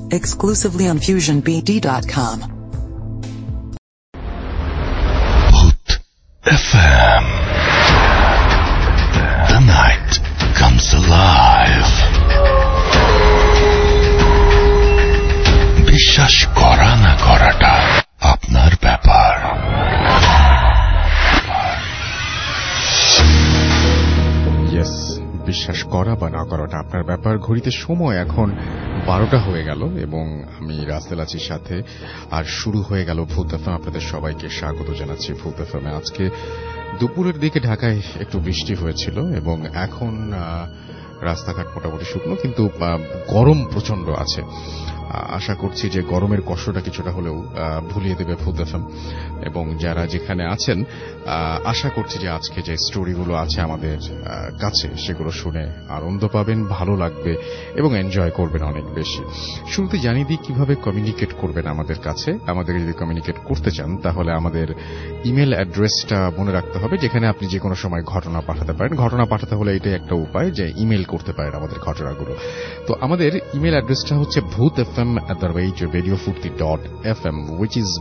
exclusively on FusionBD.com. Bhoot FM. The night comes alive. বিশ্বাস করা না করাটা আপনার ব্যাপার। বিশ্বাস করা বা না করাটা আপনার ব্যাপার। ঘড়িতে সময় এখন 12টা হয়ে গেল এবং আমি রাসেল আছির সাথে, আর শুরু হয়ে গেল ভূত এফএম। আপনাদের সবাইকে স্বাগত জানাচ্ছি ভূত এফএমে। আজকে দুপুরের দিকে ঢাকায় একটু বৃষ্টি হয়েছিল এবং এখন রাস্তাঘাট মোটামুটি শুকনো, কিন্তু গরম প্রচন্ড আছে। আশা করছি যে গরমের কষ্টটা কিছুটা হলেও ভুলিয়ে দেবে ভূত এফএম, এবং যারা যেখানে আছেন আশা করছি যে আজকে যে স্টোরিগুলো আছে আমাদের কাছে সেগুলো শুনে আনন্দ পাবেন, ভালো লাগবে এবং এনজয় করবেন অনেক বেশি। শুরুতে জানিয়ে দিই কিভাবে কমিউনিকেট করবেন আমাদের কাছে। আমাদের যদি কমিউনিকেট করতে চান তাহলে আমাদের ইমেল অ্যাড্রেসটা মনে রাখতে হবে, যেখানে আপনি যে কোনো সময় ঘটনা পাঠাতে পারেন। ঘটনা পাঠাতে হলে এটাই একটা উপায় যে ইমেল করতে পারেন আমাদের ঘটনাগুলো। তো আমাদের ইমেল অ্যাড্রেসটা হচ্ছে bhootfm@radiofurti.fm, which is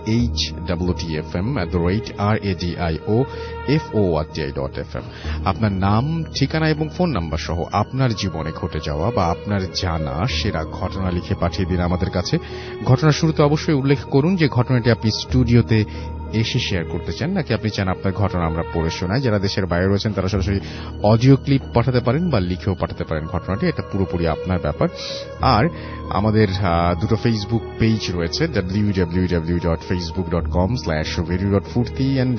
bhootfm@radiofurti.fm। আপনার নাম, ঠিকানা এবং ফোন নাম্বার সহ আপনার জীবনে ঘটে যাওয়া বা আপনার জানা সেরা ঘটনা লিখে পাঠিয়ে দিন আমাদের কাছে। ঘটনার শুরুতে অবশ্যই উল্লেখ করুন যে ঘটনাটি আপনি স্টুডিওতে এসে শেয়ার করতে চান, নাকি আপনি চান আপনার ঘটনা আমরা পড়ে শোনাই। যারা দেশের বাইরে রয়েছেন তারা সরাসরি অডিও ক্লিপ পাঠাতে পারেন বা লিখেও পাঠাতে পারেন ঘটনাটি, এটা পুরোপুরি আপনার ব্যাপার। আর আমাদের দুটো ফেসবুক পেজ রয়েছে, www.facebook.com/radio.furti and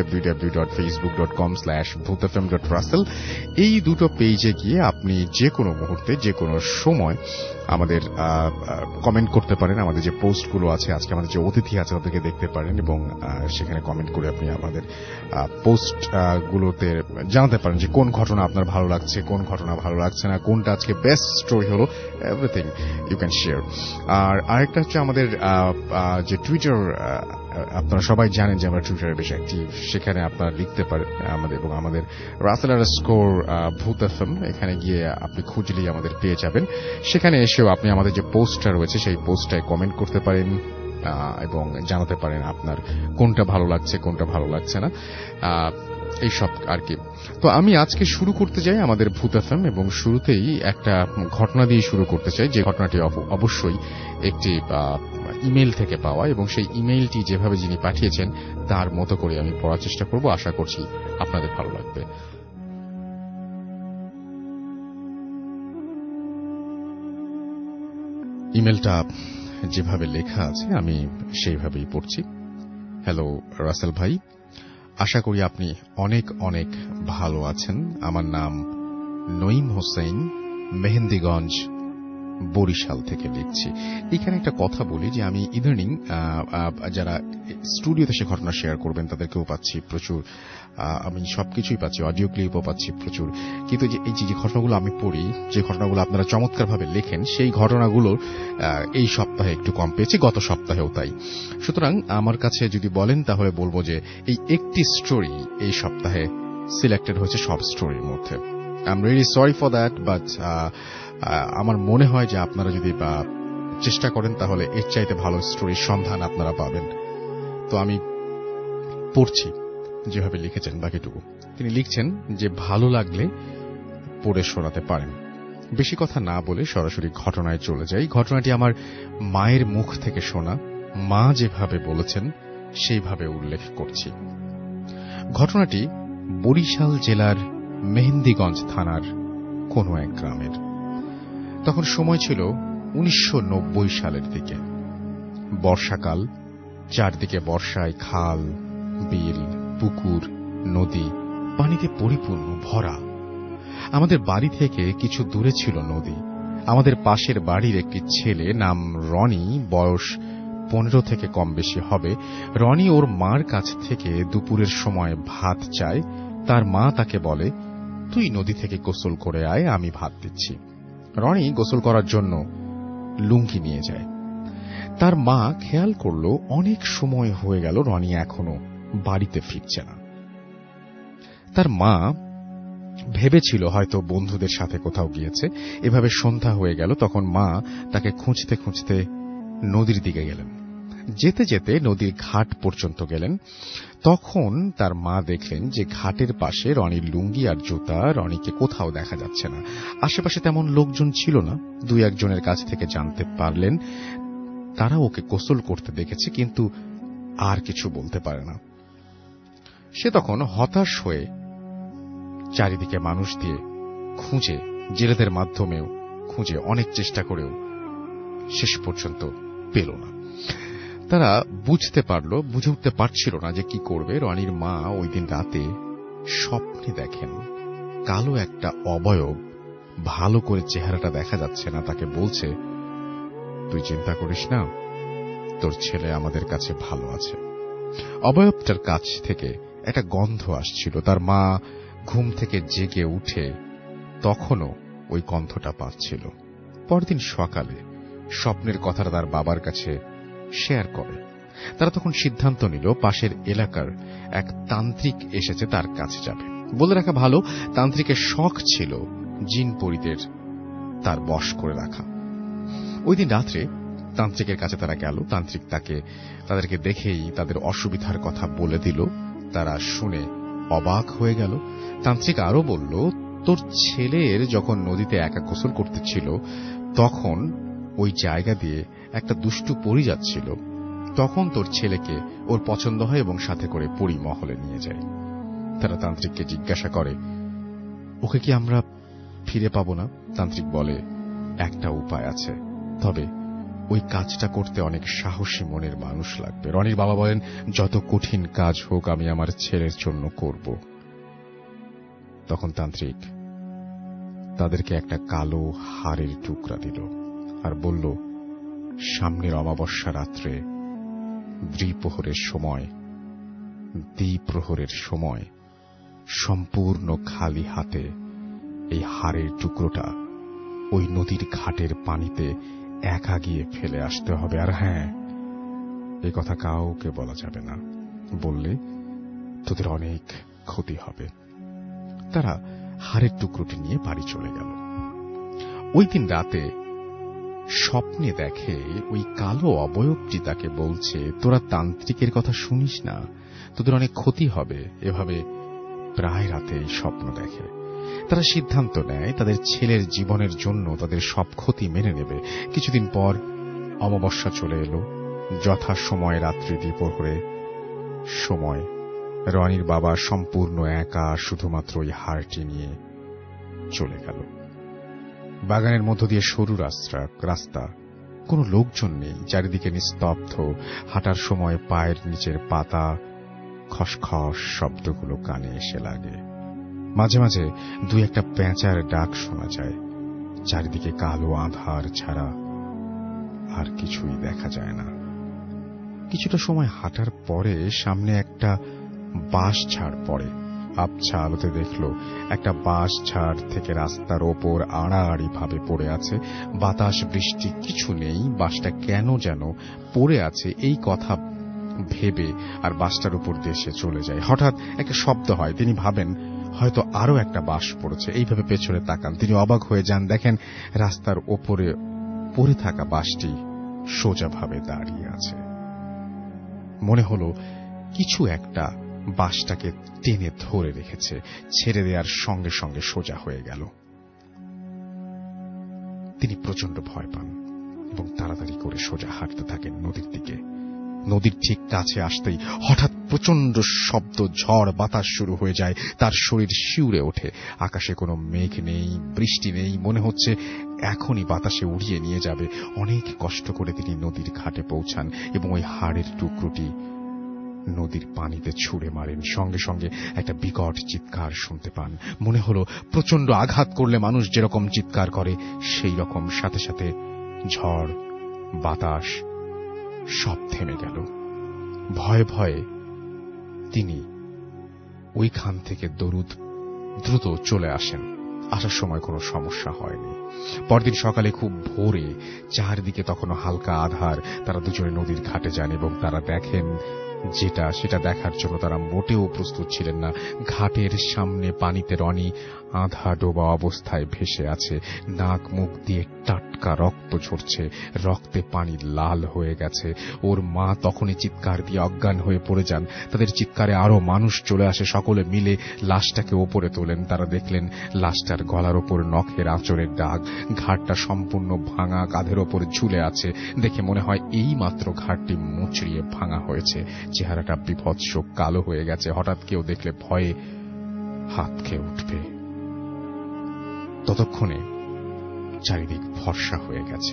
www.facebook.com/bhootfm.russell। এই দুটো পেজে গিয়ে আপনি যে কোনো মুহূর্তে যে কোনো সময় আমাদের কমেন্ট করতে পারেন। আমাদের যে পোস্টগুলো আছে, আজকে আমাদের যে অতিথি আছে তাদেরকে দেখতে পারেন এবং সেখানে কমেন্ট করে আপনি আমাদের পোস্ট গুলোতে জানাতে পারেন যে কোন ঘটনা আপনার ভালো লাগছে, কোন ঘটনা ভালো লাগছে না, কোনটা আজকে বেস্ট স্টোরি হলো, এভরিথিং ইউ ক্যান শেয়ার। আর আরেকটা হচ্ছে আমাদের যে টুইটার, আপনারা সবাই জানেন যে আমরা টুইটারে বেশ অ্যাক্টিভ, সেখানে আপনারা লিখতে পারেন আমাদের, এবং আমাদের @ভূত_এফএম, এখানে গিয়ে আপনি খুঁজলেই আমাদের পেয়ে যাবেন। সেখানে এসেও আপনি আমাদের যে পোস্টটা রয়েছে সেই পোস্টটায় কমেন্ট করতে পারেন এবং জানাতে পারেন আপনার কোনটা ভালো লাগছে, কোনটা ভালো লাগছে না, এইসব আর কি। তো আমি আজকে শুরু করতে চাই আমাদের ভূত এফএম, এবং শুরুতেই একটা ঘটনা দিয়ে শুরু করতে চাই, যে ঘটনাটি অবশ্যই একটি ইমেল থেকে পাওয়া, এবং সেই ইমেলটি যেভাবে যিনি পাঠিয়েছেন তার মতো করে আমি পড়ার চেষ্টা করব। আশা করছি আপনাদের ভালো লাগবে। ইমেলটা যেভাবে লেখা আছে আমি সেইভাবেই পড়ছি। হ্যালো রাসেল ভাই, আশা করি আপনি অনেক অনেক ভালো আছেন। আমার নাম নঈম হোসেন, মেহেন্দিগঞ্জ, বরিশাল থেকে লিখছি। এখানে একটা কথা বলি যে আমি ইদানিং যারা স্টুডিওতে সে ঘটনা শেয়ার করবেন তাদেরকেও পাচ্ছি প্রচুর, আমি সবকিছুই পাচ্ছি, অডিও ক্লিপও পাচ্ছি প্রচুর, কিন্তু এই যে ঘটনাগুলো আমি পড়ি, যে ঘটনাগুলো আপনারা চমৎকারভাবে লেখেন, সেই ঘটনাগুলো এই সপ্তাহে একটু কম পেয়েছি, গত সপ্তাহেও তাই। সুতরাং আমার কাছে যদি বলেন তাহলে বলবো যে এই একটি স্টোরি এই সপ্তাহে সিলেক্টেড হয়েছে সব স্টোরির মধ্যে। I am really sorry for that, but আমার মনে হয় যে আপনারা যদি চেষ্টা করেন তাহলে এর চাইতে ভালো স্টোরির সন্ধান আপনারা পাবেন। তো আমি পড়ছি যেভাবে লিখেছেন বাকিটুকু। তিনি লিখছেন যে ভালো লাগলে পড়ে শোনাতে পারেন। বেশি কথা না বলে সরাসরি ঘটনায় চলে যাই। ঘটনাটি আমার মায়ের মুখ থেকে শোনা, মা যেভাবে বলেছেন সেইভাবে উল্লেখ করছি। ঘটনাটি বরিশাল জেলার মেহেন্দিগঞ্জ থানার কোনো এক গ্রামের। তখন সময় ছিল 1990 সালের দিকে। বর্ষাকাল, চারদিকে বর্ষায় খাল, বিল, পুকুর, নদী পানিতে পরিপূর্ণ, ভরা। আমাদের বাড়ি থেকে কিছু দূরে ছিল নদী। আমাদের পাশের বাড়ির একটি ছেলে, নাম রনি, বয়স 15 থেকে কম বেশি হবে। রনি ওর মার কাছ থেকে দুপুরের সময় ভাত চায়। তার মা তাকে বলে, তুই নদী থেকে গোসল করে আয়, আমি ভাত দিচ্ছি। রনি গোসল করার জন্য লুঙ্গি নিয়ে যায়। তার মা খেয়াল করল অনেক সময় হয়ে গেল রনি এখনো বাড়িতে ফিরছে না। তার মা ভেবেছিল হয়তো বন্ধুদের সাথে কোথাও গিয়েছে। এভাবে সন্ধ্যা হয়ে গেল। তখন মা তাকে খুঁজতে খুঁজতে নদীর দিকে গেলেন। যেতে যেতে নদীর ঘাট পর্যন্ত গেলেন। তখন তার মা দেখলেন যে ঘাটের পাশে রনির লুঙ্গি আর জুতা, রনিকে কোথাও দেখা যাচ্ছে না। আশেপাশে তেমন লোকজন ছিল না। দুই একজনের কাছ থেকে জানতে পারলেন তারা ওকে গোসল করতে দেখেছে, কিন্তু আর কিছু বলতে পারে না। সে তখন হতাশ হয়ে চারিদিকে মানুষ দিয়ে খুঁজে, জেলেদের মাধ্যমেও খুঁজে, অনেক চেষ্টা করেও শেষ পর্যন্ত পেল না। তারা বুঝে উঠতে পারছিল না যে কি করবে। রনির মা ওই দিন রাতে স্বপ্নে দেখেন কালো একটা অবয়ব, ভালো করে চেহারাটা দেখা যাচ্ছে না, তাকে বলছে, তুই চিন্তা করিস না, তোর ছেলে আমাদের কাছে ভালো আছে। অবয়বটার কাছ থেকে একটা গন্ধ আসছিল। তার মা ঘুম থেকে জেগে উঠে তখনও ওই গন্ধটা পাচ্ছিল। পরদিন সকালে স্বপ্নের কথাটা তার বাবার কাছে শেয়ার করে। তারা তখন সিদ্ধান্ত নিল পাশের এলাকার এক তান্ত্রিক এসেছে, তার কাছে যাবে। বলে রাখা ভালো, তান্ত্রিকের শখ ছিল জিন পরীদের তার বশ করে রাখা। ওই দিন রাত্রে তান্ত্রিকের কাছে তারা গেল। তান্ত্রিক তাদেরকে দেখেই তাদের অসুবিধার কথা বলে দিল। তারা শুনে অবাক হয়ে গেল। তান্ত্রিক আরো বলল, তোর ছেলের যখন নদীতে একা গোসল করতেছিল তখন ওই জায়গা দিয়ে একটা দুষ্টু পরী যাচ্ছিল। তখন তোর ছেলেকে ওর পছন্দ হয় এবং সাথে করে পরী মহলে নিয়ে যায়। তারা তান্ত্রিককে জিজ্ঞাসা করে, ওকে কি আমরা ফিরে পাবো না? তান্ত্রিক বলে, একটা উপায় আছে, তবে ওই কাজটা করতে অনেক সাহসী মনের মানুষ লাগবে। রনির বাবা বলেন, যত কঠিন কাজ হোক আমি আমার ছেলের জন্য করব। তখন তান্ত্রিক তাদেরকে একটা কালো হাড়ের টুকরা দিল আর বলল, সামনের অমাবস্যা রাত্রে দ্বিপ্রহরের সময় সম্পূর্ণ খালি হাতে এই হাড়ের টুকরোটা ওই নদীর ঘাটের পানিতে একা গিয়ে ফেলে আসতে হবে। আর হ্যাঁ, এ কথা কাউকে বলা যাবে না, বললে তোদের অনেক ক্ষতি হবে। তারা হাড়ের টুকরোটি নিয়ে বাড়ি চলে গেল। ওই দিন রাতে স্বপ্নে দেখে ওই কালো অবয়বটি তাকে বলছে, তোরা তান্ত্রিকের কথা শুনিস না, তোদের অনেক ক্ষতি হবে। এভাবে প্রায় রাতে এই স্বপ্ন দেখে। তারা সিদ্ধান্ত নেয় তাদের ছেলের জীবনের জন্য তাদের সব ক্ষতি মেনে নেবে। কিছুদিন পর অমাবস্যা চলে এলো। যথা সময় রাত্রি দ্বিপ্রহরের সময় রনির বাবা সম্পূর্ণ একা শুধুমাত্র ওই হাড়টি নিয়ে চলে গেল। বাগানের মধ্য দিয়ে সরু রাস্তা, কোনো লোকজন নেই, চারিদিকে নিস্তব্ধ। হাঁটার সময় পায়ের নিচের পাতা খসখস শব্দগুলো কানে এসে লাগে। মাঝে মাঝে দুই একটা পেঁচার ডাক শোনা যায়। চারিদিকে কালো আঁধার ছাড়া আর কিছুই দেখা যায় না। কিছুটা সময় হাঁটার পরে সামনে একটা বাঁশ ঝাড় পড়ে। আবছা আলোতে দেখল একটা বাঁশ ঝাড় থেকে রাস্তার ওপর আড়াআড়ি ভাবে পড়ে আছে। বাতাস বৃষ্টি কিছু নেই, বাঁশটা কেন যেন পড়ে আছে এই কথা ভেবে আর বাঁশটার উপর দিয়ে সে চলে যায়। হঠাৎ একটা শব্দ হয়। তিনি ভাবেন হয়তো আরো একটা বাঁশ পড়েছে। এইভাবে পেছনে তাকান, তিনি অবাক হয়ে যান। দেখেন রাস্তার ওপরে পড়ে থাকা বাঁশটি সোজাভাবে দাঁড়িয়ে আছে। মনে হলো কিছু একটা বাঁশটাকে টেনে ধরে রেখেছে। ছেড়ে দেওয়ার সঙ্গে সঙ্গে সোজা হয়ে গেল। তিনি প্রচন্ড ভয় পান এবং তাড়াতাড়ি করে সোজা হাঁটতে থাকেন নদীর দিকে। নদীর ঠিক কাছে আসতেই হঠাৎ প্রচন্ড শব্দ, ঝড় বাতাস শুরু হয়ে যায়। তার শরীর শিউরে ওঠে। আকাশে কোনো মেঘ নেই, বৃষ্টি নেই, মনে হচ্ছে এখনই বাতাসে উড়িয়ে নিয়ে যাবে। অনেক কষ্ট করে তিনি নদীর ঘাটে পৌঁছান এবং ওই হাড়ের টুকরোটি নদীর পানিতে ছুঁড়ে মারেন। সঙ্গে সঙ্গে একটা বিকট চিৎকার শুনতে পান। মনে হলো প্রচন্ড আঘাত করলে মানুষ যেরকম চিৎকার করে সেই রকম। সাথে সাথে ঝড় বাতাস সব থেমে গেল। ভয়ে ভয়ে তিনি ওইখান থেকে দ্রুত চলে আসেন। আসার সময় কোনো সমস্যা হয়নি। পরদিন সকালে খুব ভোরে, চারদিকে তখনও হালকা আধার, তারা দুজনে নদীর ঘাটে যান এবং তারা দেখেন সেটা দেখার জন্য তারা মোটেও প্রস্তুত ছিলেন না। ঘাটের সামনে পানিতে রনি আধা ডোবা অবস্থায় ভেসে আছে, নাক মুখ দিয়ে টাটকা রক্ত ঝরছে, রক্তে পানি লাল হয়ে গেছে। ওর মা তখনই চিৎকার দিয়ে অজ্ঞান হয়ে পড়ে যান। তাদের চিৎকারে আরো মানুষ চলে আসে, সকলে মিলে লাশটাকে ওপরে তোলেন। তারা দেখলেন লাশটার গলার ওপর নখের আঁচড়ের দাগ, ঘাটটা সম্পূর্ণ ভাঙা, কাঁধের ওপর ঝুলে আছে। দেখে মনে হয় এই মাত্র ঘাটটি মুচড়িয়ে ভাঙা হয়েছে। চেহারাটা বিভৎস কালো হয়ে গেছে। হঠাৎ কেউ দেখলে ভয়ে হাত খেয়ে উঠবে। ততক্ষণে চারিদিক ফর্সা হয়ে গেছে,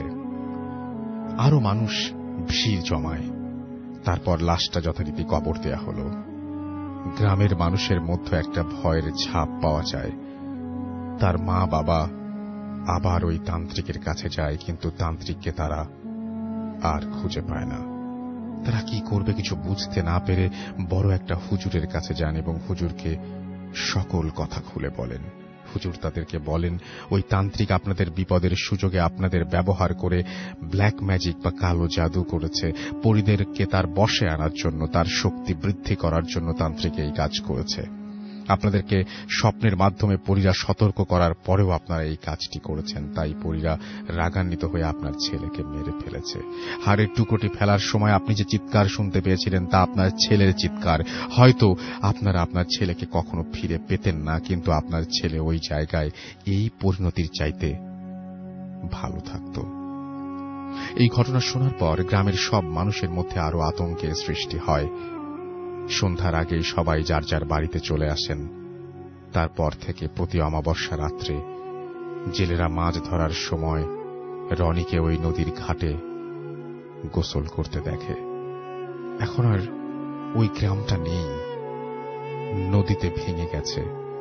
আরো মানুষ ভিড় জমায়। তারপর লাশটা যথারীতি কবর দেয়া হল। গ্রামের মানুষের মধ্যে একটা ভয়ের ছাপ পাওয়া যায়। তার মা বাবা আবার ওই তান্ত্রিকের কাছে যায়, কিন্তু তান্ত্রিককে তারা আর খুঁজে পায় না। তারা কি করবে কিছু বুঝতে না পেরে বড় একটা হুজুরের কাছে যান এবং হুজুরকে সকল কথা খুলে বলেন। হুজুর তাদেরকে বলেন, ওই তান্ত্রিক আপনাদের বিপদের সুযোগে আপনাদের ব্যবহার করে ব্ল্যাক ম্যাজিক বা কালো জাদু করেছে। পরীদেরকে তার বশে আনার জন্য, তার শক্তি বৃদ্ধি করার জন্য তান্ত্রিক এই কাজ করেছে। আপনাদেরকে স্বপ্নের মাধ্যমে পরীরা সতর্ক করার পরেও আপনারা এই কাজটি করেছেন, তাই পরীরা রাগান্বিত হয়ে আপনার ছেলেকে মেরে ফেলেছে। হাড়ের টুকরোটি ফেলার সময় আপনি যে চিৎকার শুনতে পেয়েছিলেন তা আপনার ছেলের চিৎকার। হয়তো আপনারা আপনার ছেলেকে কখনো ফিরে পেতেন না, কিন্তু আপনার ছেলে ওই জায়গায় এই পরিণতির চাইতে ভালো থাকত। এই ঘটনা শোনার পর গ্রামের সব মানুষের মধ্যে আরো আতঙ্কের সৃষ্টি হয়। সন্ধ্যার আগেই সবাই যার যার বাড়িতে চলে আসেন। তারপর থেকে প্রতি অমাবস্যা রাত্রে জেলেরা মাছ ধরার সময় রনিকে ওই নদীর ঘাটে গোসল করতে দেখে। এখন আর ওই গ্রামটা নেই, নদীতে ভেঙে গেছে।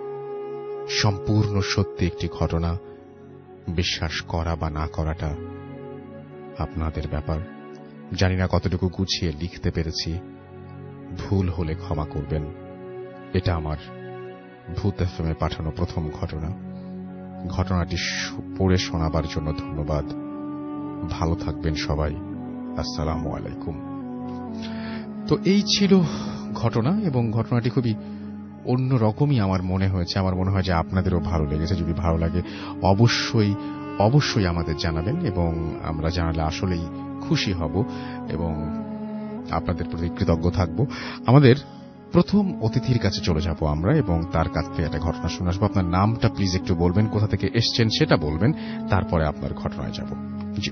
সম্পূর্ণ সত্যি একটি ঘটনা। বিশ্বাস করা বা না করাটা আপনাদের ব্যাপার। জানি না কতটুকু গুছিয়ে লিখতে পেরেছি, ভুল হলে ক্ষমা করবেন। এটা আমার ভূত এফএমে পাঠানো প্রথম ঘটনা। ঘটনাটি পড়ে শোনাবার জন্য ধন্যবাদ। ভালো থাকবেন সবাই। আসসালামু আলাইকুম। তো এই ছিল ঘটনা, এবং ঘটনাটি খুবই অন্যরকমই আমার মনে হয়েছে। আমার মনে হয় যে আপনাদেরও ভালো লেগেছে। যদি ভালো লাগে অবশ্যই আমাদের জানাবেন, এবং আমরা জানালে আসলেই খুশি হব এবং আপনাদের প্রতি কৃতজ্ঞ থাকব। আমাদের প্রথম অতিথির কাছে চলে যাব আমরা, এবং তার কাছ থেকে একটা ঘটনা শুনে আসবো। আপনার নামটা প্লিজ একটু বলবেন, কোথা থেকে এসছেন সেটা বলবেন, তারপরে আপনার ঘটনায় যাব। জি,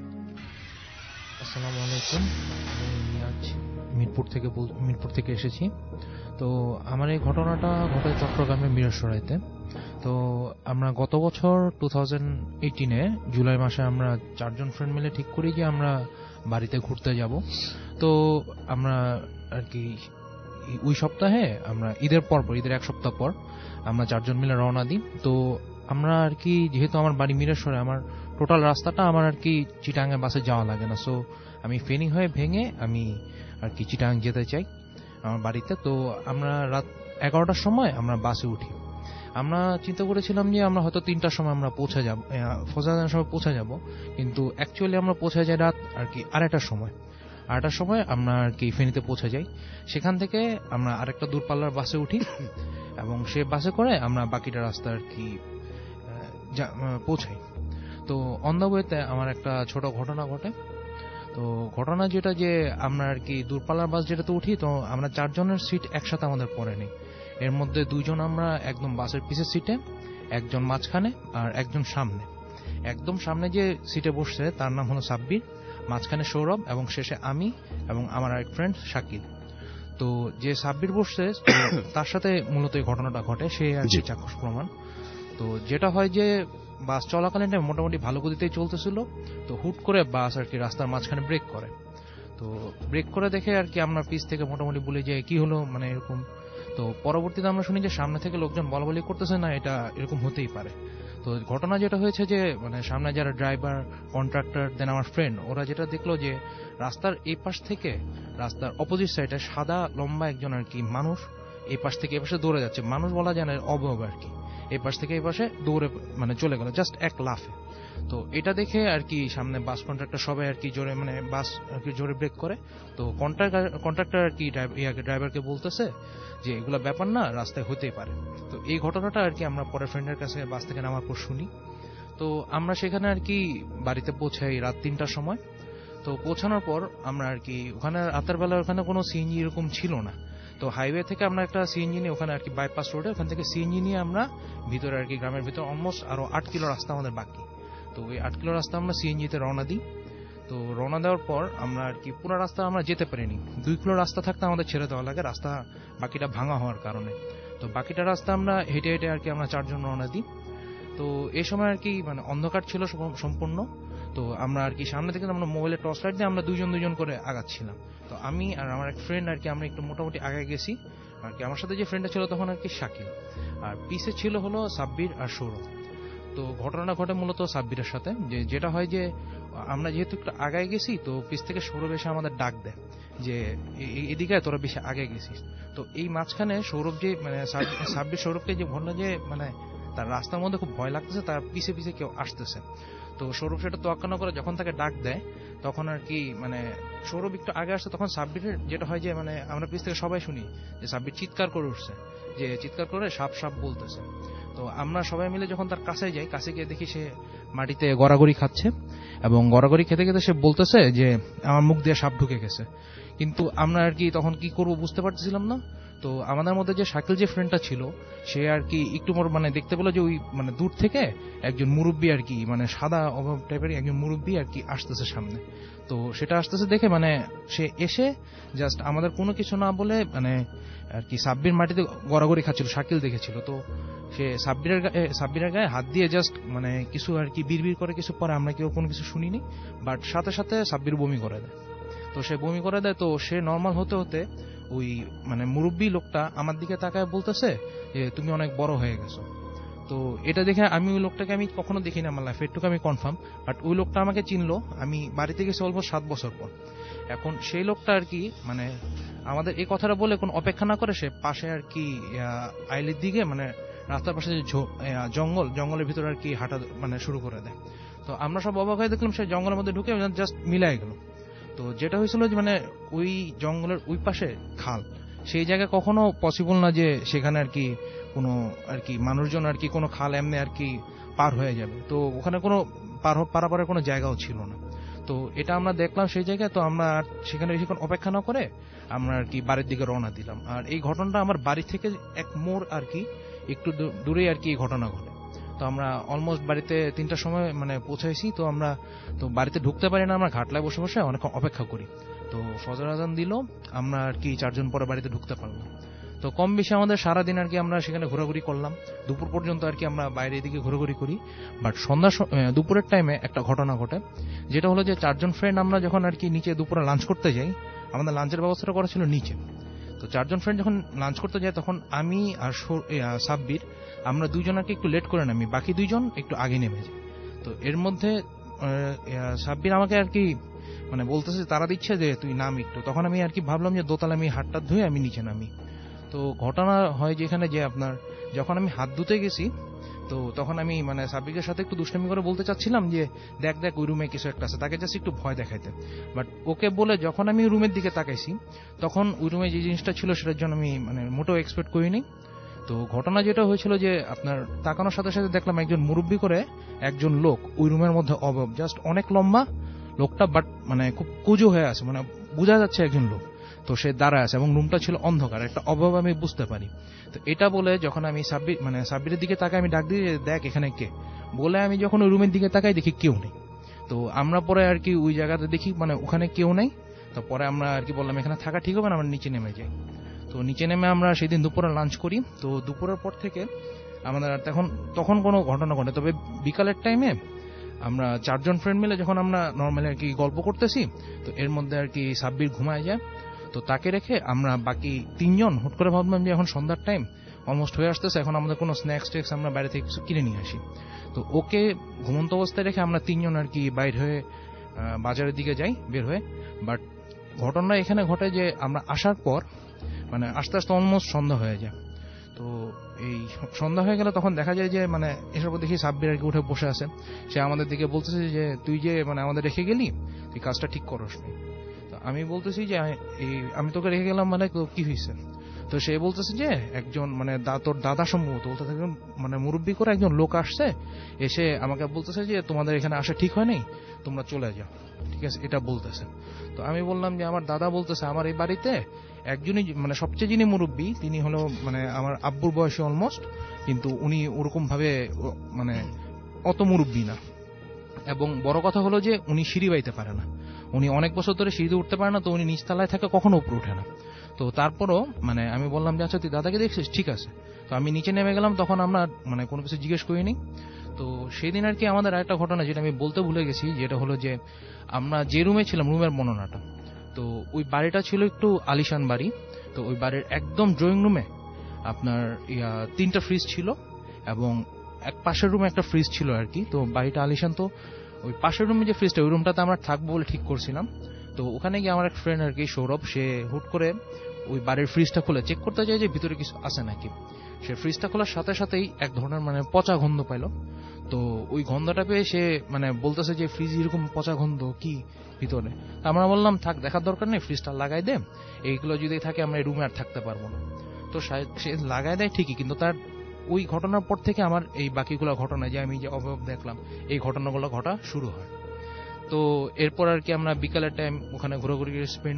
আসসালামু আলাইকুম। আমি আজ মিরপুর থেকে এসেছি। তো আমার এই ঘটনাটা ঘটে চট্টগ্রামের মিরসরাইতে। তো আমরা গত বছর 2018 জুলাই মাসে আমরা 4 জন ফ্রেন্ড মিলে ঠিক করি যে আমরা বাড়িতে ঘুরতে যাব। তো আমরা আর কি ওই সপ্তাহে, আমরা ঈদের এক সপ্তাহ পর আমরা 4 জন মিলে রওনা দিই। তো আমরা আর কি, যেহেতু আমার বাড়ি মিরসরাই, আমার টোটাল রাস্তাটা আমার আর কি চিটাগাং বাসে যাওয়া লাগে না। সো আমি ফেনী হয়ে ভেঙে আমি আর কি চিটাগাং যেতে চাই আমার বাড়িতে। তো আমরা রাত 11টার সময় আমরা বাসে উঠি। আমরা চিন্তা করেছিলাম যে আমরা হয়তো 3টার সময় আমরা পৌঁছে যাব, ফজরের সময় পৌঁছে যাব, কিন্তু অ্যাকচুয়ালি আমরা পৌঁছে যাই রাত আর কি 8টার সময় আমরা আর কি ফেনীতে পৌঁছে যাই। সেখান থেকে আমরা আরেকটা দূরপাল্লার বাসে উঠি এবং সে বাসে করে আমরা বাকিটা রাস্তা আর কি পৌঁছাই। তো অন দ্য ওয়েতে আমার একটা ছোট ঘটনা ঘটে। তো ঘটনা যেটা, যে আমরা আর কি দূরপাল্লার বাস যেটাতে উঠি, তো আমরা 4 জনের সিট একসাথে আমাদের পড়েনি। এর মধ্যে 2 জন আমরা একদম বাসের পিছের সিটে, একজন মাঝখানে আর একজন সামনে। একদম সামনে যে সিটে বসছে তার নাম হলো সাব্বির, মাঝখানে সৌরভ এবং শেষে আমি এবং আমার আরেক ফ্রেন্ড শাকিল। তো যে সাব্বির বসছে তার সাথে মূলত এই ঘটনাটা ঘটে, সে আর কি চাক্ষুষ প্রমাণ। তো যেটা হয় যে বাস চলাকালীন টাইম মোটামুটি ভালো গতিতেই চলতেছিল। তো হুট করে বাস আর কি রাস্তার মাঝখানে ব্রেক করে। তো ব্রেক করে দেখে আর কি আমরা পিছ থেকে মোটামুটি বলে যাই কি হলো, মানে এরকম। তো পরবর্তীতে আমরা শুনি যে সামনে থেকে লোকজন বলাবলি করতেছে, না এটা এরকম হতেই পারে। তো ঘটনা যেটা হয়েছে যে মানে সামনে যারা ড্রাইভার, কন্ট্রাক্টর, দেন আমার ফ্রেন্ড, ওরা যেটা দেখলো যে রাস্তার এই পাশ থেকে, রাস্তার অপোজিট সাইডে সাদা লম্বা একজন আর কি মানুষ এই পাশ থেকে এ পাশে দৌড়ে যাচ্ছে। মানুষ বলা যায় না, অবয়ব আর কি। এই পাশ থেকে এই পাশে দৌড়ে মানে চলে গেল জাস্ট এক লাফে। তো এটা দেখে আর কি সামনে বাস কন্ট্রাক্টর সবাই আর কি জোরে মানে বাস আর কি জোরে ব্রেক করে। তো কন্ট্রাক্টর আর কি ড্রাইভারকে বলতেছে যে এগুলো ব্যাপার না, রাস্তায় হতেই পারে। তো এই ঘটনাটা আর কি আমরা পরের ফ্রেন্ডের কাছে বাস থেকে নামার পর শুনি। তো আমরা সেখানে আর কি বাড়িতে পৌঁছাই রাত 3টার সময়। তো পৌঁছানোর পর আমরা আর কি ওখানে রাতের বেলা ওখানে কোনো সিএনজি এরকম ছিল না। তো হাইওয়ে থেকে আমরা একটা সিএনজি নিয়ে ওখানে আর কি বাইপাস রোডে ওখান থেকে সিএনজি নিয়ে আমরা ভিতরে আর কি গ্রামের ভিতরে অলমোস্ট আরো 8 কিলো রাস্তা আমাদের বাকি। তো ওই 8 কিলো রাস্তা আমরা সিএনজিতে রওনা দিই। তো রওনা দেওয়ার পর আমরা আর কি পুরো রাস্তা আমরা যেতে পারিনি, 2 কিলো রাস্তা থাকতে আমাদের ছেড়ে দেওয়া লাগে রাস্তা বাকিটা ভাঙা হওয়ার কারণে। তো বাকিটা রাস্তা আমরা হেঁটে হেঁটে আর কি আমরা 4 জন রওনা দিই। তো এই সময় আর কি মানে অন্ধকার ছিল সম্পূর্ণ। তো আমরা আর কি সামনে থেকে আমরা মোবাইলে টর্চ লাইট দিয়ে আমরা দুজন করে আগাচ্ছিলাম। তো আমি আর আমার এক ফ্রেন্ড আর কি আমরা একটু মোটামুটি আগে গেছি আর কি। আমার সাথে যে ফ্রেন্ডটা ছিল তখন আর কি শাকিল, আর পিছে ছিল হলো সাব্বির আর সৌরভ। তো ঘটনা ঘটে মূলত সাব্বিরের সাথে, যেটা হয় যে আমরা যেহেতু একটু আগায় গেছি তো পিছ থেকে সৌরভ এসে আমাদের ডাক দেয় যে এদিকে তোরা বেশি আগে গেছিস। তো এই মাঝখানে সৌরভ যে মানে সাব্বির সৌরভকে যে বললো যে মানে তার রাস্তার মধ্যে খুব ভয় লাগতেছে, তার পিছে পিছে কেউ আসতেছে। তো সৌরভ সেটা তোয়াক্কা না করে যখন তাকে ডাক দেয় তখন আর কি মানে সৌরভ একটু আগে আসছে, তখন সাব্বিরের যেটা হয় যে মানে আমরা পিছ থেকে সবাই শুনি যে সাব্বির চিৎকার করে উঠছে, যে চিৎকার করে সাপ সাপ বলতেছে। তো আমরা সবাই মিলে যখন তার কাছে যাই, কাছে গিয়ে দেখি সে মাটিতে গড়াগড়ি খাচ্ছে, এবং গড়াগড়ি খেতে খেতে সে বলতেছে যে আমার মুখ দিয়ে সাপ ঢুকে গেছে। কিন্তু আমরা আর কি তখন কি করবো বুঝতে পারতেছিলাম না। তো আমাদের মধ্যে যে শাকিল যে ফ্রেন্ডটা ছিল সে আর কি একটু মানে দেখতে পেলো যে ওই মানে দূর থেকে একজন মুরব্বী আর কি মানে সাদা অভাব টাইপের একজন মুরব্বী আর কি আসতেছে সামনে। তো সেটা আসতেছে দেখে মানে সে এসে জাস্ট আমাদের কোনো কিছু না বলে মানে আর কি সাব্বির মাটিতে গড়াগড়ি খাচ্ছিল, শাকিল দেখেছিল। তো সে সাব্বিরের গায়ে হাত দিয়ে জাস্ট মানে কিছু আর কি বিড়বিড় করে কিছু পরে, আমরা কেউ কোনো কিছু শুনিনি, বাট সাথে সাথে সাব্বির বমি করে দেয়। তো সে বমি করে দেয়, তো সে নর্মাল হতে হতে ওই মানে মুরব্বী লোকটা আমার দিকে তাকায় বলতেছে যে তুমি অনেক বড় হয়ে গেছো। তো এটা দেখে আমি ওই লোকটাকে আমি কখনো দেখিনি আমার লাইফে, এটুকু আমি কনফার্ম। বাট ওই লোকটা আমাকে চিনলো, আমি বাড়িতে গেছি অল্প 7 বছর পর। এখন সেই লোকটা আর কি মানে আমাদের এই কথাটা বলে কোন অপেক্ষা না করে সে পাশে আর কি আইলির দিকে মানে রাস্তার পাশে যে জঙ্গলের ভিতরে আর কি হাঁটা মানে শুরু করে দেয়। তো আমরা সব অবাক হয়ে দেখলাম সে জঙ্গলের মধ্যে ঢুকে জাস্ট মিলাই গেল। তো যেটা হয়েছিল যে মানে ওই জঙ্গলের ওই পাশে খাল, সেই জায়গায় কখনো পসিবল না যে সেখানে আর কি কোনো আর কি মানুষজন আর কি কোনো খাল এমনি আর কি পার হয়ে যাবে। তো ওখানে কোনো পারাপারের কোনো জায়গাও ছিল না। তো এটা আমরা দেখলাম সেই জায়গায়। তো আমরা সেখানে বেশিক্ষণ অপেক্ষা না করে আমরা আর কি বাড়ির দিকে রওনা দিলাম। আর এই ঘটনাটা আমার বাড়ি থেকে এক মোড় আর কি একটু দূরেই আর কি এই ঘটনা ঘটে। তো আমরা অলমোস্ট বাড়িতে 3টার সময় মানে পৌঁছাইছি। তো আমরা তো বাড়িতে ঢুকতে পারি না, আমরা ঘাটলায় বসে বসে অনেক অপেক্ষা করি। তো ফজর আজান দিল, আমরা আর কি 4 জন পরে বাড়িতে ঢুকতে পারলাম। তো কম বেশি আমাদের সারাদিন আর কি আমরা সেখানে ঘোরাঘুরি করলাম, দুপুর পর্যন্ত আর কি আমরা বাইরে এদিকে ঘোরাঘুরি করি। বাট দুপুরের টাইমে একটা ঘটনা ঘটে, যেটা হলো যে 4 জন ফ্রেন্ড আমরা যখন আর কি নিচে দুপুরে লাঞ্চ করতে যাই, আমাদের লাঞ্চের ব্যবস্থাটা করা ছিল নিচে। তো 4 জন ফ্রেন্ড যখন লাঞ্চ করতে যাই তখন আমি আর সাব্বির আমরা 2 জন আর কি একটু লেট করে নামি, বাকি 2 জন একটু আগে নেমে যায়। তো এর মধ্যে সাব্বির আমাকে আর কি মানে বলতেছে তারা দিচ্ছে যে তুই নাম একটু। তখন আমি আর কি ভাবলাম যে দোতলা আমি হাতটা ধুয়ে আমি নিচে নামি। তো ঘটনা হয় যেখানে যে আপনার যখন আমি হাত ধুতে গেছি তো তখন আমি মানে সাব্বিরের সাথে একটু দুষ্টামি করে বলতে চাচ্ছিলাম যে দেখ ওই রুমে কিছু একটা আছে, তাকে জাস্ট একটু ভয় দেখাইতে। বাট ওকে বলে যখন আমি রুমের দিকে তাকাইছি তখন ওই রুমে যে জিনিসটা ছিল সেটার জন্য আমি মানে মোটেও এক্সপেক্ট করিনি। তো ঘটনা যেটা হয়েছিল যে আপনার তাকানোর সাথে সাথে দেখলাম একজন মুরব্বী করে একজন লোক ওই রুমের মধ্যে অভাব, জাস্ট অনেক লম্বা লোকটা, বাট মানে খুব কুজো হয়ে আছে, মানে বোঝা যাচ্ছে একজন লোক। তো সে দাঁড়ায় আছে এবং রুমটা ছিল অন্ধকার, একটা অভাব আমি বুঝতে পারি। তো এটা বলে যখন আমি সাব্বিরের দিকে তাকাই, আমি ডাক দিই দেখ এখানে কে, বলে আমি যখন ওই রুমের দিকে তাকাই দেখি কেউ নেই। তো আমরা পরে আর কি ওই জায়গাতে দেখি মানে ওখানে কেউ নেই। তো পরে আমরা আর কি বললাম এখানে থাকা ঠিক হবে না, আমরা নিচে নেমে যাই। তো নিচে নেমে আমরা সেদিন দুপুরে লাঞ্চ করি। তো দুপুরের পর থেকে আমাদের তখন কোনো ঘটনা ঘটে। তবে বিকালের টাইমে আমরা 4 জন ফ্রেন্ড মিলে যখন আমরা নর্মালি আর কি গল্প করতেছি, তো এর মধ্যে আর কি সাব্বির ঘুমায় যায়। তো তাকে রেখে আমরা বাকি 3 জন হুট করে ভাবলাম যে এখন সন্ধ্যার টাইম অলমোস্ট হয়ে আসতেছে, এখন আমাদের কোনো স্ন্যাক্স টেক্স আমরা বাইরে থেকে কিছু কিনে নিয়ে আসি। তো ওকে ঘুমন্ত অবস্থায় রেখে আমরা 3 জন আর কি বাইর হয়ে বাজারের দিকে যাই বের হয়ে। বাট ঘটনা এখানে ঘটে যে আমরা আসার পর মানে আস্তে আস্তে অলমোস্ট সন্ধ্যা হয়ে যায়। তো এই সন্ধ্যা হয়ে গেলে তখন দেখা যায় যে মানে এসব দেখি সাব্বির আর কি উঠে বসে আছে। সে আমাদের দিকে বলতেছে যে তুই যে মানে আমাদের রেখে গেলি, তুই কাজটা ঠিক করস নি। তো আমি বলতেছি যে আমি তোকে রেখে গেলাম মানে তো কি হয়েছে? তো সে বলতেছে যে একজন মানে তোর দাদা সম্ভবত বলতে থাকে মানে মুরব্বী করে একজন লোক আসছে, এসে আমাকে বলতেছে যে তোমাদের এখানে আসা ঠিক হয়নি, তোমরা চলে যাও, ঠিক আছে, এটা বলতেছে। তো আমি বললাম যে আমার দাদা বলতেছে আমার এই বাড়িতে একজনই মানে সবচেয়ে যিনি মুরব্বী তিনি হলো মানে আমার আব্বুর বয়সে অলমোস্ট, কিন্তু উনি ওরকম ভাবে মানে অত মুরব্বী না, এবং বড় কথা হলো যে উনি সিঁড়ি বাইতে পারে না, উনি অনেক বছর ধরে সিঁড়িতে উঠতে পারে না, তো উনি নিচতলায় থাকে, কখনো উপরে ওঠে না। তো তারপরও মানে আমি বললাম যে আচ্ছা তুই দাদাকে দেখছিস, ঠিক আছে। তো আমি নিচে নেমে গেলাম, তখন আমরা মানে কোনো কিছু জিজ্ঞেস করিনি। তো সেই দিন আর কি আমাদের আরেকটা ঘটনা যেটা আমি বলতে ভুলে গেছি, যেটা হলো যে আমরা যে রুমে ছিলাম, রুমের বর্ণনাটা, তো ওই বাড়িটা ছিল একটু আলিশান বাড়ি। তো ওই বাড়ির একদম ড্রয়িং রুমে আপনার 3টা ফ্রিজ ছিল, এবং এক পাশের রুমে একটা ফ্রিজ ছিল আর কি। তো বাড়িটা আলিশান, তো ওই পাশের রুমে যে ফ্রিজটা, ওই রুমটাতে আমরা থাকবো বলে ঠিক করছিলাম। তো ওখানে গিয়ে আমার এক ফ্রেন্ড আর কি সৌরভ, সে হুট করে ওই বাড়ির ফ্রিজটা খুলে চেক করতে যায় যে ভিতরে কিছু আছে নাকি। সে ফ্রিজটা খোলার সাথে সাথেই এক ধরনের মানে পচা গন্ধ পাইলো। তো ওই গন্ধটা পেয়ে সে মানে বলতেছে যে ফ্রিজ এরকম পচা গন্ধ কি ভিতরে। আমরা বললাম থাক, দেখার দরকার নেই, ফ্রিজটা লাগাই দে, এইগুলো যদি থাকে আমরা এই রুমে আর থাকতে পারবো না। তো সে লাগাই দেয় ঠিকই, কিন্তু তার ওই ঘটনার পর থেকে আমার এই বাকিগুলো ঘটনা যে আমি যে অভাব দেখলাম, এই ঘটনাগুলো ঘটা শুরু হয়। তো এরপর আর কি আমরা বিকালের টাইম ওখানে ঘোরাঘুরি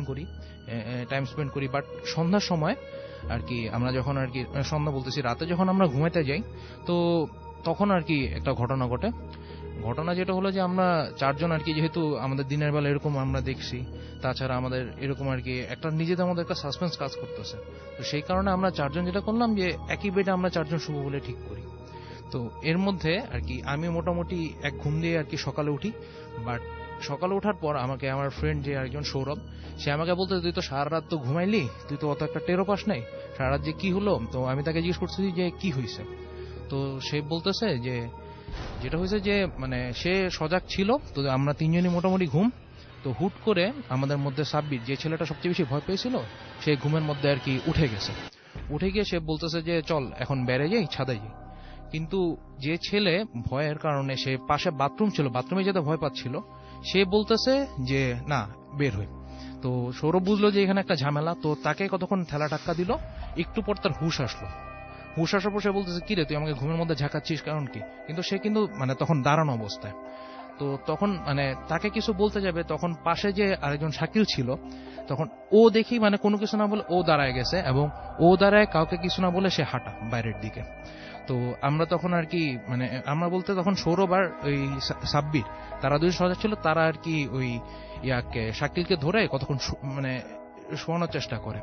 টাইম স্পেন্ড করি। বাট সন্ধ্যার সময় আর কি আমরা যখন আর কি সন্ধ্যা বলতেছি রাতে যখন আমরা ঘুমাতে যাই, তো তখন আর কি একটা ঘটনা ঘটে। ঘটনা যেটা হলো যে আমরা 4 জন আর কি, যেহেতু আমাদের দিনের বেলা এরকম আমরা দেখছি, তাছাড়া আমাদের এরকম আর কি একটা নিজেদের মধ্যে একটা সাসপেন্স কাজ করতেছে। তো সেই কারণে আমরা 4 জন যেটা করলাম যে একই বেডে আমরা 4 জন শুভ বলে ঠিক করি। তো এর মধ্যে আর কি আমি মোটামুটি এক ঘুম দিয়ে আর কি সকালে উঠি। বাট সকালে ওঠার পর আমাকে আমার ফ্রেন্ড যে একজন সৌরভ, সে আমাকে বলতে তুই তো সারা রাত তো ঘুমাইলি, তুই তো অত একটা টেরো পাস নাই, সারা রাত যে কি হলো। তো আমি তাকে জিজ্ঞেস করছি যে কি হয়েছে। তো সে বলতেছে যে যেটা হয়েছে যে মানে সে সজাগ ছিল, তো আমরা 3 জনই মোটামুটি ঘুম। তো হুট করে আমাদের মধ্যে সাব্বির, যে ছেলেটা সবচেয়ে বেশি ভয় পেয়েছিল, সে ঘুমের মধ্যে আর কি উঠে গেছে। উঠে গিয়ে সে বলতেছে যে চল এখন বেড়ে যাই, ছাদে যাই। কিন্তু যে ছেলে ভয়ের কারণে, সে পাশে বাথরুম ছিল, বাথরুমে যেতে ভয় পাচ্ছিল, সে বলতেছে যে না বের হই। তো সৌরভ বুঝলো যে এখানে একটা ঝামেলা, তো তাকে কতক্ষণ ঠেলা টাক্কা দিল, একটু পর তার হুশ আসলো। হুশ আসার পর সে বলতেছে কি রে তুই আমাকে ঘুমের মধ্যে ঝাঁকাচ্ছিস, কারণ কি? কিন্তু সে কিন্তু মানে তখন দাঁড়ানো অবস্থায়। তো তখন মানে তাকে কিছু বলতে যাবে, তখন পাশে যে আরেকজন শাকিল ছিল, তখন ও দেখি মানে কোনো কিছু না বলে ও দাঁড়ায় গেছে, এবং ও দাঁড়ায় কাউকে কিছু না বলে সে হাঁটা বাইরের দিকে। তো আমরা তখন আর কি মানে আমরা বলতে তখন সৌরভ আর ওই সাব্বির, তারা দুজন সজাগ ছিল, তারা আর কি ওই শাকিলকে ধরে কতক্ষণ মানে শোয়ানোর চেষ্টা করে,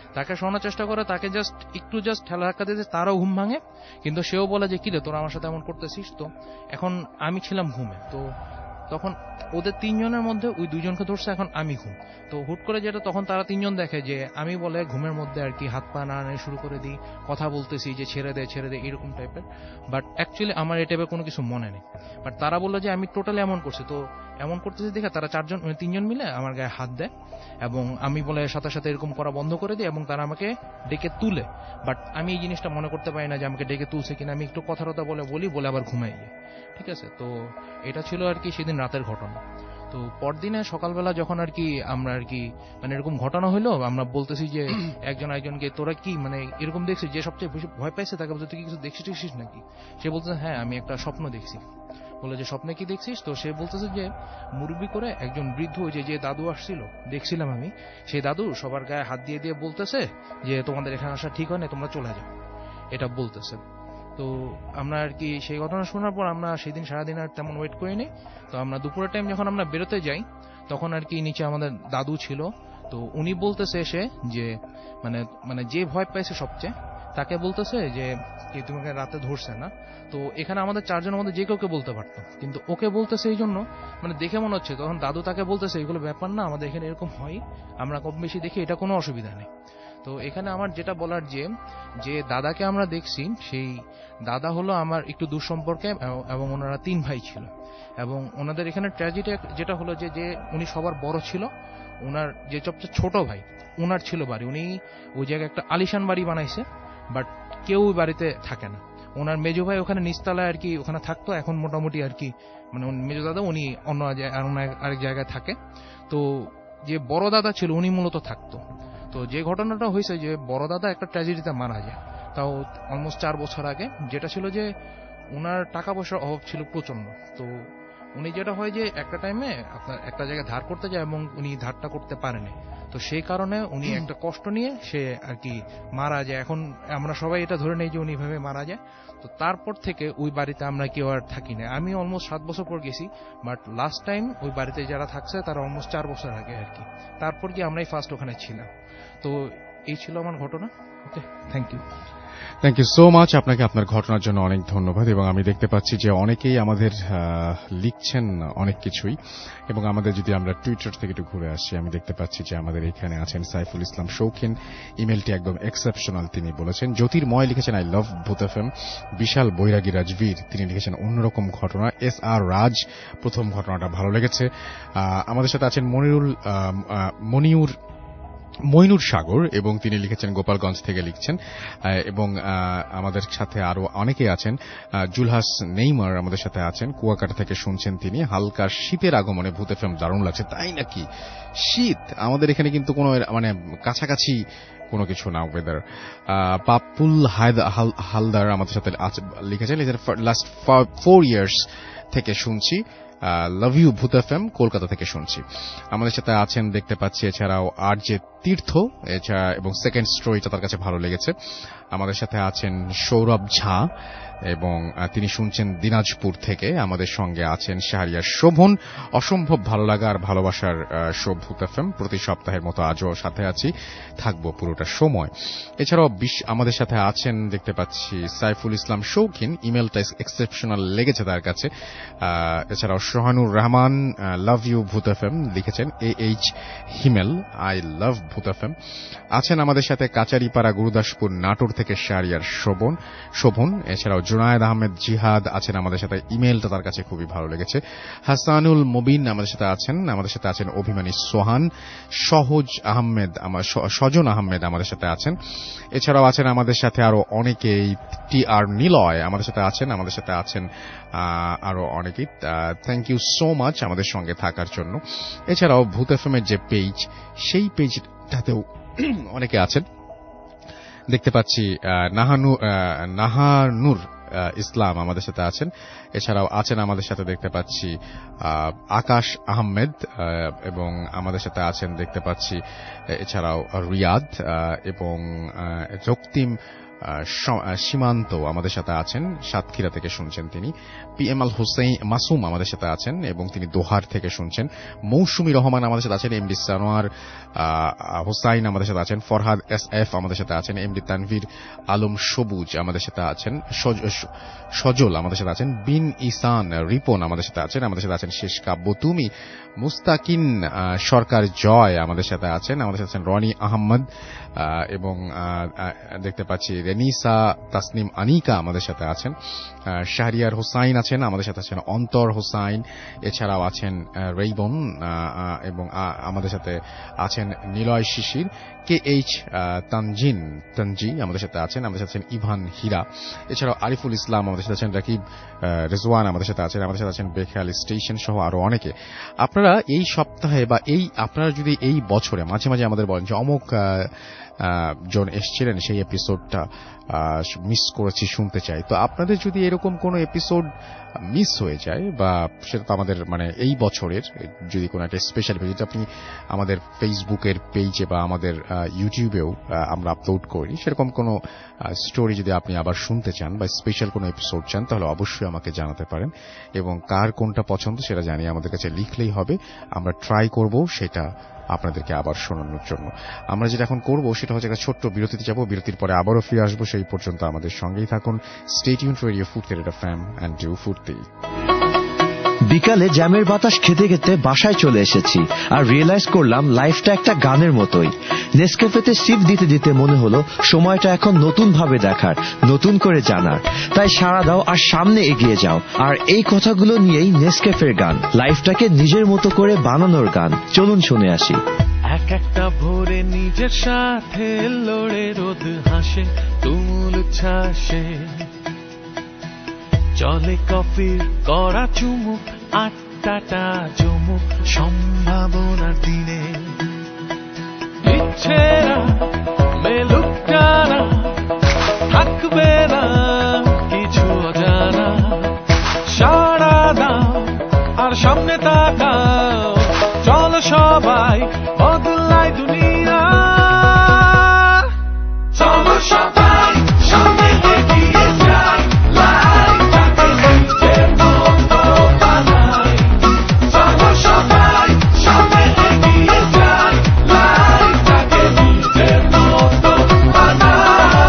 তাকে জাস্ট ঠেলা ধাক্কা দিতে, তারও ঘুম ভাঙে। কিন্তু সেও বলে যে কিরে তোরা আমার সাথে এমন করতেছিস। তো এখন আমি ছিলাম ঘুমে, তো তখন ওদের 3 জনের মধ্যে ওই 2 জনকে ধরছে, এখন আমি ঘুম। তো হুট করে যেটা তখন তারা 3 জন দেখে যে আমি বলে ঘুমের মধ্যে আর কি হাত পা নাড়ানো শুরু করে দিই, কথা বলতেছি যে ছেড়ে দে এরকম টাইপের। বাট অ্যাকচুয়ালি আমার এই টাইপের কোনো কিছু মনে নেই। বাট তারা বললো যে আমি টোটালি এমন করছি। তো এমন করতেছি দেখে তারা 3 জন মিলে আমার গায়ে হাত দেয়, এবং আমি বলে সাথে সাথে এরকম করা বন্ধ করে দিই, এবং তারা আমাকে ডেকে তুলে। বাট আমি এই জিনিসটা মনে করতে পারি না যে আমাকে ডেকে তুলছে কিনা, আমি একটু কথা বলে আবার ঘুমাই গিয়ে। ঠিক আছে, তো এটা ছিল আর কি সেদিন রাতের ঘটনা। তো পরদিনে সকালবেলা যখন আর কি আমরা আর কি মানে এরকম ঘটনা হইলো, আমরা বলতেছি যে একজনকে তোরা কি মানে এরকম দেখছিস, যে সবচেয়ে বেশি ভয় পাইছে তাকে বলতে তুই কি কিছু দেখছিস নাকি? সে বলতেছে হ্যাঁ আমি একটা স্বপ্ন দেখছি। বলে যে স্বপ্নে কি দেখছিস? তো সে বলতেছে যে মুরব্বি করে একজন বৃদ্ধ, যে দাদু আসছিল দেখছিলাম আমি, সেই দাদু সবার গায়ে হাত দিয়ে দিয়ে বলতেছে যে তোমাদের এখানে আসা ঠিক হয় না, তোমরা চলে যাও, এটা বলতেছে। তো আমরা আর কি সেই ঘটনা শোনার পর আমরা সেদিন সারাদিন আর তেমন ওয়েট করিনি। তো আমরা দুপুরের টাইম যখন আমরা বেরোতে যাই, তখন আর কি নিচে আমাদের দাদু ছিল। তো উনি বলতেছে এসে যে মানে যে ভয় পাইছে সবচেয়ে, তাকে বলতেছে যে তোমাকে রাতে ধরছে না। তো এখানে আমাদের 4 জনের মধ্যে যে কাউকে বলতে পারতো, কিন্তু ওকে বলতেছে এই জন্য মানে দেখে মনে হচ্ছে, তখন দাদু তাকে বলতেছে এগুলো ব্যাপার না, আমাদের এখানে এরকম হয়, আমরা কম বেশি দেখি, এটা কোনো অসুবিধা নেই। তো এখানে আমার যেটা বলার যে দাদাকে আমরা দেখছি, সেই দাদা হলো আমার একটু দূর সম্পর্কে, এবং ওনারা 3 ভাই ছিল। এবং ওনাদের এখানে ট্র্যাজেডি যেটা হলো যে উনি সবার বড় ছিল, ওনার যে সবচেয়ে ছোট ভাই, ওনার ছিল বাড়ি, উনি ওই জায়গায় একটা আলিশান বাড়ি বানাইছে, বাট কেউ বাড়িতে থাকে না। ওনার মেজো ভাই ওখানে নিচতলায় আর কি ওখানে থাকতো, এখন মোটামুটি আর কি মানে মেজো দাদা উনি অন্য আরেক জায়গায় থাকে। তো যে বড় দাদা ছিল উনি মূলত থাকতো। তো যে ঘটনাটা হয়েছে যে বড় দাদা একটা ট্র্যাজেডিতে মারা যায়, তাও অলমোস্ট 4 বছর আগে। যেটা ছিল যে ওনার টাকা পয়সার অভাব ছিল প্রচন্ড। তো উনি যেটা হয় যে একটা টাইমে আপনার একটা জায়গায় ধার করতে যায় এবং উনি ধারটা করতে পারেনি। তো সেই কারণে উনি একটা কষ্ট নিয়ে সে আর কি মারা যায়। এখন আমরা সবাই এটা ধরে নেই যে উনি ভাবে মারা যায়। তো তারপর থেকে ওই বাড়িতে আমরা কেউ আর থাকি না। আমি অলমোস্ট 7 বছর পর গেছি, বাট লাস্ট টাইম ওই বাড়িতে যারা থাকছে তারা অলমোস্ট 4 বছর আগে আর কি। তারপর কি আমরাই ফার্স্ট ওখানে ছিলাম। তো এই ছিল আমার ঘটনা। Okay, thank you so much. আপনাকে আপনার ঘটনার জন্য অনেক ধন্যবাদ। এবং আমি দেখতে পাচ্ছি যে অনেকেই আমাদের লিখছেন অনেক কিছুই। এবং আমাদের যদি আমরা টুইটার থেকে একটু ঘুরে আসি, আমি দেখতে পাচ্ছি যে আমাদের এখানে আছেন সাইফুল ইসলাম শৌখিন। ইমেলটি একদম এক্সেপশনাল, তিনি বলেছেন। জ্যোতির্ময় লিখেছেন আই লাভ ভূত এফএম। বিশাল বৈরাগী রাজবীর তিনি লিখেছেন অন্যরকম ঘটনা। এস আর রাজ প্রথম ঘটনাটা ভালো লেগেছে। আমাদের সাথে আছেন মইনুর সাগর এবং তিনি লিখেছেন গোপালগঞ্জ থেকে লিখছেন। এবং আমাদের সাথে আরো অনেকে আছেন। জুলহাস নেইমার আমাদের সাথে আছেন, কুয়াকাটা থেকে শুনছেন তিনি। হালকা শীতের আগমনে ভূত এফএম দারুণ লাগছে। তাই নাকি? শীত আমাদের এখানে কিন্তু কোনো মানে কাছাকাছি কোনো কিছু না ওয়েদার। পাপুল হালদার আমাদের সাথে লিখেছেন লাস্ট 4 ইয়ার্স থেকে শুনছি, love you Bhoot FM, Kolkata থেকে শুনছি। আমাদের সাথে আছেন দেখতে পাচ্ছি এছাড়াও আর যে তীর্থ এছাড়া এবং সেকেন্ড স্টোরিটা তার কাছে ভালো লেগেছে। আমাদের সাথে আছেন সৌরভ ঝা এবং তিনি শুনছেন দিনাজপুর থেকে। আমাদের সঙ্গে আছেন শাহরিয়ার শোভন। অসম্ভব ভালো লাগা আর ভালোবাসার শো ভূত এফএম, প্রতি সপ্তাহের মতো আজও সাথে আছি, থাকবো পুরোটা সময়। এছাড়াও আমাদের সাথে আছেন দেখতে পাচ্ছি সাইফুল ইসলাম শৌখিন, ইমেলটা এক্সেপশনাল লেগেছে তার কাছে। এছাড়াও Sohanur Rahman love you Bhoot FM লিখেছেন। H Himel I love Bhoot FM আছেন আমাদের সাথে। কাচারিপাড়া গুরুদাসপুর নাটোর থেকে শাহরিয়ার শোভন। এছাড়াও জুনায়েদ আহমেদ জিহাদ আছেন আমাদের সাথে, ইমেলটা তার কাছে খুবই ভালো লেগেছে। হাসানুল মুবিন আমাদের সাথে আছেন। আমাদের সাথে আছেন অভিমানী সোহান, সজন আহমেদ আমাদের সাথে আছেন। এছাড়াও আছেন আমাদের সাথে আরো অনেকেই। টি আর নিলয় আমাদের সাথে আছেন। আমাদের সাথে আছেন আরো অনেকেই। থ্যাংক ইউ সো মাচ আমাদের সঙ্গে থাকার জন্য। এছাড়াও ভূত এফএম এর যে পেজ, সেই পেজটাতেও অনেকে আছেন দেখতে পাচ্ছি। নাহানুর ইসলাম আমাদের সাথে আছেন। এছাড়াও আছেন আমাদের সাথে দেখতে পাচ্ছি আকাশ আহমেদ এবং আমাদের সাথে আছেন দেখতে পাচ্ছি এছাড়াও রিয়াদ এবং রক্তিম সীমান্ত আমাদের সাথে আছেন, সাতক্ষীরা থেকে শুনছেন তিনি। PM আল হোসেন মাসুম আমাদের সাথে আছেন এবং তিনি দোহার থেকে শুনছেন। মৌসুমী রহমান আমাদের সাথে আছেন। এমডি সানোয়ার হোসাইন আমাদের সাথে আছেন। ফরহাদ SF আমাদের সাথে আছেন। এমডি তানভীর আলম সবুজ আমাদের সাথে আছেন। সজল আমাদের সাথে আছেন। বিন ইসান রিপন আমাদের সাথে আছেন। আমাদের সাথে আছেন শেষ কাব্য তুমি। মুস্তাকিন সরকার জয় আমাদের সাথে আছেন। আমাদের সাথে আছেন রনি আহমদ এবং দেখতে পাচ্ছি রেনিসা তাসনিম আনিকা আমাদের সাথে আছেন। শাহরিয়ার হোসাইন আছেন। আমাদের সাথে আছেন অন্তর হোসাইন। এছাড়াও আছেন রেইবন এবং আমাদের সাথে আছেন নিলয় শিশির। KH তানজি আমাদের সাথে আছেন। আমাদের সাথে আছেন ইভান হীরা। এছাড়াও আরিফুল ইসলাম আমাদের সাথে আছেন। রাকিব রেজওয়ান আমাদের সাথে আছেন। আমাদের সাথে আছেন বেখাল স্টেশন সহ আরো অনেকে। আপনারা এই সপ্তাহে বা আপনারা যদি এই বছরে মাঝে মাঝে আমাদের বলেন যে অমুক জন এসেছিলেন, সেই এপিসোডটা মিস করেছি, শুনতে চাই, তো আপনাদের যদি এরকম কোনো এপিসোড মিস হয়ে যায় বা সেটা তো আমাদের মানে এই বছরের যদি কোনো একটা স্পেশাল পেজ, আপনি আমাদের ফেসবুকের পেজে বা আমাদের ইউটিউবেও আমরা আপলোড করি, সেরকম কোনো স্টোরি যদি আপনি আবার শুনতে চান বা স্পেশাল কোনো এপিসোড চান, তাহলে অবশ্যই আমাকে জানাতে পারেন। এবং কার কোনটা পছন্দ সেটা জানিয়ে আমাদের কাছে লিখলেই হবে। আমরা ট্রাই করব সেটা আপনাদেরকে আবার শোনানোর জন্য। আমরা যেটা এখন করব সেটা হচ্ছে একটা ছোট্ট বিরতিতে যাব। বিরতির পরে আবারও ফিরে আসবো। সেই পর্যন্ত আমাদের সঙ্গেই থাকুন। Stay tuned to radio Foorti FM and do Foorti. বিকালে জ্যামের বাতাস খেতে খেতে বাসায় চলে এসেছি আর রিয়েলাইজ করলাম লাইফটা একটা গানের মতোই। নেসক্যাফেতে সিপ দিতে দিতে মনে হলো সময়টা এখন নতুন ভাবে দেখার, নতুন করে জানার। তাই সাড়া দাও আর সামনে এগিয়ে যাও। আর এই কথাগুলো নিয়েই নেসক্যাফের গান, লাইফটাকে নিজের মতো করে বানানোর গান। চলুন শুনে আসি। এক একটা ভোরে নিজের সাথে লড়ে রোদ হাসে, তুমুল উচ্ছ্বাসে চলে কফির কড়া চুমুক, আটটাটা চুমুক সম্ভাবনার দিনে। ইচ্ছেরা মেলুক টানা, থাকবে না কিছু অজানা। সাড়া দাও আর সামনে তাকাও, চলো সবাই বদলাই দুনিয়া। চলো সবাই সামনে এগিয়ে যাই, লাইফটাকে নিজের মতো বানাই। চলো সবাই সামনে এগিয়ে যাই, লাইফটাকে নিজের মতো বানাই।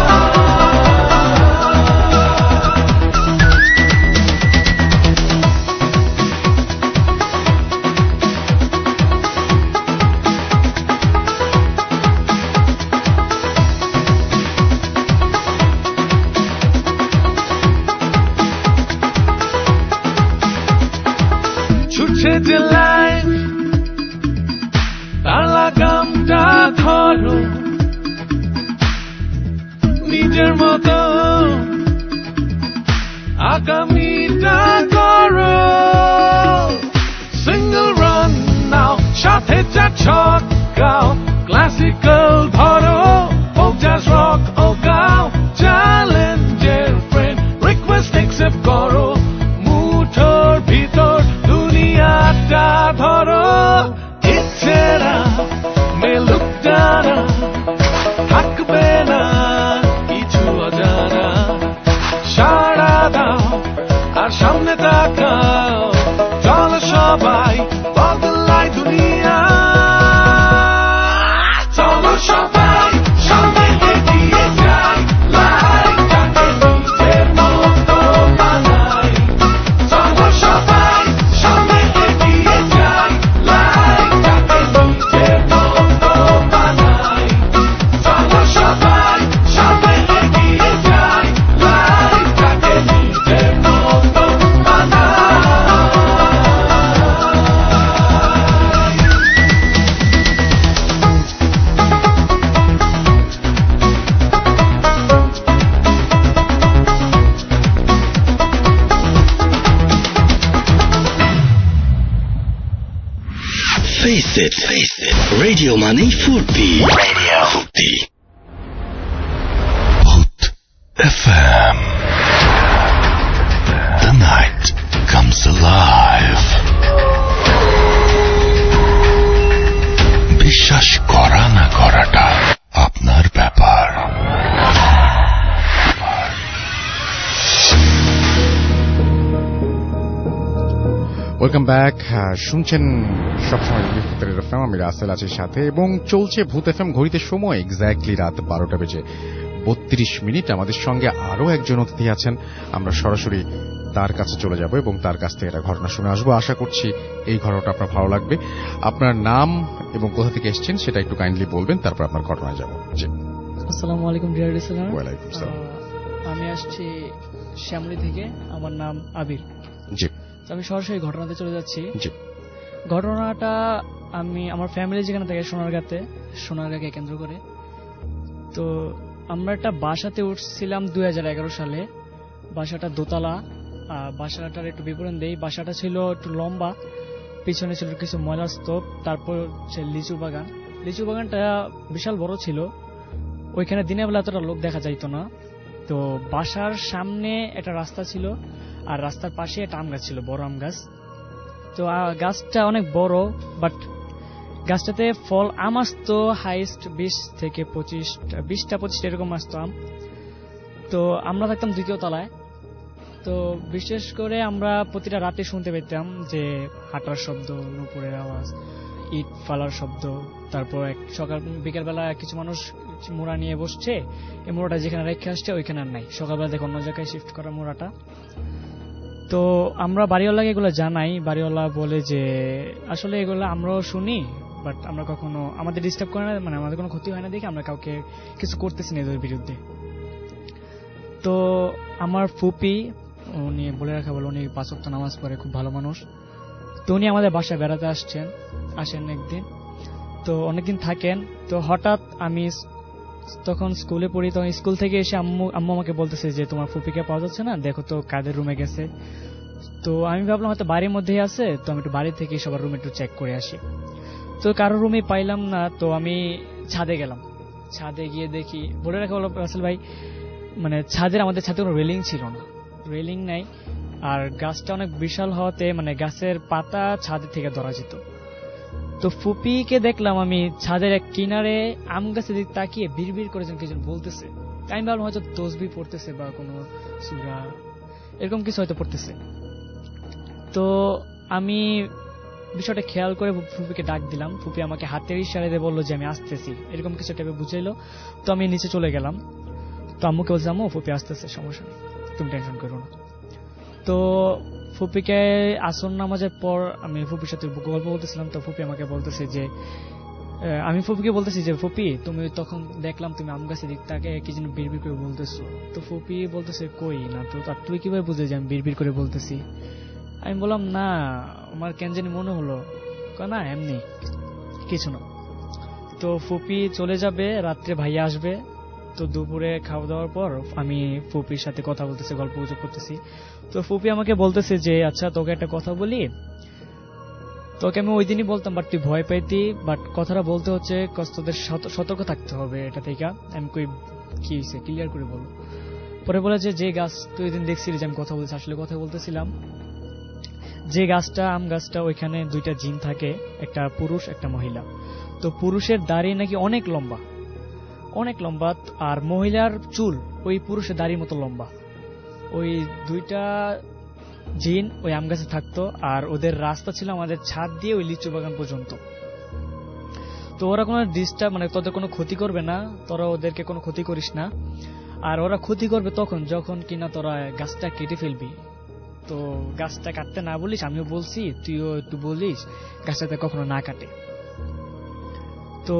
ছুটছে যে লাইফ, তার লাগামটা ধরো নিজের মতো, আগামীটা করো। সিঙ্গল রান নাও, সাথে চার ছক্কাও, ক্লাসিক্যাল ধরো, ফোক জাজ রক ও গাও। চ্যালেঞ্জের ফ্রেন্ড, রিকোয়েস্ট অ্যাকসেপ্ট করো, মুঠোর ভিতর দুনিয়াটা ধরো। ইচ্ছেরা মেলুক টানা, থাকবে না কিছু অজানা। সাড়া দাও আর সামনে তাকাও, চলো সবাই বদলাই দুনিয়া। চলো সবাই সামনে এগিয়ে যাই, লাইফটাকে নিজের মতো বানাই। চলো সবাই সামনে এগিয়ে যাই, লাইফটাকে নিজের মতো বানাই। চলো সবাই সামনে এগিয়ে যাই, লাইফটাকে নিজের মতো Face it, radio money ফুর্তি, radio ফুর্তি। Boot FM. The night comes alive. বিশ্বাস করা না করাটা আপনার ব্যাপার। Welcome back. শুনছেন সবসময় ভূতের এফএম, আমি রাসেল আছি সাথে, এবং চলছে ভূত এফএম। ঘড়িতে সময় এক্স্যাক্টলি রাত 12টা বেজে 32 মিনিট। আমাদের সঙ্গে আরো একজন অতিথি আছেন, আমরা সরাসরি তার কাছে চলে যাব এবং তার কাছ থেকে একটা ঘটনা শুনে আসবো। আশা করছি এই ঘটনাটা আপনার ভালো লাগবে। আপনার নাম এবং কোথা থেকে এসেছেন সেটা একটু কাইন্ডলি বলবেন, তারপর আপনার ঘটনায় যাব। জি, আসসালামু আলাইকুম ডিয়ার লিসেনার। ওয়ালাইকুম আসসালাম। আমি আসছি শ্যামলী থেকে, আমার নাম আবির। জি, তো আমি সরাসরি ঘটনাতে চলে যাচ্ছি। জি। ঘটনাটা আমি আমার ফ্যামিলি যেখানে থাকে সোনারগাঁকে কেন্দ্র করে। তো আমরা একটা বাসাতে উঠছিলাম 2011 সালে। বাসাটা দোতলা। বাসাটার একটু বিবরণ দেই। বাসাটা ছিল একটু লম্বা, পিছনে ছিল কিছু ময়লার স্তূপ, তারপর লিচু বাগান। লিচু বাগানটা বিশাল বড় ছিল। ওইখানে দিনের বেলা এতটা লোক দেখা যাইতো না। তো বাসার সামনে একটা রাস্তা ছিল, আর রাস্তার পাশে একটা আম গাছ ছিল, বড় আম গাছ। তো গাছটা অনেক বড়, বাট গাছটাতে ফল আম আসতো হাইস্ট 20-25টা এরকম আসতো আম। তো আমরা থাকতাম দ্বিতীয় তলায়। তো বিশেষ করে আমরা প্রতিটা রাতে শুনতে পেতাম যে হাঁটার শব্দ, নুপুরের আওয়াজ, ইট ফালার শব্দ। তারপর সকাল বিকেলবেলা কিছু মানুষ মোড়া নিয়ে বসছে, এই মোড়াটা যেখানে রেখে আসছে ওইখানে আর নাই, সকালবেলা দেখে অন্য জায়গায় শিফট করা মোড়াটা। তো আমরা বাড়িওয়ালাকে এগুলো জানাই। বাড়িওয়ালা বলে যে আসলে এগুলো আমরাও শুনি, বাট আমরা কখনো আমাদের ডিস্টার্ব করে না, মানে আমাদের কোনো ক্ষতি হয় না দেখে আমরা কাউকে কিছু করতেছি না এদের বিরুদ্ধে। তো আমার ফুপি, উনি বলে রাখা বলে উনি 5 ওয়াক্ত নামাজ পড়ে, খুব ভালো মানুষ। তো উনি আমাদের বাসায় বেড়াতে আসেন একদিন। তো অনেকদিন থাকেন। তো হঠাৎ আমি তখন স্কুলে পড়ি, তখন স্কুল থেকে এসে আম্মু আমাকে বলতেছে যে তোমার ফুপিকে পাওয়া যাচ্ছে না, দেখো তো কাদের রুমে গেছে। তো আমি ভাবলাম হয়তো বাড়ির মধ্যেই আছে, তো আমি একটু বাড়ি থেকে সবার রুমে একটু চেক করে আসি। তো কারোর রুমে পাইলাম না, তো আমি ছাদে গেলাম। ছাদে গিয়ে দেখি, বলে রাখা হলো রাসেল ভাই, মানে আমাদের ছাদে কোনো রেলিং ছিল না, রেলিং নাই। আর গাছটা অনেক বিশাল হওয়াতে মানে গাছের পাতা ছাদের থেকে ধরা যেত। তো ফুপিকে দেখলাম আমি ছাদের এক কিনারে আম গাছের দিকে তাকিয়ে বিড়বিড় করে যেন কিছু বলতেছে। আমি ভাবলাম হয়তো তসবিহ পড়তেছে বা কোনো সূরা এরকম কিছু হয়তো পড়তেছে। তো আমি বিষয়টা খেয়াল করে ফুপিকে ডাক দিলাম। ফুপি আমাকে হাতের ইশারা দিয়ে বললো যে আমি আসতেছি, এরকম কিছু টাইপে বুঝাইলো। তো আমি নিচে চলে গেলাম। তো আম্মুকে বলছি, আম্মু ফুপি আসতেছে, সমস্যা নেই, তুমি টেনশন করো না। তো ফুপিকে আসর নামাজের পর আমি ফুপির সাথে গল্প বলতেছিলাম। তো ফুপি আমাকে বলতেছে যে, আমি ফুপিকে বলতেছি যে ফুপি তুমি তখন দেখলাম তুমি আম গাছের দিক থেকে কি যেন বিড়বিড় করে বলতেছো। তো ফুপি বলতেছে কই না তো, আর তুই কিভাবে বুঝে যে আমি বিড়বিড় করে বলতেছি? আমি বললাম না, আমার কেন জানি মনে হলো। না এমনি কিছু না। তো ফুপি চলে যাবে, রাত্রে ভাইয়া আসবে। তো দুপুরে খাওয়া দাওয়ার পর আমি ফুপির সাথে কথা বলতেছি, গল্প গুজব করতেছি। তো ফুপি আমাকে বলতেছে যে আচ্ছা তোকে একটা কথা বলি, তোকে আমি ওই দিনই বলতাম বাট তুই ভয় পাইতি, বাট কথাটা বলতে হচ্ছে তোদের সতর্ক থাকতে হবে এটা থেকে। আমি কই কি হয়েছে ক্লিয়ার করে বলো। পরে বলে যে গাছ তুই দিন দেখছিলি যে আমি কথা বলছি, আসলে কথা বলতেছিলাম যে গাছটা আম গাছটা, ওইখানে দুইটা জিন থাকে, একটা পুরুষ একটা মহিলা। তো পুরুষের দাড়ি নাকি অনেক লম্বা, অনেক লম্বা, আর মহিলার চুল ওই পুরুষের দাড়ির মতো লম্বা। ওই দুইটা জিন ওই আম গাছে থাকতো, আর ওদের রাস্তা ছিল আমাদের ছাদ দিয়ে ওই লিচু বাগান পর্যন্ত। তো ওরা কোনো ডিস্টার্ব মানে তোদের কোনো ক্ষতি করবে না, তোরা ওদেরকে কোনো ক্ষতি করিস না। আর ওরা ক্ষতি করবে তখন যখন কিনা তোরা গাছটা কেটে ফেলবি। তো গাছটা কাটতে না বলিস, আমিও বলছি তুইও একটু বলিস গাছটাতে কখনো না কাটে। তো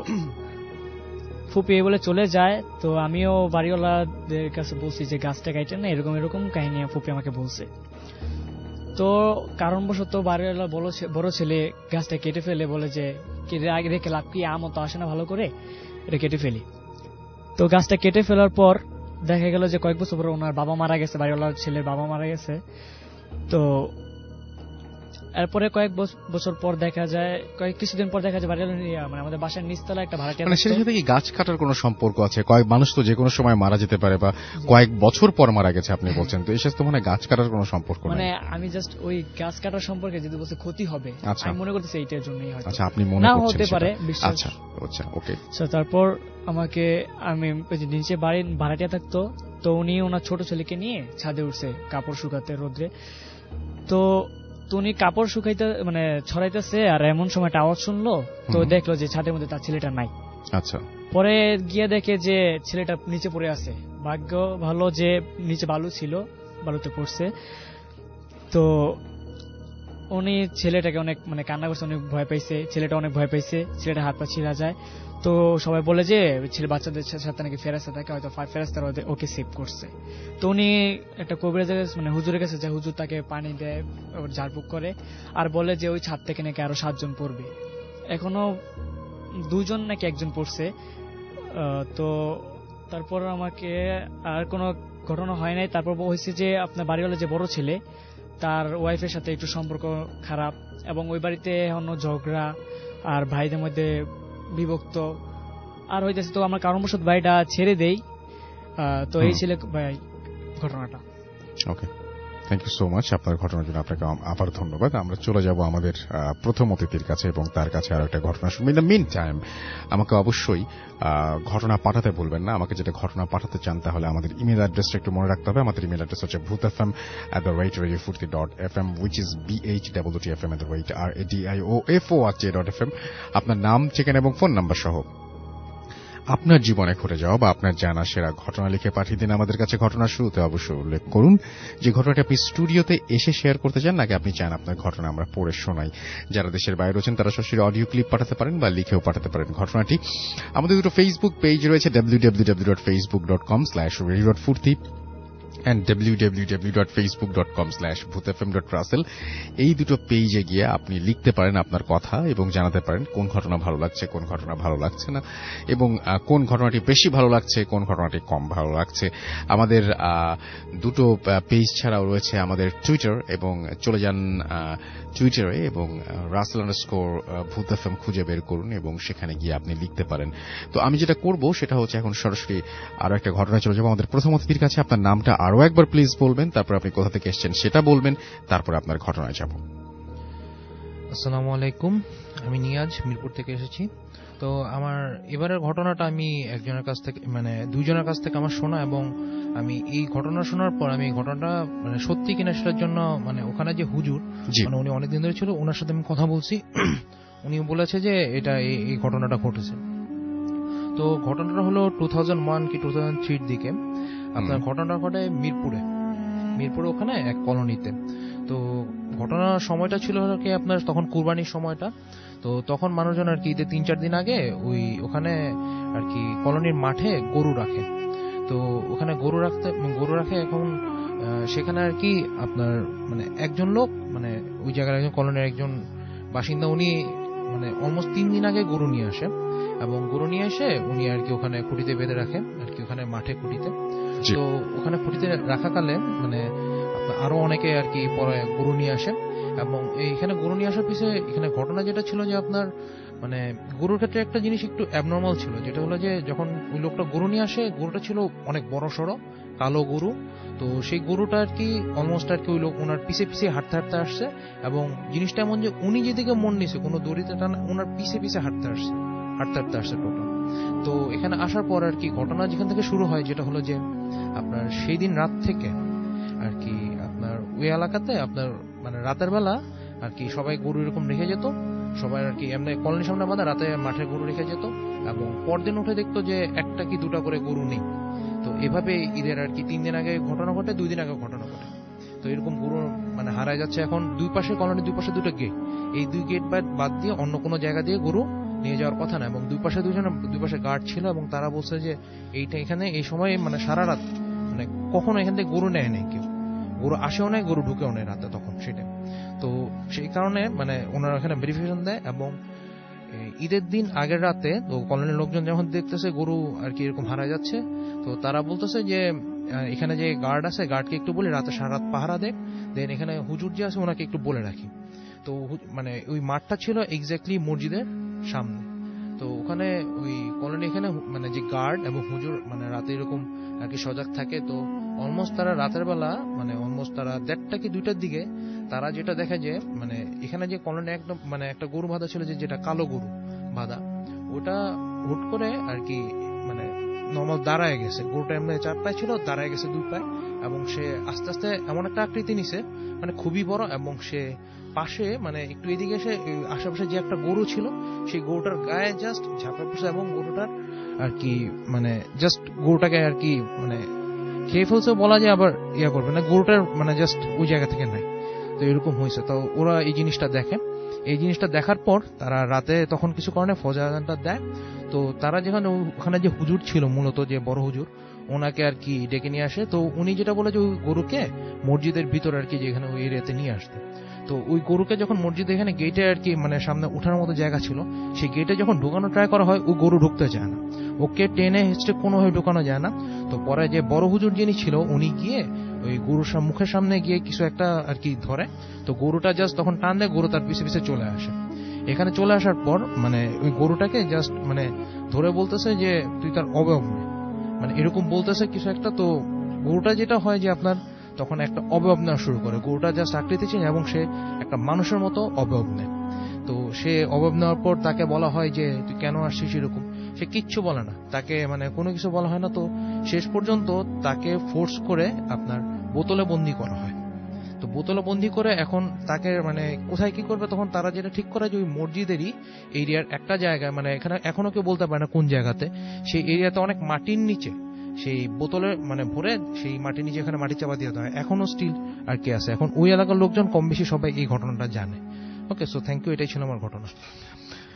ফুপি বলে চলে যায়। তো আমিও বাড়িওয়ালাদের কাছে বলছি যে গাছটা কাটে না, এরকম এরকম কাহিনী ফুপি আমাকে বলছে। তো কারণবশত বাড়িওয়ালা বড় ছেলে গাছটা কেটে ফেলে, বলে যে আগে রেখে লাভ কি, আমও তো আসে না ভালো করে, এটা কেটে ফেলি। তো গাছটা কেটে ফেলার পর দেখা গেল যে কয়েক বছর পর ওনার বাবা মারা গেছে, বাড়িওয়ালার ছেলের বাবা মারা গেছে। তো এরপরে কয়েক বছর পর দেখা যায়, কিছুদিন পর দেখা যায় বাড়িওয়ালা মানে আমাদের বাসার নিচতলা একটা ভাড়াটিয়া, মানে সেটার সাথে কি গাছ কাটার কোনো সম্পর্ক আছে? কয়েক মানুষ তো যে কোনো সময় মারা যেতে পারে, বা কয়েক বছর পর মারা গেছে আপনি বলছেন, তো এই সাথে মানে গাছ কাটার কোনো সম্পর্ক নেই। মানে আমি জাস্ট ওই গাছ কাটার সম্পর্কে যদি বলছে ক্ষতি হবে, আমি মনে করতেছি এইটার জন্যই হয়তো। আচ্ছা, আপনি মনে করছেন হতে পারে। আচ্ছা আচ্ছা, ওকে। তারপর আমাকে আমি নিচে বাড়ির ভাড়াটিয়া থাকতো, তো উনি ওনার ছোট ছেলেকে নিয়ে ছাদে উঠছে কাপড় শুকাতে রোদ্রে। তো উনি কাপড় শুকাইতে মানে ছড়াইতেছে, আর এমন সময় একটা আওয়াজ শুনলো। তো দেখলো যে ছাদের মধ্যে তার ছেলেটা নাই। আচ্ছা। পরে গিয়ে দেখে যে ছেলেটা নিচে পড়ে আছে। ভাগ্য ভালো যে নিচে বালু ছিল, বালুতে পড়ছে। তো উনি ছেলেটাকে অনেক মানে কান্না করছে, অনেক ভয় পাইছে, ছেলেটা অনেক ভয় পাইছে, ছেলেটা হাত পা ছিঁড়া যায়। তো সবাই বলে যে ছেলে বাচ্চাদের সাথে নাকি ফেরেশতা থাকে, হয়তো ফেরেশতারা ওকে সেভ করছে। তো উনি একটা কবিরাজের মানে হুজুরের কাছে যায়, হুজুর তাকে পানি দেয়, ঝাড়ফুঁক করে, আর বলে যে ওই ছাদ থেকে নাকি আরো 7 জন পড়বে। এখনো 2 জন নাকি 1 জন পড়ছে। তো তারপর আমাকে আর কোনো ঘটনা হয় নাই। তারপর হয়েছে যে আপনার বাড়িওয়ালা যে বড় ছেলে, তার ওয়াইফের সাথে একটু সম্পর্ক খারাপ, এবং ওই বাড়িতে অন্য ঝগড়া আর ভাইদের মধ্যে বিভক্ত আর হইতেছে। তো আমার কারণবশত বাড়িটা ছেড়ে দেই। তো এই ছিল ভাই ঘটনাটা। Okay, thank you so much আপনার ঘটনার জন্য। আপনাকে আবার ধন্যবাদ। আমরা চলে যাব আমাদের প্রথম অতিথির কাছে এবং তার কাছে আরো একটা ঘটনা শুনবো। ইন দ্য মিন টাইম আমাকে অবশ্যই ঘটনা পাঠাতে বলবেন না। আমাকে যেটা ঘটনা পাঠাতে চান তাহলে আমাদের ইমেল অ্যাড্রেসটা একটু মনে রাখতে হবে। আমাদের ইমেল অ্যাড্রেস হচ্ছে bhutfm@radiofurti.fm, which is bhutfm@radio.fm। আপনার নাম, ঠিকানা এবং ফোন নাম্বার সহ আপনার জীবনে ঘটে যাওয়া বা আপনার জানা সেরা ঘটনা লিখে পাঠিয়ে দিন আমাদের কাছে। ঘটনার শুরুতে অবশ্যই উল্লেখ করুন যে ঘটনাটি আপনি স্টুডিওতে এসে শেয়ার করতে চান, নাকি আপনি চান আপনার ঘটনা আমরা পড়ে শোনাই। যারা দেশের বাইরে রয়েছেন তারা সরাসরি অডিও ক্লিপ পাঠাতে পারেন বা লিখেও পাঠাতে পারেন ঘটনাটি। আমাদের দুটো ফেসবুক পেজ রয়েছে, www.facebook.com/radio.furti and www.facebook.com/bhutfm.russell এই দুটো পেজে গিয়ে আপনি লিখতে পারেন আপনার কথা এবং জানাতে পারেন কোন ঘটনা ভালো লাগছে, কোন ঘটনা ভালো লাগছে না, এবং কোন ঘটনাটি বেশি ভালো লাগছে, কোন ঘটনাটি কম ভালো লাগছে। আমাদের দুটো পেজ ছাড়াও রয়েছে আমাদের টুইটার, এবং চলে যান টুইটারে এবং russell_bhuthfm খুঁজে বের করুন এবং সেখানে গিয়ে আপনি লিখতে পারেন। তো আমি যেটা করব সেটা হচ্ছে এখন সরাসরি আরো একটা ঘটনা চলে যাবো আমাদের প্রথম অতিথির কাছে। আপনার নামটা আরো একবার প্লিজ বলবেন, তারপর আপনি কোথা থেকে এসেছেন সেটা বলবেন, তারপর আপনার ঘটনায় যাব। আসসালামু আলাইকুম, আমি নিয়াজ মিরপুর থেকে এসেছি। তো আমার এবারের ঘটনাটা আমি একজনের কাছ থেকে মানে দুইজনের কাছ থেকে আমার শোনা, এবং আমি এই ঘটনা শোনার পর আমি এই ঘটনাটা মানে সত্যি কিনা সেটার জন্য মানে ওখানে যে হুজুর মানে উনি অনেকদিন ধরে ছিল, ওনার সাথে আমি কথা বলছি। উনি বলেছে যে এটা এই ঘটনাটা ঘটেছে। তো ঘটনাটা হলো 2001 কি 2003 দিকে। আপনার ঘটনাটা ঘটে মিরপুরে ওখানে এক কলোনিতে। তো ঘটনার সময়টা ছিল কি আপনার তখন কুরবানির সময়টা। তো তখন মানুষজন আর কি ঈদের 3-4 দিন আগে ওখানে আর কি কলোনির মাঠে গরু রাখে। তো ওখানে গরু রাখে। এখন সেখানে আর কি আপনার মানে একজন লোক মানে ওই জায়গার একজন কলোনির একজন বাসিন্দা, উনি মানে অলমোস্ট 3 দিন আগে গরু নিয়ে আসে, এবং গরু নিয়ে এসে উনি আর কি ওখানে খুঁটিতে বেঁধে রাখে আর কি ওখানে মাঠে খুঁটিতে। তো ওখানে খুঁটিতে রাখাকালে মানে আরো অনেকে আর কি পরে গরু নিয়ে আসে, এবং এইখানে গরু নিয়ে আসার পিছনে এখানে ঘটনা যেটা ছিল যে আপনার মানে গরুর ক্ষেত্রে একটা জিনিস একটু অ্যাবনর্মাল ছিল, যেটা হলো যে যখন ওই লোকটা গরু নিয়ে আসে, গরুটা ছিল অনেক বড় সড়ো কালো গরু। তো সেই গরুটা আর কি অলমোস্ট আর কি ওই লোক ওনার পিছে পিছে হাঁটতে হাঁটতে আসছে, এবং জিনিসটা এমন যে উনি যেদিকে মন নিছে কোনো দড়িতে টানা ওনার পিছে পিছে হাঁটতে হাঁটতে আসছে টোটাল। তো এখানে আসার পর আর কি ঘটনা যেখান থেকে শুরু হয় যেটা হলো যে আপনার সেই দিন রাত থেকে আর কি আপনার ওই এলাকাতে আপনার মানে রাতের বেলা আর কি সবাই গরু এরকম রেখে যেত, সবাই আর কি এমনি কলোনির সামনে বাঁধা রাতে মাঠে গরু রেখে যেত, এবং পরদিন উঠে দেখতো যে একটা কি দুটা করে গরু নেই। তো এভাবে ঈদের আর কি 3 দিন আগে ঘটনা ঘটে, 2 দিন আগে ঘটনা ঘটে। তো এরকম গরু মানে হারায় যাচ্ছে। এখন দুই পাশে কলোনির দুই পাশে দুটো গেট, এই 2 গেট বাদ দিয়ে অন্য কোনো জায়গা দিয়ে গরু নিয়ে যাওয়ার কথা না, এবং দুই পাশে গার্ড ছিল, এবং তারা বলছে যে এইটা এখানে এই সময় মানে সারা রাত মানে কখনো এখান থেকে গরু নেয় নাই কেউ, গরু আসেও নাই, গরু ঢুকেও নেয় রাতে তখন সেটা। তো সেই কারণে মানে ওনারা এখানে ভেরিফিকেশন দেয়, এবং ঈদের দিন আগের রাতে তো কলোনির লোকজন যখন দেখতেছে গরু আর কি এরকম হারা যাচ্ছে, তো তারা বলতেছে যে এখানে যে গার্ড আছে গার্ডকে একটু বলে রাতে সারা রাত পাহারা দেখ, দেন এখানে হুজুর যে আছে ওনাকে একটু বলে রাখি। তো মানে ওই মাঠটা ছিল এক্স্যাক্টলি মসজিদের সামনে। তো ওখানে ওই কলোনি এখানে মানে যে গার্ড এবং হুজুর মানে রাতে এরকম আর কি সজাগ থাকে। তো অলমোস্ট তারা রাতের বেলা মানে অলমোস্ট তারা 1:30 কি 2টার দিকে তারা যেটা দেখে যে মানে এখানে যে কলোনি একদম মানে একটা গরু বাঁধা ছিল যেটা কালো গরু বাঁধা, ওটা হুট করে আর কি মানে নর্মাল দাঁড়ায় গেছে। গরুটা এমনি 4 পায়ে ছিল, দাঁড়ায় গেছে 2 পায়ে, এবং সে আস্তে আস্তে এমন একটা আকৃতি নিছে মানে খুবই বড়, এবং সে পাশে মানে একটু এদিকে এসে আশেপাশে যে একটা গরু ছিল সেই গরুটার গায়ে জাস্ট ঝাঁপড়ে পড়ছে, এবং গরুটার আর কি মানে জাস্ট গরুটাকে আর কি মানে খেয়ে ফেলছে বলা যায়, আবার ইয়া করবে না, গরুটার মানে জাস্ট ওই জায়গা থেকে নাই। তো এরকম হয়েছে। তো ওরা এই জিনিসটা দেখে, এই জিনিসটা দেখার পর তারা রাতে তখন কিছু কারণে ফজর আযানটা দেয়। তো তারা যেখানে ওখানে যে হুজুর ছিল মূলত যে বড় হুজুর, ওনাকে আর কি ডেকে নিয়ে আসে। তো উনি যেটা বলে যে ওই গরুকে মসজিদের ভিতর আর কি যেখানে ওই এরিয়াতে নিয়ে আসতে। তো ওই গরুকে যখন মসজিদে এখানে গেটে আর কি মানে সামনে ওঠার মতো জায়গা ছিল, সেই গেটে যখন ঢোকানো ট্রাই করা হয় ওই গরু ঢুকতে চায় না, ওকে টেনে হেঁচড়ে কোনোভাবে ঢোকানো যায় না। তো পরে যে বড় হুজুর যিনি ছিল উনি গিয়ে ওই গরুর মুখের সামনে গিয়ে কিছু একটা আর কি ধরে। তো গরুটা জাস্ট তখন টান দেয়, গরু তার পিছে পিছে চলে আসে। এখানে চলে আসার পর মানে ওই গরুটাকে জাস্ট মানে ধরে বলতেছে যে তুই তার অবয়ব নে, মানে এরকম বলতেছে কিছু একটা। তো গরুটা যেটা হয় যে আপনার তখন একটা অবয়ব নেওয়া শুরু করে, গরুটা জাস্ট আকৃতি চেঞ্জ এবং সে একটা মানুষের মতো অবয়ব নেয়। তো সে অবয়ব নেওয়ার পর তাকে বলা হয় যে তুই কেন আসছিস এরকম, সে কিচ্ছু বলে না, তাকে মানে কোনো কিছু বলা হয় না। তো শেষ পর্যন্ত তাকে ফোর্স করে আপনার বোতলে বন্দি করা হয়। তো বোতলে বন্দি করে এখন তাকে মানে কোথায় কি করবে, তখন তারা যেটা ঠিক করে যে ওই মসজিদেরই এরিয়ার একটা জায়গায়, মানে এখানে এখনো কেউ বলতে পারে না কোন জায়গাতে, সেই এরিয়াতে অনেক মাটির নিচে সেই বোতলে মানে ভরে সেই মাটির নিচে এখানে মাটি চাপা দিয়ে দেওয়া হয়, এখনো স্টিল আর কি আছে। এখন ওই এলাকার লোকজন কম বেশি সবাই এই ঘটনাটা জানে। ওকে, সো থ্যাংক ইউ, এটাই ছিল আমার ঘটনা।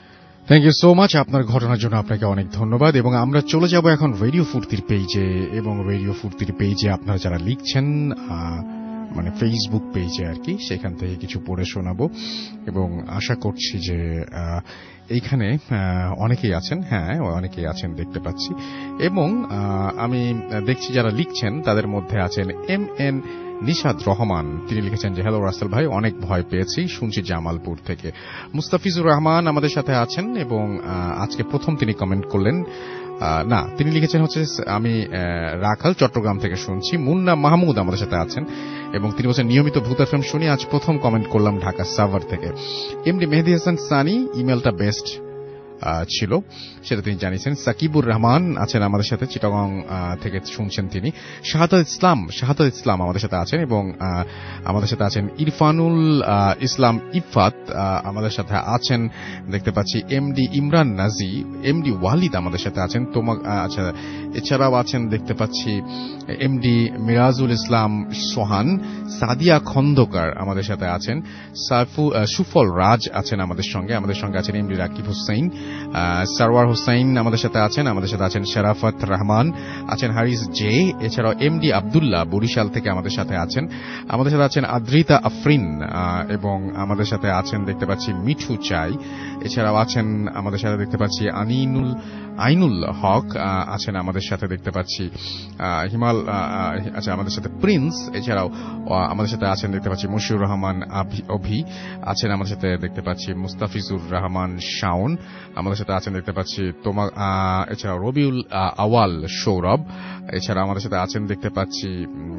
Thank you so much. আপনার ঘটনার জন্য আপনাকে অনেক ধন্যবাদ। এবং আমরা চলে যাব এখন রেডিও ফুর্তির পেজে, এবং রেডিও ফুর্তির পেজে আপনারা যারা লিখছেন, মানে ফেসবুক পেজে আর কি, সেখান থেকে কিছু পড়ে শোনাবো। এবং আশা করছি যে এইখানে অনেকেই আছেন, হ্যাঁ অনেকেই আছেন দেখতে পাচ্ছি। এবং আমি দেখছি যারা লিখছেন তাদের মধ্যে আছেন MN নিশাদ রহমান। তিনি লিখেছেন যে হ্যালো রাসেল ভাই, অনেক ভয় পেয়েছি, শুনছি জামালপুর থেকে। মুস্তাফিজুর রহমান আমাদের সাথে আছেন এবং আজকে প্রথম তিনি কমেন্ট করলেন। না, তিনি লিখেছেন হচ্ছে আমি রাখাল চট্টগ্রাম থেকে শুনছি। মুন্না মাহমুদ আমাদের সাথে আছেন এবং তিনি বলছেন নিয়মিত ভূত এফএম শুনি, আজ প্রথম কমেন্ট করলাম ঢাকা সাভার থেকে। এমডি মেহেদী হাসান সানি, ইমেলটা বেস্ট ছিল সেটা তিনি জানিয়েছেন। সাকিবুর রহমান আছেন আমাদের সাথে, চিটাগং থেকে শুনছেন তিনি। শাহাদাত ইসলাম আমাদের সাথে আছেন এবং আমাদের সাথে আছেন ইরফানুল ইসলাম ইফাত আমাদের সাথে আছেন দেখতে পাচ্ছি। এমডি ইমরান নাজি, এমডি ওয়ালিদ আমাদের সাথে আছেন। আচ্ছা, এছাড়াও আছেন দেখতে পাচ্ছি এমডি মিরাজুল ইসলাম সোহান, সাদিয়া খন্দকার আমাদের সাথে আছেন। সুফল রাজ আছেন আমাদের সঙ্গে আছেন এমডি রাকিব হোসেন, সারওয়ার হোসেন আমাদের সাথে আছেন শরাফত রহমান, আছেন হারিস জে। এছাড়াও এমডি আব্দুল্লাহ বরিশাল থেকে আমাদের সাথে আছেন আদ্রিতা আফরিন, এবং আমাদের সাথে আছেন দেখতে পাচ্ছি মিঠু চাই। এছাড়াও আছেন আমাদের সাথে দেখতে পাচ্ছি আইনুল হক আছেন আমাদের সাথে দেখতে পাচ্ছি হিমাল, আচ্ছা আমাদের সাথে প্রিন্স। এছাড়াও আমাদের সাথে আছেন দেখতে পাচ্ছি মশিউর রহমান অভি, আছেন আমাদের সাথে দেখতে পাচ্ছি মুস্তাফিজুর রহমান শাওন, আমাদের সাথে আছেন দেখতে পাচ্ছি এছাড়াও রবিউল আওয়াল সৌরভ। এছাড়া আমাদের সাথে আছেন দেখতে পাচ্ছি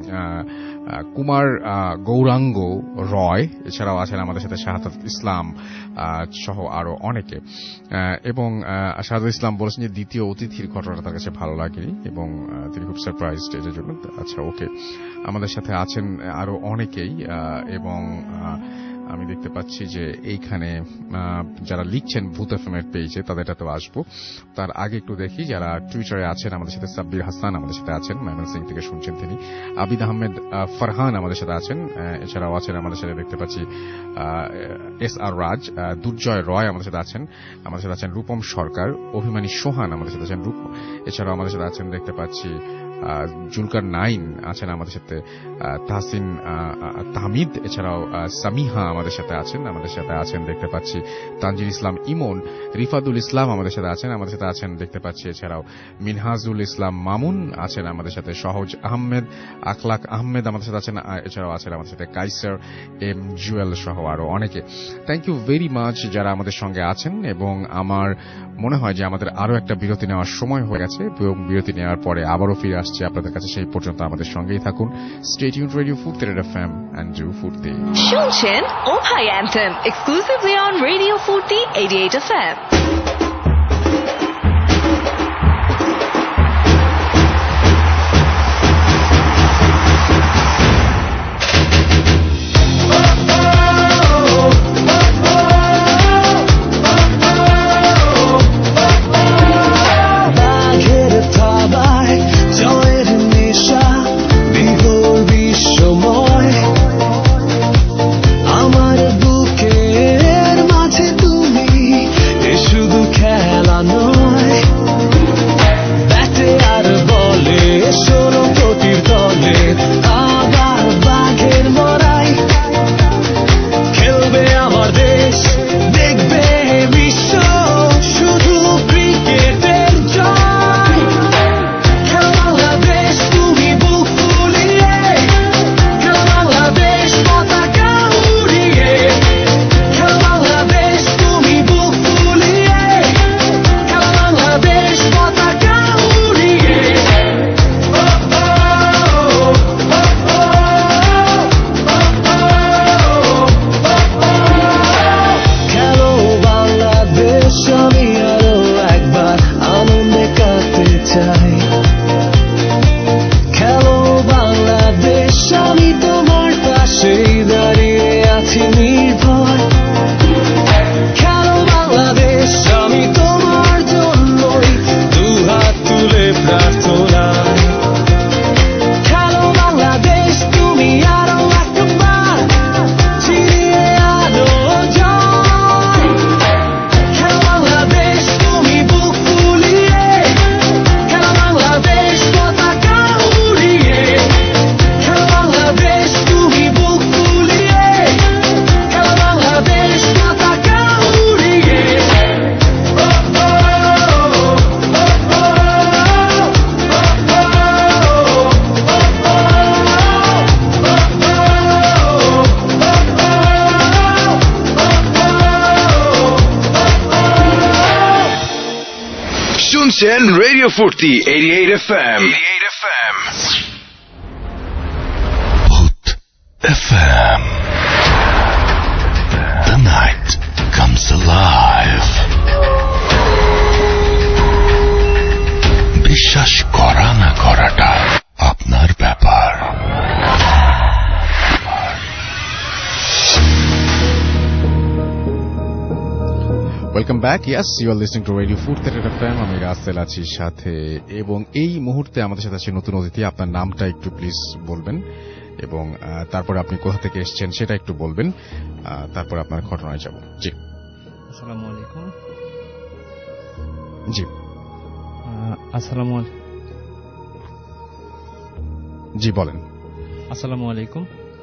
কুমার গৌরাঙ্গ রয়। এছাড়াও আছেন আমাদের সাথে শাহাদাত ইসলাম সহ আরো অনেকে। এবং শাহাদাত ইসলাম বলেছেন যে দ্বিতীয় অতিথির ঘটনাটা তার কাছে ভালো লাগেনি এবং তিনি খুব সারপ্রাইজড এর জন্য। আচ্ছা ওকে, আমাদের সাথে আছেন আরো অনেকেই। এবং আমি দেখতে পাচ্ছি যে এইখানে যারা লিখছেন ভূত এফএম এর পেজে তাদেরটা তো আসবো, তার আগে একটু দেখি যারা টুইটারে আছেন। আমাদের সাথে সাব্বির হাসান আমাদের সাথে আছেন, ময়মনসিংহ থেকে শুনছেন তিনি। আবিদ আহমেদ ফারহান আমাদের সাথে আছেন। এছাড়াও আছেন আমাদের সাথে দেখতে পাচ্ছি SR রাজ, দুর্জয় রয় আমাদের সাথে আছেন রূপম সরকার, অভিমানী সোহান আমাদের সাথে আছেন এছাড়াও আমাদের সাথে আছেন দেখতে পাচ্ছি জুলকার নাইন আছেন আমাদের সাথে, তাহসিন তাহমিদ। এছাড়াও সামিহা আমাদের সাথে আছেন দেখতে পাচ্ছি তানজির ইসলাম ইমন, রিফাদুল ইসলাম আমাদের সাথে আছেন দেখতে পাচ্ছি। এছাড়াও মিনহাজুল ইসলাম মামুন আছেন আমাদের সাথে, সহজ আহমেদ, আখলাক আহমেদ আমাদের সাথে আছেন। এছাড়াও আছেন আমাদের সাথে কাইসার এম জুয়েল সহ আরো অনেকে। থ্যাংক ইউ ভেরি মাচ যারা আমাদের সঙ্গে আছেন। এবং আমার মনে হয় যে আমাদের আরো একটা বিরতি নেওয়ার সময় হয়ে গেছে এবং বিরতি নেওয়ার পরে আবারও ফিরে আসছে আপনাদের কাছে। সেই পর্যন্ত আমাদের সঙ্গেই থাকুন। Stay tuned radio Foorti FM and do Foorti. শুনছেন ওভাই anthem exclusively on radio Foorti 88 FM। আমার বুকের মাঝে তুমি শুধু শুনছেন radio Foorti 88 FM। Boot FM. The night comes alive. বিশ্বাস করা না করাটা আপনার ব্যাপার। Welcome back. Yes, you are listening to radio Foorti FM। আমি রাসেল আছি সাথে, এবং এই মুহূর্তে আমাদের সাথে আছে নতুন অতিথি। আপনার নামটা একটু প্লিজ বলবেন, এবং তারপর আপনি কোথা থেকে এসেছেন সেটা একটু বলবেন, তারপর আপনার ঘটনায় যাব। জি, আসসালামু আলাইকুম। জি, আসসালামু জি বলেন। আসসালামু আলাইকুম।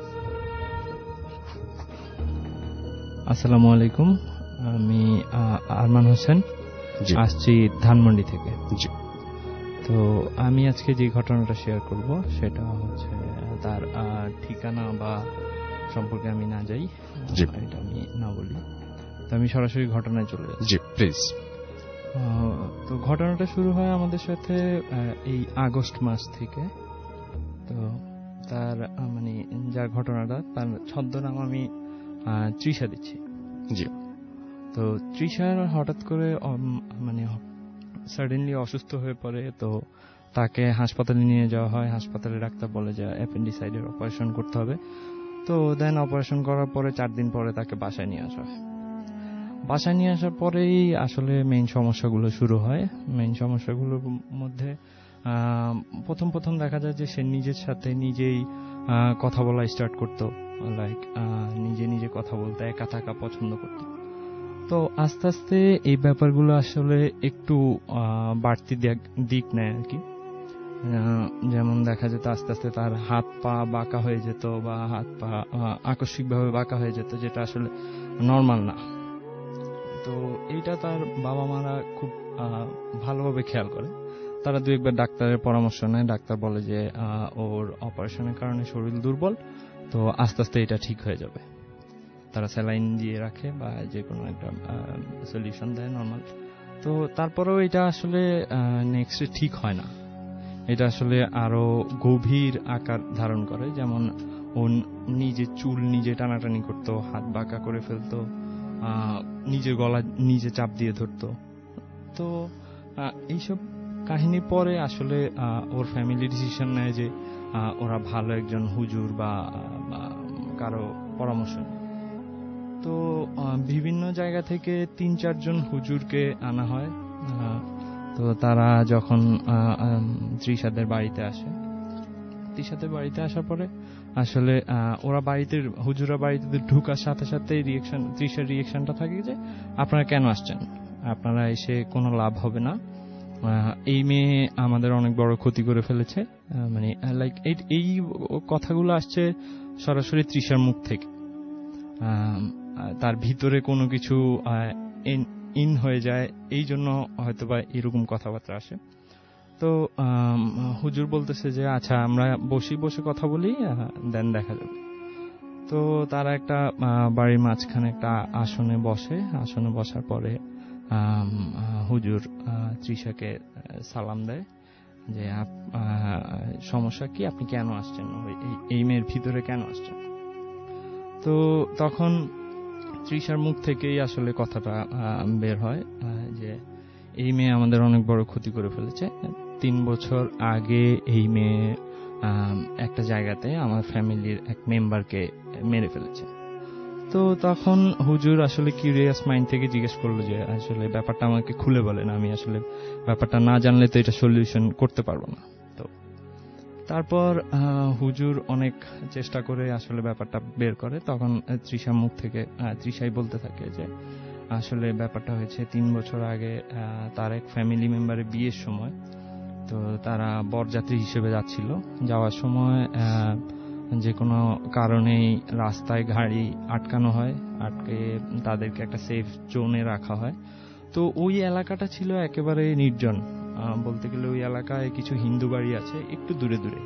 আসসালামু আলাইকুম। আমি আরমান হোসেন, আসছি ধানমন্ডি থেকে। জি। তো আমি আজকে যে ঘটনাটা শেয়ার করব সেটা হচ্ছে তার ঠিকানা বা সম্পর্কে আমি না যাই, এটা আমি না বলি। তো আমি সরাসরি ঘটনায় চলে যাচ্ছি। জি প্লিজ। তো ঘটনাটা শুরু হয় আমাদের সাথে এই আগস্ট মাস থেকে। তো তার মানে যার ঘটনাটা, তার ছদ্মনাম আমি তৃষা দিচ্ছি। জি। তো তৃষার হঠাৎ করে মানে সাডেনলি অসুস্থ হয়ে পড়ে। তো তাকে হাসপাতালে নিয়ে যাওয়া হয়। হাসপাতালে ডাক্তার বলে যে অ্যাপেন্ডিসাইডের অপারেশন করতে হবে। তো দেন অপারেশন করার পরে 4 দিন পরে তাকে বাসায় নিয়ে আসা হয়। বাসায় নিয়ে আসার পরেই আসলে মেইন সমস্যাগুলো শুরু হয়। মেইন সমস্যাগুলোর মধ্যে প্রথম দেখা যায় যে সে নিজের সাথে নিজেই কথা বলা স্টার্ট করতো, লাইক নিজে কথা বলতে, একা থাকা পছন্দ করতো। তো আস্তে আস্তে এই ব্যাপারগুলো আসলে একটু বাড়তি দিক নেয় আর কি। যেমন দেখা যেত আস্তে আস্তে তার হাত পা বাঁকা হয়ে যেত, বা হাত পা আকস্মিকভাবে বাঁকা হয়ে যেত, যেটা আসলে নর্মাল না। তো এইটা তার বাবা মারা খুব ভালোভাবে খেয়াল করে। তারা 2-1 বার ডাক্তারের পরামর্শ নেয়। ডাক্তার বলে যে ওর অপারেশনের কারণে শরীর দুর্বল, তো আস্তে আস্তে এটা ঠিক হয়ে যাবে। তারা স্যালাইন দিয়ে রাখে বা যে কোনো একটা সলিউশন দেয় নর্মাল। তো তারপরেও এটা আসলে নেক্সট ঠিক হয় না। এটা আসলে আরো গভীর আকার ধারণ করে। যেমন ও নিজে চুল নিজে টানাটানি করতো, হাত বাঁকা করে ফেলতো, নিজের গলা নিজে চাপ দিয়ে ধরতো। তো এইসব কাহিনীর পরে আসলে ওর ফ্যামিলি ডিসিশন নেয় যে ওরা ভালো একজন হুজুর বা কারো পরামর্শ নেয়। তো বিভিন্ন জায়গা থেকে 3-4 জন হুজুরকে আনা হয়। তো তারা যখন তৃষাদের বাড়িতে আসে, তৃষাদের বাড়িতে আসার পরে আসলে ওরা বাড়িতে, হুজুরা বাড়িতে ঢুকার সাথে সাথে তৃষার রিয়েকশনটা থাকে যে আপনারা কেন আসছেন, আপনারা এসে কোনো লাভ হবে না, এই মেয়ে আমাদের অনেক বড় ক্ষতি করে ফেলেছে। মানে লাইক এই কথাগুলো আসছে সরাসরি তৃষার মুখ থেকে। তার ভিতরে কোনো কিছু ইন হয়ে যায়, এই জন্য হয়তোবা এরকম কথাবার্তা আসে। তো হুজুর বলতেছে যে আচ্ছা আমরা বসে কথা বলি, দেন দেখা যাবে। তো তারা একটা বাড়ির মাঝখানে একটা আসনে বসে। আসনে বসার পরে হুজুর তৃষাকে সালাম দেয় যে সমস্যা কি, আপনি কেন আসছেন, এই মেয়ের ভিতরে কেন আসছেন। তো তখন তৃষার মুখ থেকেই আসলে কথাটা বের হয় যে এই মেয়ে আমাদের অনেক বড় ক্ষতি করে ফেলেছে। 3 বছর আগে এই মেয়ে একটা জায়গাতে আমার ফ্যামিলির এক মেম্বারকে মেরে ফেলেছে। তো তখন হুজুর আসলে কিউরিয়াস মাইন্ড থেকে জিজ্ঞেস করলো যে আসলে ব্যাপারটা আমাকে খুলে বলেন, আমি আসলে ব্যাপারটা না জানলে তো এটা সলিউশন করতে পারবো না। তো তারপর হুজুর অনেক চেষ্টা করে আসলে ব্যাপারটা বের করে। তখন তৃষার মুখ থেকে তৃষাই বলতে থাকে যে আসলে ব্যাপারটা হয়েছে 3 বছর আগে তার এক ফ্যামিলি মেম্বারের বিয়ের সময়। তো তারা বরযাত্রী হিসেবে যাচ্ছিল। যাওয়ার সময় যে কোনো কারণেই রাস্তায় গাড়ি আটকানো হয়, আটকে তাদেরকে একটা সেফ জোনে রাখা হয়। তো ওই এলাকাটা ছিল একেবারে নির্জন। বলতে গেলে ওই এলাকায় কিছু হিন্দু বাড়ি আছে একটু দূরে দূরে,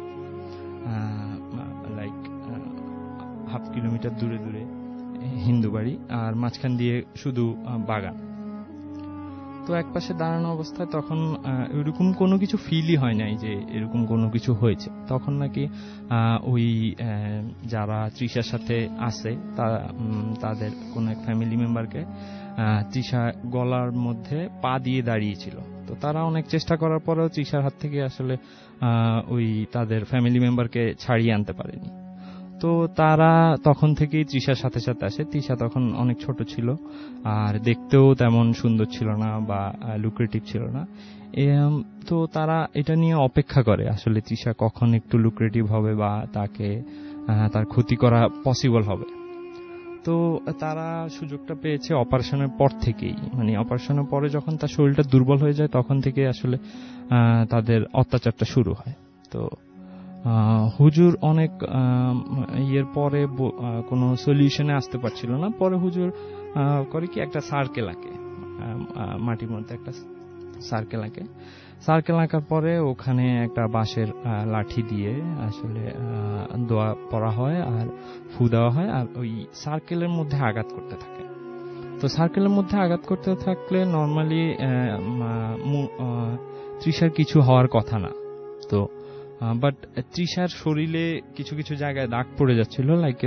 লাইক 1/2 কিলোমিটার দূরে হিন্দু বাড়ি, আর মাঝখান দিয়ে শুধু বাগান। তো একপাশে দাঁড়ানো অবস্থায় তখন এরকম কোনো কিছু ফিলই হয় নাই যে এরকম কোনো কিছু হয়েছে। তখন নাকি ওই যারা তৃষার সাথে আছে তাদের কোনো এক ফ্যামিলি মেম্বারকে তৃষা গলার মধ্যে পা দিয়ে দাঁড়িয়েছিল। তো তারা অনেক চেষ্টা করার পরেও তৃষার হাত থেকে আসলে ওই তাদের ফ্যামিলি মেম্বারকে ছাড়িয়ে আনতে পারেনি। তো তারা তখন থেকেই তৃষার সাথে সাথে আসে। তৃষা তখন অনেক ছোট ছিল আর দেখতেও তেমন সুন্দর ছিল না বা লুক্রেটিভ ছিল না। তো তারা এটা নিয়ে অপেক্ষা করে আসলে তৃষা কখন একটু লুক্রেটিভ হবে বা তাকে তার ক্ষতি করা পসিবল হবে। তো তারা সুযোগটা পেয়েছে অপারেশনের পর থেকেই, মানে অপারেশনের পরে যখন তার শরীরটা দুর্বল হয়ে যায় তখন থেকে আসলে তাদের অত্যাচারটা শুরু হয়। তো হুজুর অনেক ইয়ের পরে কোনো সলিউশনে আসতে পারছিল না। পরে হুজুর করে কি একটা সার্কেল আঁকে, মাটির মধ্যে একটা সার্কেল আঁকার পরে ওখানে একটা বাঁশের লাঠি দিয়ে আসলে দোয়া পড়া হয় আর ফু দেওয়া হয় আর ওই সার্কেলের মধ্যে আঘাত করতে থাকে। তো সার্কেলের মধ্যে আঘাত করতে থাকলে নর্মালি তৃষার কিছু হওয়ার কথা না। তো বাট তৃষার শরীরে কিছু কিছু জায়গায় দাগ পড়ে যাচ্ছিল, লাইক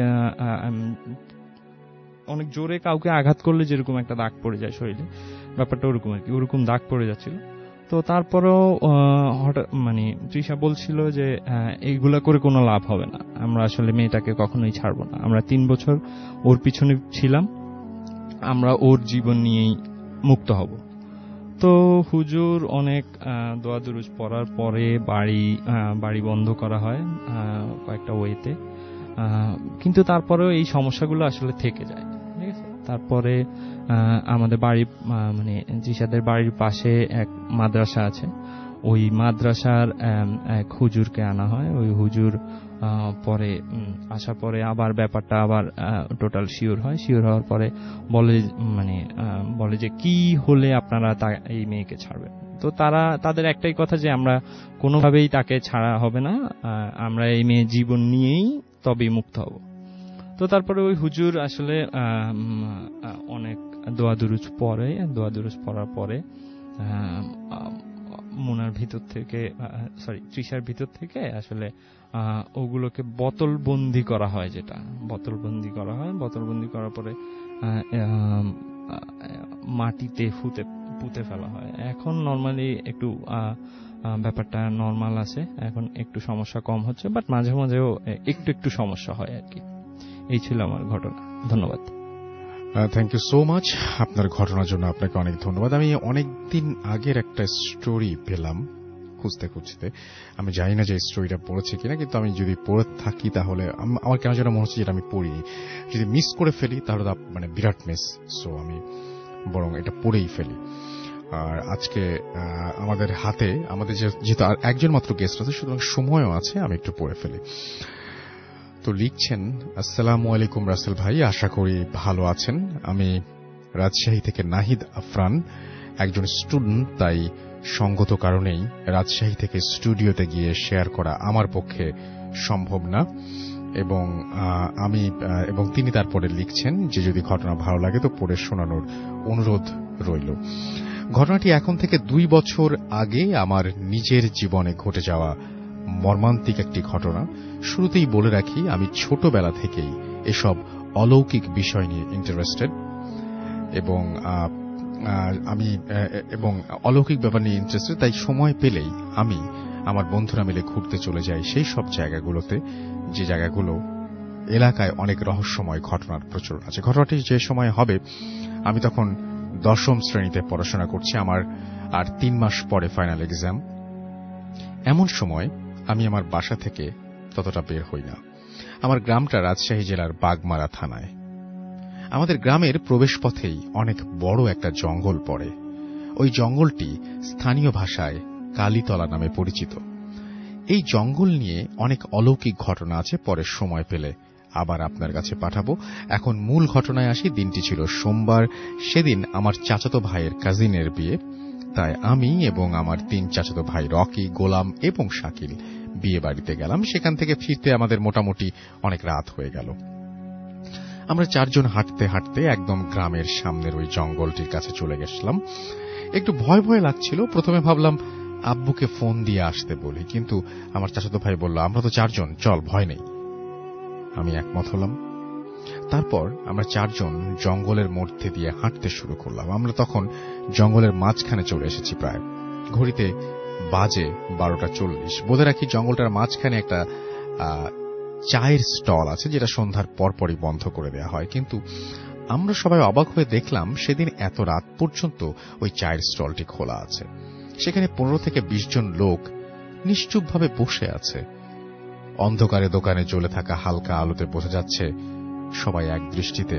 অনেক জোরে কাউকে আঘাত করলে যেরকম একটা দাগ পড়ে যায় শরীরে, ব্যাপারটা ওরকম আর কি, ওরকম দাগ পড়ে যাচ্ছিল। তো তারপরেও হঠাৎ মানে তৃষা বলছিল যে এইগুলা করে কোনো লাভ হবে না, আমরা আসলে মেয়েটাকে কখনোই ছাড়বো না, আমরা 3 বছর ওর পিছনে ছিলাম, আমরা ওর জীবন নিয়েই মুক্ত হব। তো হুজুর অনেক দোয়া দুরুজ পড়ার পরে বাড়ি বন্ধ করা হয় কয়েকটা ওয়েতে, কিন্তু তারপরেও এই সমস্যাগুলো আসলে থেকে যায়। ঠিক আছে, তারপরে আমাদের বাড়ি মানে জিসাদের বাড়ির পাশে এক মাদ্রাসা আছে, ওই মাদ্রাসার এক হুজুরকে আনা হয়। ওই হুজুর পরে আসার পরে আবার ব্যাপারটা আবার টোটাল শিওর হওয়ার পরে বলে যে কি হলে আপনারা এই মেয়েকে ছাড়বেন। তো তাদের একটাই কথা যে আমরা কোনোভাবেই তাকে ছাড়া হবে না, আমরা এই মেয়ে জীবন নিয়েই তবেই মুক্ত হব। তো তারপরে ওই হুজুর আসলে অনেক দোয়া দুরুজ পড়ার পরে মোনার ভিতর থেকে তৃষার ভিতর থেকে আসলে ওগুলোকে বোতলবন্দি করা হয়, বোতলবন্দি করার পরে মাটিতে পুঁতে ফেলা হয়। এখন নর্মালি একটু ব্যাপারটা নর্মাল আছে, এখন একটু সমস্যা কম হচ্ছে, বাট মাঝে মাঝেও একটু সমস্যা হয় আর কি। এই ছিল আমার ঘটনা। ধন্যবাদ। থ্যাংক ইউ সো মাচ আপনার ঘটনার জন্য, আপনাকে অনেক ধন্যবাদ। আমি অনেকদিন আগের একটা স্টোরি পেলাম খুঁজতে, আমি জানি না যে স্টোরিটা পড়েছি কিনা, কিন্তু আমি যদি পড়ে থাকি তাহলে আমার কেন যেন মনে হচ্ছে যেটা আমি পড়িনি। যদি মিস করে ফেলি তাহলে মানে বিরাট মিস, সো আমি বরং এটা পড়েই ফেলি। আর আজকে আমাদের হাতে যেহেতু আর একজন মাত্র গেস্ট আছে, সুতরাং সময়ও আছে, আমি একটু পড়ে ফেলি। তো লিখছেন, আসসালামু আলাইকুম রাসেল ভাই, আশা করি ভালো আছেন। আমি রাজশাহী থেকে নাহিদ আফরান, একজন স্টুডেন্ট, তাই সঙ্গত কারণেই রাজশাহী থেকে স্টুডিওতে গিয়ে শেয়ার করা আমার পক্ষে সম্ভব না। এবং তিনি তারপরে লিখছেন যে যদি ঘটনা ভালো লাগে তো পড়ে শোনানোর অনুরোধ রইল। ঘটনাটি এখন থেকে 2 বছর আগে আমার নিজের জীবনে ঘটে যাওয়া মর্মান্তিক একটি ঘটনা। শুরুতেই বলে রাখি, আমি ছোটবেলা থেকেই এসব অলৌকিক বিষয় নিয়ে ইন্টারেস্টেড এবং অলৌকিক ব্যাপার নিয়ে ইন্টারেস্টেড, তাই সময় পেলেই আমি আমার বন্ধুরা মিলে ঘুরতে চলে যাই সেই সব জায়গাগুলোতে, যে জায়গাগুলো এলাকায় অনেক রহস্যময় ঘটনার প্রচলন আছে। ঘটনাটি যে সময় হবে আমি তখন 10ম শ্রেণীতে পড়াশোনা করছি, আমার আর 3 মাস পরে ফাইনাল এক্সাম। এমন সময় আমি আমার বাসা থেকে ততটা বের হই না। আমার গ্রামটা রাজশাহী জেলার বাগমারা থানায়। আমাদের গ্রামের প্রবেশপথেই অনেক বড় একটা জঙ্গল পড়ে। ওই জঙ্গলটি স্থানীয় ভাষায় কালীতলা নামে পরিচিত। এই জঙ্গল নিয়ে অনেক অলৌকিক ঘটনা আছে, পরে সময় পেলে আবার আপনার কাছে পাঠাবো। এখন মূল ঘটনায় আসি। দিনটি ছিল সোমবার। সেদিন আমার চাচাতো ভাইয়ের কাজিনের বিয়ে, তাই আমি এবং আমার 3 চাচাতো ভাই রকি, গোলাম এবং শাকিল বিয়ে বাড়িতে গেলাম। সেখান থেকে ফিরতে আমাদের মোটামুটি অনেক রাত হয়ে গেল। আমরা 4 জন হাঁটতে হাঁটতে একদম গ্রামের সামনের ওই জঙ্গলটির কাছে চলে গেছিলাম। একটু ভয় ভয় লাগছিল। প্রথমে ভাবলাম আব্বুকে ফোন দিয়ে আসতে বলি, কিন্তু আমার চাচাতো ভাই বলল, আমরা তো 4 জন, চল, ভয় নেই। আমি একমত হলাম। তারপর আমরা 4 জন জঙ্গলের মধ্যে দিয়ে হাঁটতে শুরু করলাম। আমরা তখন জঙ্গলের মাঝখানে চলে এসেছি। প্রায় ঘড়িতে বাজে 12:40। বলে রাখি, জঙ্গলটার মাঝখানে একটা চায়ের স্টল আছে, যেটা সন্ধ্যার পরপরই বন্ধ করে দেওয়া হয়। কিন্তু আমরা সবাই অবাক হয়ে দেখলাম সেদিন এত রাত পর্যন্ত ওই চায়ের স্টলটি খোলা আছে। সেখানে 15 থেকে 20 জন লোক নিশ্চুপভাবে বসে আছে। অন্ধকারে দোকানে জ্বলে থাকা হালকা আলোতে বোঝা যাচ্ছে সবাই এক দৃষ্টিতে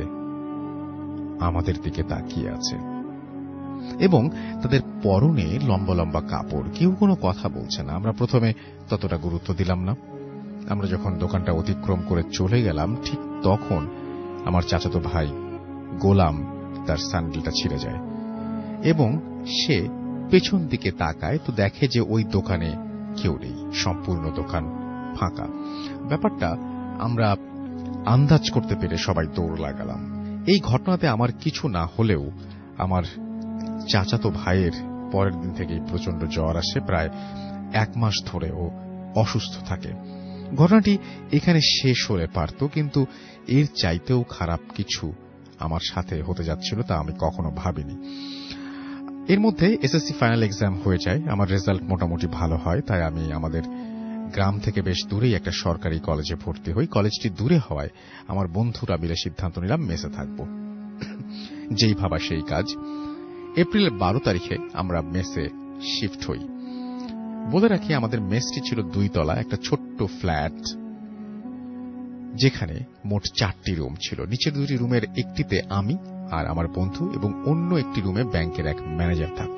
আমাদের দিকে তাকিয়ে আছে, এবং তাদের পরনে লম্বা লম্বা কাপড়। কেউ কোনো কথা বলছে না। আমরা প্রথমে ততটা গুরুত্ব দিলাম না। আমরা যখন দোকানটা অতিক্রম করে চলে গেলাম, ঠিক তখন আমার চাচাতো ভাই গোলাম তার স্যান্ডেলটা ছিঁড়ে যায় এবং সে পেছন দিকে তাকায়, তো দেখে যে ওই দোকানে কেউ নেই, সম্পূর্ণ দোকান ফাঁকা। ব্যাপারটা আমরা আন্দাজ করতে পেরে সবাই দৌড় লাগালাম। এই ঘটনাতে আমার কিছু না হলেও আমার চাচাতো ভাইয়ের পরের দিন থেকেই প্রচন্ড জ্বর আসে। প্রায় 1 মাস ধরে ও অসুস্থ থাকে। ঘটনাটি এখানে শেষ হলে পারত, কিন্তু এর চাইতেও খারাপ কিছু আমার সাথে হতে যাচ্ছিল, তা আমি কখনো ভাবিনি। এর মধ্যে এসএসসি ফাইনাল এক্সাম হয়ে যায়। আমার রেজাল্ট মোটামুটি ভালো হয়, তাই আমি আমাদের গ্রাম থেকে বেশ দূরেই একটা সরকারি কলেজে ভর্তি হই। কলেজটি দূরে হওয়ায় আমার বন্ধুরা মিলে সিদ্ধান্ত নিলাম মেসে থাকব। যেই ভাবা সেই কাজ। এপ্রিলের 12 তারিখে আমরা মেসে শিফট হই। বলে রাখি, আমাদের মেসটি ছিল 2 তলা একটা ছোট্ট ফ্ল্যাট, যেখানে মোট 4টি রুম ছিল। নিচের 2টি রুমের একটিতে আমি আর আমার বন্ধু এবং অন্য একটি রুমে ব্যাংকের এক ম্যানেজার থাকত,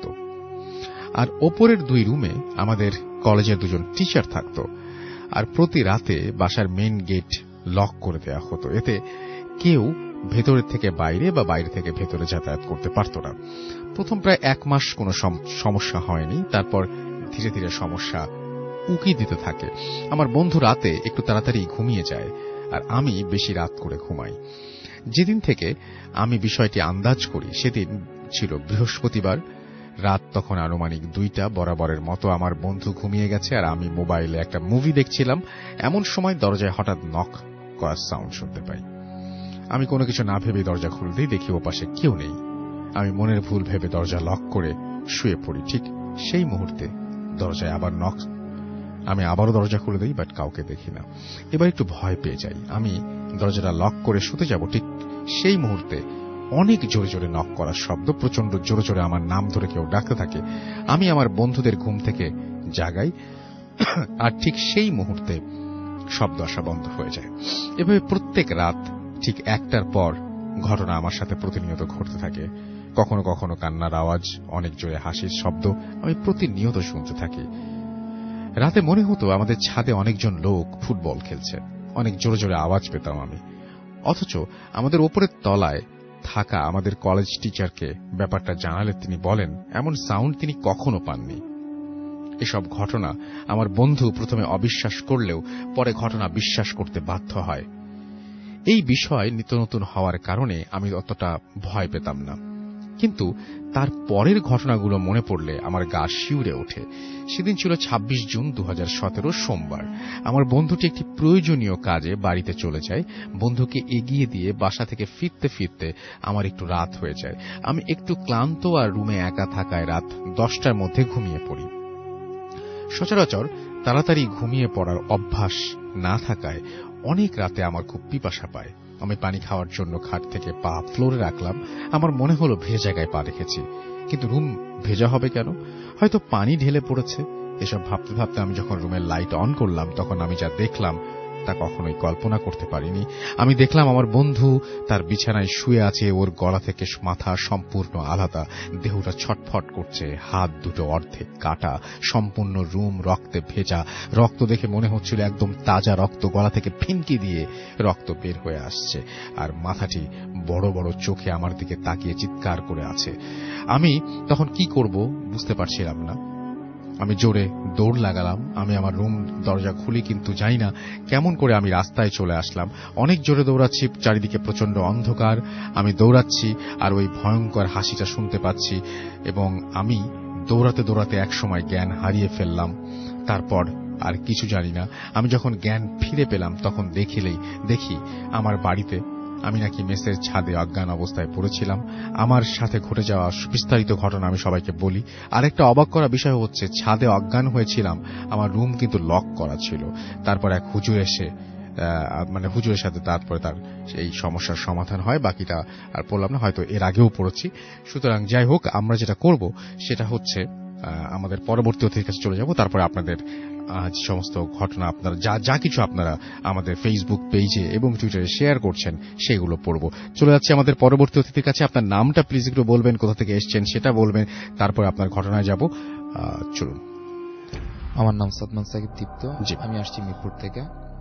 আর ওপরের 2 রুমে আমাদের কলেজের 2 জন টিচার থাকত। আর প্রতি রাতে বাসার মেইন গেট লক করে দেওয়া হতো, এতে কেউ ভেতরের থেকে বাইরে বা বাইরে থেকে ভেতরে যাতায়াত করতে পারত না। প্রথম প্রায় 1 মাস কোনো সমস্যা হয়নি। তারপর ধীরে ধীরে সমস্যা উকি দিতে থাকে। আমার বন্ধু রাতে একটু তাড়াতাড়ি ঘুমিয়ে যায়, আর আমি বেশি রাত করে ঘুমাই। যেদিন থেকে আমি বিষয়টি আন্দাজ করি সেদিন ছিল বৃহস্পতিবার। রাত তখন আনুমানিক 2টা। বরাবরের মতো আমার বন্ধু ঘুমিয়ে গেছে আর আমি মোবাইলে একটা মুভি দেখছিলাম। এমন সময় দরজায় হঠাৎ নক করার সাউন্ড শুনতে পাই। আমি কোনো কিছু না ভেবে দরজা খুলতেই দেখি ওপাশে কেউ নেই। আমি মনের ভুল ভেবে দরজা লক করে শুয়ে পড়ি। ঠিক সেই মুহূর্তে দরজায় আবার নক। আমি আবারও দরজা খুলে দিই, বাট কাউকে দেখি না। এবার একটু ভয় পেয়ে যাই। আমি দরজাটা লক করে শুতে যাব, ঠিক সেই মুহূর্তে অনেক জোরে জোরে নক করার শব্দ, প্রচন্ড জোরে জোরে আমার নাম ধরে কেউ ডাকতে থাকে। আমি আমার বন্ধুদের ঘুম থেকে জাগাই, আর ঠিক সেই মুহূর্তে শব্দ আসা বন্ধ হয়ে যায়। এভাবে প্রত্যেক রাত ঠিক 1টার পর ঘটনা আমার সাথে প্রতিনিয়ত ঘটতে থাকে। কখনো কখনো কান্নার আওয়াজ, অনেক জোরে হাসির শব্দ আমি প্রতিনিয়ত শুনতে থাকি। রাতে মনে হতো আমাদের ছাদে অনেকজন লোক ফুটবল খেলছে। অনেক জোরে জোরে আওয়াজ পেতাম আমি। অথচ আমাদের ওপরের তলায় থাকা আমাদের কলেজ টিচারকে ব্যাপারটা জানালে তিনি বলেন এমন সাউন্ড তিনি কখনো পাননি। এসব ঘটনা আমার বন্ধু প্রথমে অবিশ্বাস করলেও পরে ঘটনা বিশ্বাস করতে বাধ্য হয়। এই বিষয় নিত্য নতুন হওয়ার কারণে আমি অতটা ভয় পেতাম না, কিন্তু তার পরের ঘটনাগুলো মনে পড়লে আমার গা শিউরে ওঠে। সেদিন ছিল 26 জুন 2017 সোমবার। আমার বন্ধুটি একটি প্রয়োজনীয় কাজে বাড়িতে চলে যায়। বন্ধুকে এগিয়ে দিয়ে বাসা থেকে ফিরতে ফিরতে আমার একটু রাত হয়ে যায়। আমি একটু ক্লান্ত আর রুমে একা থাকায় রাত 10টার মধ্যে ঘুমিয়ে পড়ি। সচরাচর তাড়াতাড়ি ঘুমিয়ে পড়ার অভ্যাস না থাকায় অনেক রাতে আমার খুব পিপাসা পায়। আমি পানি খাওয়ার জন্য খাট থেকে পা ফ্লোরে রাখলাম। আমার মনে হলো ভেজা জায়গায় পা রেখেছি, কিন্তু রুম ভেজা হবে কেন? হয়তো পানি ঢেলে পড়েছে। এসব ভাবতে ভাবতে আমি যখন রুমের লাইট অন করলাম, তখন আমি যা দেখলাম তা কখনোই কল্পনা করতে পারিনি। আমি দেখলাম আমার বন্ধু তার বিছানায় শুয়ে আছে। ওর গলা থেকে মাথা সম্পূর্ণ আলাদা, দেহটা ছটফট করছে, হাত দুটো অর্ধেক কাটা, সম্পূর্ণ রুম রক্তে ভেজা। রক্ত দেখে মনে হচ্ছিল একদম তাজা রক্ত, গলা থেকে ফিনকি দিয়ে রক্ত বের হয়ে আসছে, আর মাথাটি বড় বড় চোখে আমার দিকে তাকিয়ে চিৎকার করে আছে। আমি তখন কি করব বুঝতে পারছিলাম না। আমি জোরে দৌড় লাগালাম। আমি আমার রুম দরজা খুলি, কিন্তু জানি না কেমন করে আমি রাস্তায় চলে আসলাম। অনেক জোরে দৌড়াচ্ছি, চারিদিকে প্রচন্ড অন্ধকার। আমি দৌড়াচ্ছি আর ওই ভয়ঙ্কর হাসিটা শুনতে পাচ্ছি, এবং আমি দৌড়াতে দৌড়াতে একসময় জ্ঞান হারিয়ে ফেললাম। তারপর আর কিছু জানি না। আমি যখন জ্ঞান ফিরে পেলাম তখন দেখি আমার বাড়িতে আমি নাকি মেসের ছাদে অজ্ঞান অবস্থায় পড়েছিলাম। আমার সাথে ঘটে যাওয়া বিস্তারিত ঘটনা আমি সবাইকে বলি। আরেকটা অবাক করা বিষয় হচ্ছে, ছাদে অজ্ঞান হয়েছিলাম, আমার রুম কিন্তু লক করা ছিল। তারপর এক হুজুর এসে হুজুরের সাথে তারপরে তার এই সমস্যার সমাধান হয়। বাকিটা আর পড়লাম না, হয়তো এর আগেও পড়েছি। সুতরাং যাই হোক, আমরা যেটা করব সেটা হচ্ছে আমাদের পরবর্তী অতিথির কাছে চলে যাব। তারপরে আপনাদের যে সমস্ত ঘটনা আপনারা যা কিছু আপনারা আমাদের ফেসবুক পেজে এবং টুইটারে শেয়ার করছেন সেগুলো পড়ব। চলে যাচ্ছে আমাদের পরবর্তী অতিথির কাছে। আপনার নামটা প্লিজ একটু বলবেন, কোথা থেকে এসেছেন সেটা বলবেন, তারপরে আপনার ঘটনায় যাব। চলুন। আমার নাম সাদমান সাকিব দীপ্ত, আমি আসছি মিরপুর থেকে।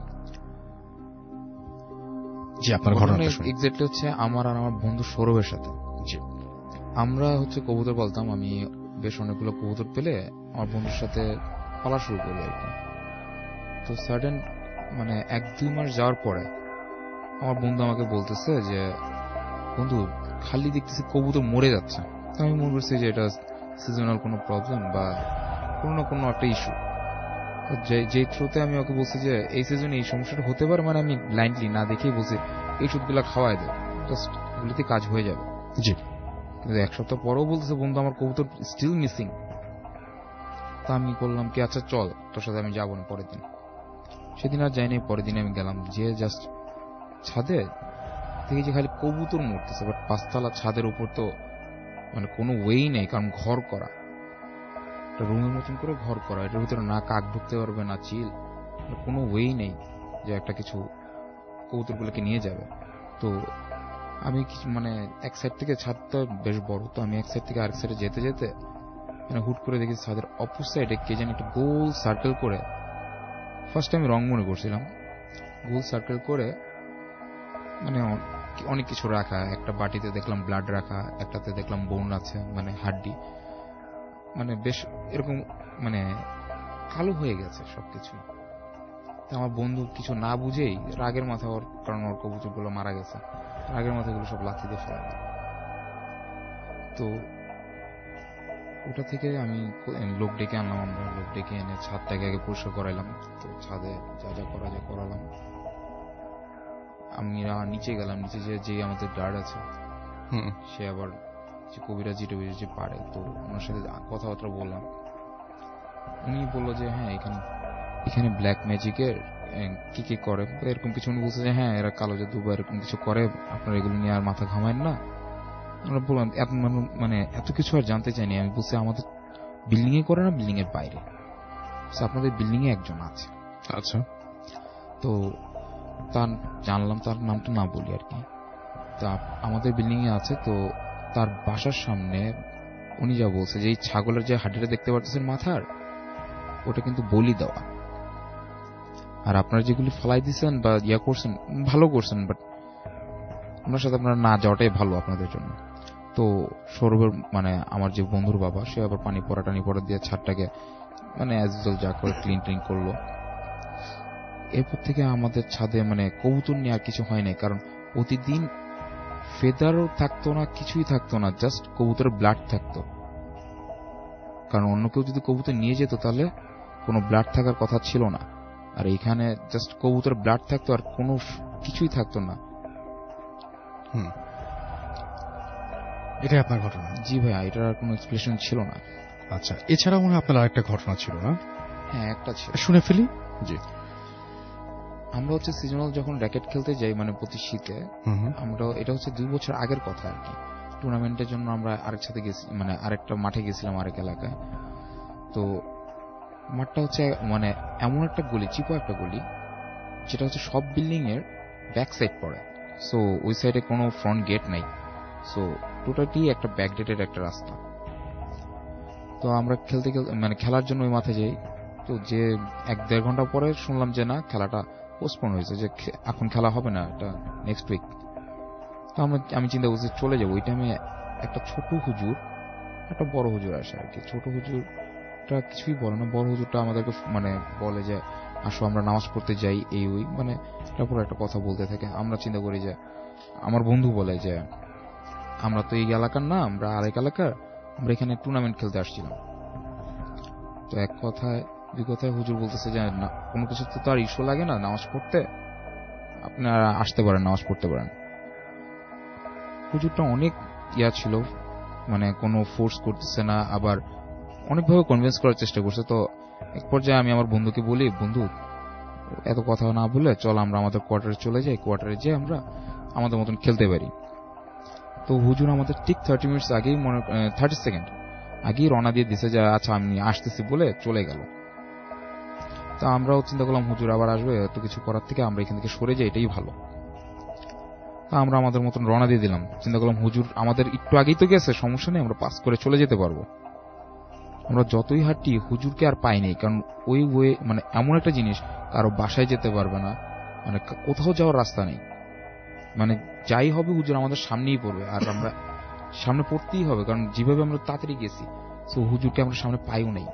জি, আপনার ঘটনাটা শুনুন। এক্স্যাক্টলি হচ্ছে আমার আর আমার বন্ধু সৌরভের সাথে। জি, আমরা হচ্ছে কবুতর পালতাম। আমি বেশ অনেকগুলো কবুতর পেলে আমার বন্ধুর সাথে পালা শুরু করি আর কি। তো সাডেন 1-2 মাস যাওয়ার পরে আমার বন্ধু আমাকে বলতেছে যে, বন্ধু খালি দেখতেছি কবুতর মরে যাচ্ছে। তো আমি মনে করছি যে এটা সিজনাল কোনো প্রবলেম বা কোনো না কোনো একটা ইস্যু। যে থ্রুতে আমি ওকে বলছি যে এই সিজনে এই সমস্যাটা হতে পারে, আমি ব্লাইন্ডলি না দেখেই বলছি এই ওষুধগুলো খাওয়াই দেব, জাস্ট এগুলিতে কাজ হয়ে যাবে। জি। কিন্তু 1 সপ্তাহ পরেও বলতেছে, বন্ধু আমার কবুতর স্টিল মিসিং। তা আমি বললাম কি, আচ্ছা চল, তোর সাথে আমি যাবো না পরের দিন। সেদিন আর যাইনি। পরের দিন আমি গেলাম, যে জাস্ট ছাদে থেকে যে খালি কবুতর মরতেছে। বাট 5তলা ছাদের উপর তো কোনো ওয়েই নেই, কারণ ঘর করা, রুমের মতন করে ঘর করা, এটার ভিতরে না কাক ঢুকতে পারবে না চিল, কোনো ওয়েই নেই যে একটা কিছু কবুতরগুলোকে নিয়ে যাবে। তো আমি এক সাইড থেকে, ছাদটা বেশ বড়, তো আমি এক সাইড থেকে আরেক সাইডে যেতে যেতে হুট করে দেখি ছাদের অপর সাইডে কে জানি একটা গোল সার্কেল করে, ফার্স্ট আমি রং মনে করছিলাম, গোল সার্কেল করে অনেক কিছু রাখা। একটা বাটিতে দেখলাম ব্লাড রাখা, একটাতে দেখলাম বোন আছে, হাড্ডি, বেশ এরকম কালো হয়ে গেছে সবকিছু। আমার বন্ধু কিছু না বুঝেই রাগের মাথা, ওর কারণ ওর কবুতরগুলো মারা গেছে, রাগের মাথাগুলো সব লাথি দিয়ে ফেলে। তো ওটা থেকে আমি লোক ডেকে আনলাম। আমরা লোক ডেকে এনে ছাদটাকে আগে পরিষ্কার করাইলাম। তো ছাদে যা যা করা যায় করালাম। আমি নিচে গেলাম, নিচে যে আমাদের গার্ড আছে, সে আবার যে কবিরাজি টবিরাজি যে পারে, তো ওনার সাথে কথাবার্তা বললাম। উনি বললো যে হ্যাঁ, এখানে ব্ল্যাক ম্যাজিকের কি কি করে এরকম কিছু। উনি বলছে যে হ্যাঁ, এরা কালো জাদু বা এরকম কিছু করে, আপনারা এগুলো নিয়ে আর মাথা ঘামায়েন না। আমরা বললাম এত কিছু আর জানতে চাইনি। আমি বলছি আমাদের বিল্ডিং এ করে না, বিল্ডিং এর বাইরে, আপনাদের বিল্ডিং এ একজন আছে। আচ্ছা। তো তার জানলাম, তার নামটা না বলি আর কি। তা আমাদের বিল্ডিং এ আছে। তো তার বাসার সামনে উনি যা বলছে যে এই ছাগলের যে হাড্ডিটা দেখতে পাচ্ছেন মাথার, ওটা কিন্তু বলি দেওয়া। আর আপনারা যেগুলি ফেলাই দিচ্ছেন বা করছেন, ভালো করছেন, বাট ওনার সাথে আপনারা না যাওয়াটাই ভালো আপনাদের জন্য। তো সৌরভের আমার যে বন্ধুর বাবা, সে আবার পানি পড়া দিয়ে ছাদটাকে অ্যাজ ইউজুয়াল যা করে ক্লিন করলো। এরপর থেকে আমাদের ছাদে কবুতর নিয়ে আর কিছু হয় নাই, কারণ প্রতিদিন ফেদারও থাকতো না, কিছুই থাকতো না, জাস্ট কবুতরের ব্লাড থাকতো। কারণ অন্য কেউ যদি কবুতর নিয়ে যেত তাহলে কোনো ব্লাড থাকার কথা ছিল না। আর এইখানে জাস্ট কবুতরের ব্লাড থাকতো আর কোনো কিছুই থাকতো না। এটাই আপনার ঘটনা? জি ভাইয়া, এটার আর কোনো এক্সপ্লেনেশন ছিল না। আচ্ছা, এছাড়াও মনে হয় আপনার আরেকটা ঘটনা ছিল না? হ্যাঁ, একটা ছিল, শুনে ফেলি। জি। আমরা হচ্ছে সিজনাল যখন র্যাকেট খেলতে যাই, প্রতি শীতে, আমরা, এটা হচ্ছে 2 বছর আগের কথা আর কি, টুর্নামেন্টের জন্য আমরা আরেক সাথে গেছি, আরেকটা মাঠে গেছিলাম আরেক এলাকায়। তো মাঠটা হচ্ছে এমন একটা গলি, চিপো একটা গলি, যেটা হচ্ছে সব বিল্ডিং এর ব্যাক সাইড পড়ে। সো ওই সাইডে কোনো ফ্রন্ট গেট নাই। সো টোটালি একটা ব্যাকডেটেড একটা রাস্তা। তো আমরা খেলতে খেলার জন্য ওই মাঠে যাই। তো যে 1-1.5 ঘন্টা পরে শুনলাম যে না, খেলাটা পোস্টপোন হয়েছে, যে এখন খেলা হবে না, এটা নেক্সট উইক। তো আমি চিন্তা করছি চলে যাবো। ওই টাইমে একটা ছোট হুজুর, একটা বড় হুজুর আসে আর কি। ছোট হুজুর হুজুরটা কিছুই বলে না। বড় হুজুরটা আমাদেরকে মানে বলে যে আসো আমরা নামাজ পড়তে যাই, এই ওই মানে তারপর একটা কথা বলতে থাকে। আমরা চিন্তা করি যে, আমার বন্ধু বলে যে আমরা তো এই এলাকার না, আমরা আরেক এলাকার, আমরা এখানে টুর্নামেন্ট খেলতে আসছিলাম। তো এক কথায় দুই কথায় হুজুর বলতেছে যে না, কোনো কিছু তো আর ইস্যু লাগে না নামাজ পড়তে, আপনারা আসতে পারেন, নামাজ পড়তে পারেন। হুজুরটা অনেক ছিল, মানে কোনো ফোর্স করতেছে না, আবার অনেকভাবে কনভিন্স করার চেষ্টা করছে। তো এক পর্যায়ে আমি আমার বন্ধুকে বলি, বন্ধু এত কথা না বলে চল আমরা আমাদের কোয়ার্টারে চলে যাই, কোয়ার্টারে যেয়ে আমরা আমাদের মতন খেলতে পারি। তো হুজুর আমাদের ঠিক 30 মিনিটস আগেই 30 সেকেন্ড আগেই রওনা দিয়ে দিছে যে আচ্ছা আমি আসতেছি বলে চলে গেল। তো আমরাও চিন্তা করলাম হুজুর আবার আসবে, এত কিছু করার থেকে আমরা এখান থেকে সরে যাই, এটাই ভালো। তা আমরা আমাদের মতন রওনা দিয়ে দিলাম, চিন্তা করলাম হুজুর আমাদের একটু আগেই তো গেছে, সমস্যা নেই, আমরা পাস করে চলে যেতে পারবো। আমরা যতই হাঁটি হুজুরকে আর পাইনি, কারণ ওই ওয়ে মানে এমন একটা জিনিস, কারো বাসায় যেতে পারবে না, মানে কোথাও যাওয়ার রাস্তা নেই, মানে যাই হবে হুজুর আমাদের সামনেই পড়বে, আর আমরা সামনে পড়তেই হবে, কারণ যেভাবে আমরা তাড়াতাড়ি গেছি, তো হুজুরকে আমরা সামনে পাইও নাই।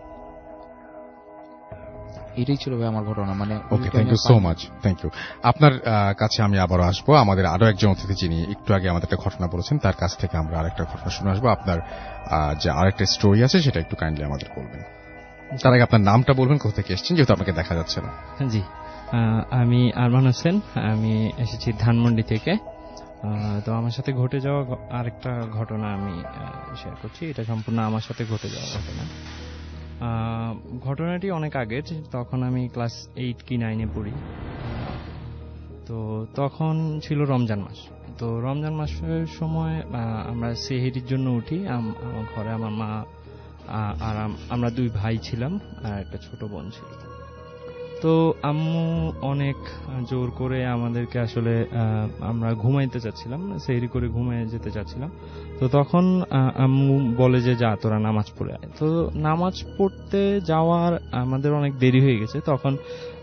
এটাই ছিল ভাই আমার ঘটনা। মানে okay, thank you so much, thank you. আপনার কাছে আমি আবারও আসবো। আমাদের আরো একজন অতিথি যিনি একটু আগে আমাদের একটা ঘটনা বলেছেন, তার কাছ থেকে আমরা আরেকটা ঘটনা শুনে আসবো। আপনার যে আরেকটা স্টোরি আছে সেটা একটু কাইন্ডলি আমাদের বলবেন। তার আগে আপনার নামটা বলবেন, কোথা থেকে এসেছেন, যেহেতু আপনাকে দেখা যাচ্ছে না। জি, আমি আরমান হোসেন, আমি এসেছি ধানমন্ডি থেকে। তো আমার সাথে ঘটে যাওয়া আরেকটা ঘটনা আমি শেয়ার করছি। এটা সম্পূর্ণ আমার সাথে ঘটে যাওয়া ঘটনা। ঘটনাটি অনেক আগের, তখন আমি ক্লাস 8 কি 9-এ পড়ি। তো তখন ছিল রমজান মাস। তো রমজান মাসের সময় আমরা সেহরির জন্য উঠি। আমার ঘরে আমার মা আর আমরা 2 ভাই ছিলাম, আর একটা ছোট বোন ছিল। তো আম্মু অনেক জোর করে আমাদেরকে আসলে আমরা ঘুমাইতে চাচ্ছিলাম, সেহরি করে ঘুমিয়ে যেতে চাচ্ছিলাম। তো তখন আম্মু বলে যে যা তোরা নামাজ পড়ে আয়। তো নামাজ পড়তে যাওয়ার আমাদের অনেক দেরি হয়ে গেছে। তখন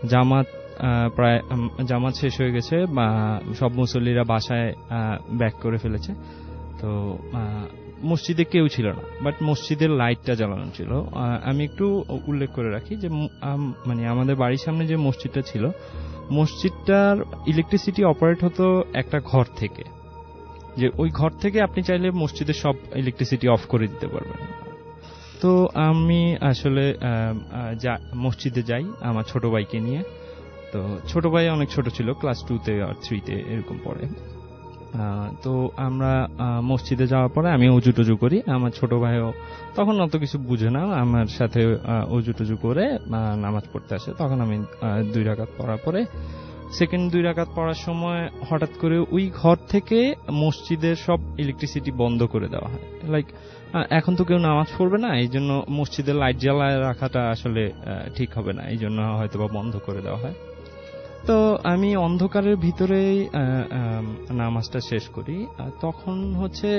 জামাত শেষ হয়ে গেছে, বা সব মুসল্লিরা বাসায় ব্যাক করে ফেলেছে। তো মসজিদে কেউ ছিল না, বাট মসজিদের লাইটটা জ্বালানো ছিল। আমি একটু উল্লেখ করে রাখি যে মানে আমাদের বাড়ির সামনে যে মসজিদটা ছিল, মসজিদটার ইলেকট্রিসিটি অপারেট হতো একটা ঘর থেকে, যে ওই ঘর থেকে আপনি চাইলে মসজিদের সব ইলেকট্রিসিটি অফ করে দিতে পারবেন। তো আমি আসলে মসজিদে যাই আমার ছোট ভাইকে নিয়ে। তো ছোট ভাই অনেক ছোট ছিল, ক্লাস 2-তে আর 3-তে এরকম পড়ে। তো আমরা মসজিদে যাওয়ার পরে আমি উজু টুজু করি। আমার ছোট ভাইও তখন অত কিছু বুঝে না, আমার সাথে উজু টুজু করে নামাজ পড়তে আসে। তখন আমি 2 রাকাত পড়ার পরে সেকেন্ড 2 রাকাত পড়ার সময় হঠাৎ করে ওই ঘর থেকে মসজিদের সব ইলেকট্রিসিটি বন্ধ করে দেওয়া হয়। লাইক এখন তো কেউ নামাজ পড়বে না, এই জন্য মসজিদের লাইট জ্বালায় রাখাটা আসলে ঠিক হবে না, এই জন্য হয়তো বা বন্ধ করে দেওয়া হয়। তো আমি অন্ধকারের ভিতরেই নামাজটা শেষ করি। তখন হচ্ছে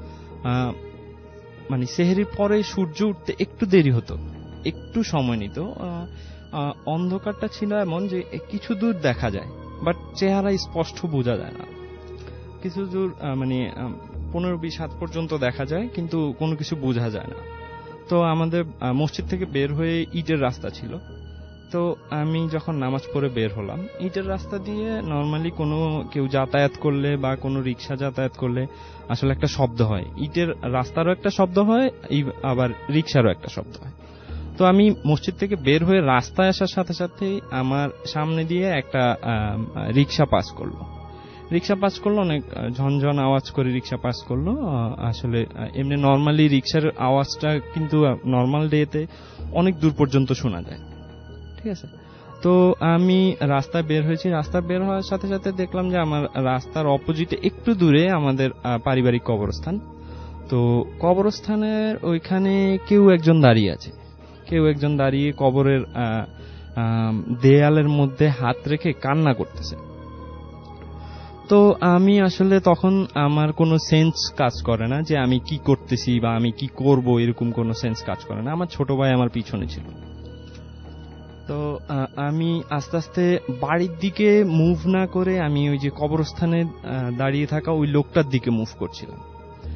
মানে সেহরির পরে সূর্য উঠতে একটু দেরি হতো, একটু সময় নিত। অন্ধকারটা ছিল এমন যে কিছু দূর দেখা যায়, বাট চেহারা স্পষ্ট বোঝা যায় না। কিছু দূর মানে 15-20 হাত পর্যন্ত দেখা যায়, কিন্তু কোনো কিছু বোঝা যায় না। তো আমাদের মসজিদ থেকে বের হয়ে ইটের রাস্তা ছিল। তো আমি যখন নামাজ পড়ে বের হলাম, ইটের রাস্তা দিয়ে নর্মালি কোনো কেউ যাতায়াত করলে বা কোনো রিক্সা যাতায়াত করলে আসলে একটা শব্দ হয়, ইটের রাস্তারও একটা শব্দ হয়, আবার রিক্সারও একটা শব্দ হয়। তো আমি মসজিদ থেকে বের হয়ে রাস্তায় আসার সাথে সাথে আমার সামনে দিয়ে একটা রিক্সা পাস করলো। অনেক ঝনঝন আওয়াজ করে রিক্সা পাস করলো। আসলে এমনি নর্মালি রিক্সার আওয়াজটা কিন্তু নর্মাল ডেতে অনেক দূর পর্যন্ত শোনা যায়, ঠিক আছে। তো আমি রাস্তায় বের হয়েছি, রাস্তা বের হওয়ার সাথে সাথে দেখলাম যে আমার রাস্তার অপোজিটে একটু দূরে আমাদের পারিবারিক কবরস্থান। তো কবরস্থানের ওইখানে কেউ একজন দাঁড়িয়ে কবরের দেয়ালের মধ্যে হাত রেখে কান্না করতেছে। তো আমি আসলে তখন আমার কোনো সেন্স কাজ করে না যে আমি কি করতেছি বা আমি কি করব, এরকম কোনো সেন্স কাজ করে না। আমার ছোট ভাই আমার পিছনে ছিল। তো আমি আস্তে আস্তে বাড়ির দিকে মুভ না করে আমি ওই যে কবরস্থানে দাঁড়িয়ে থাকা ওই লোকটার দিকে মুভ করছিলাম।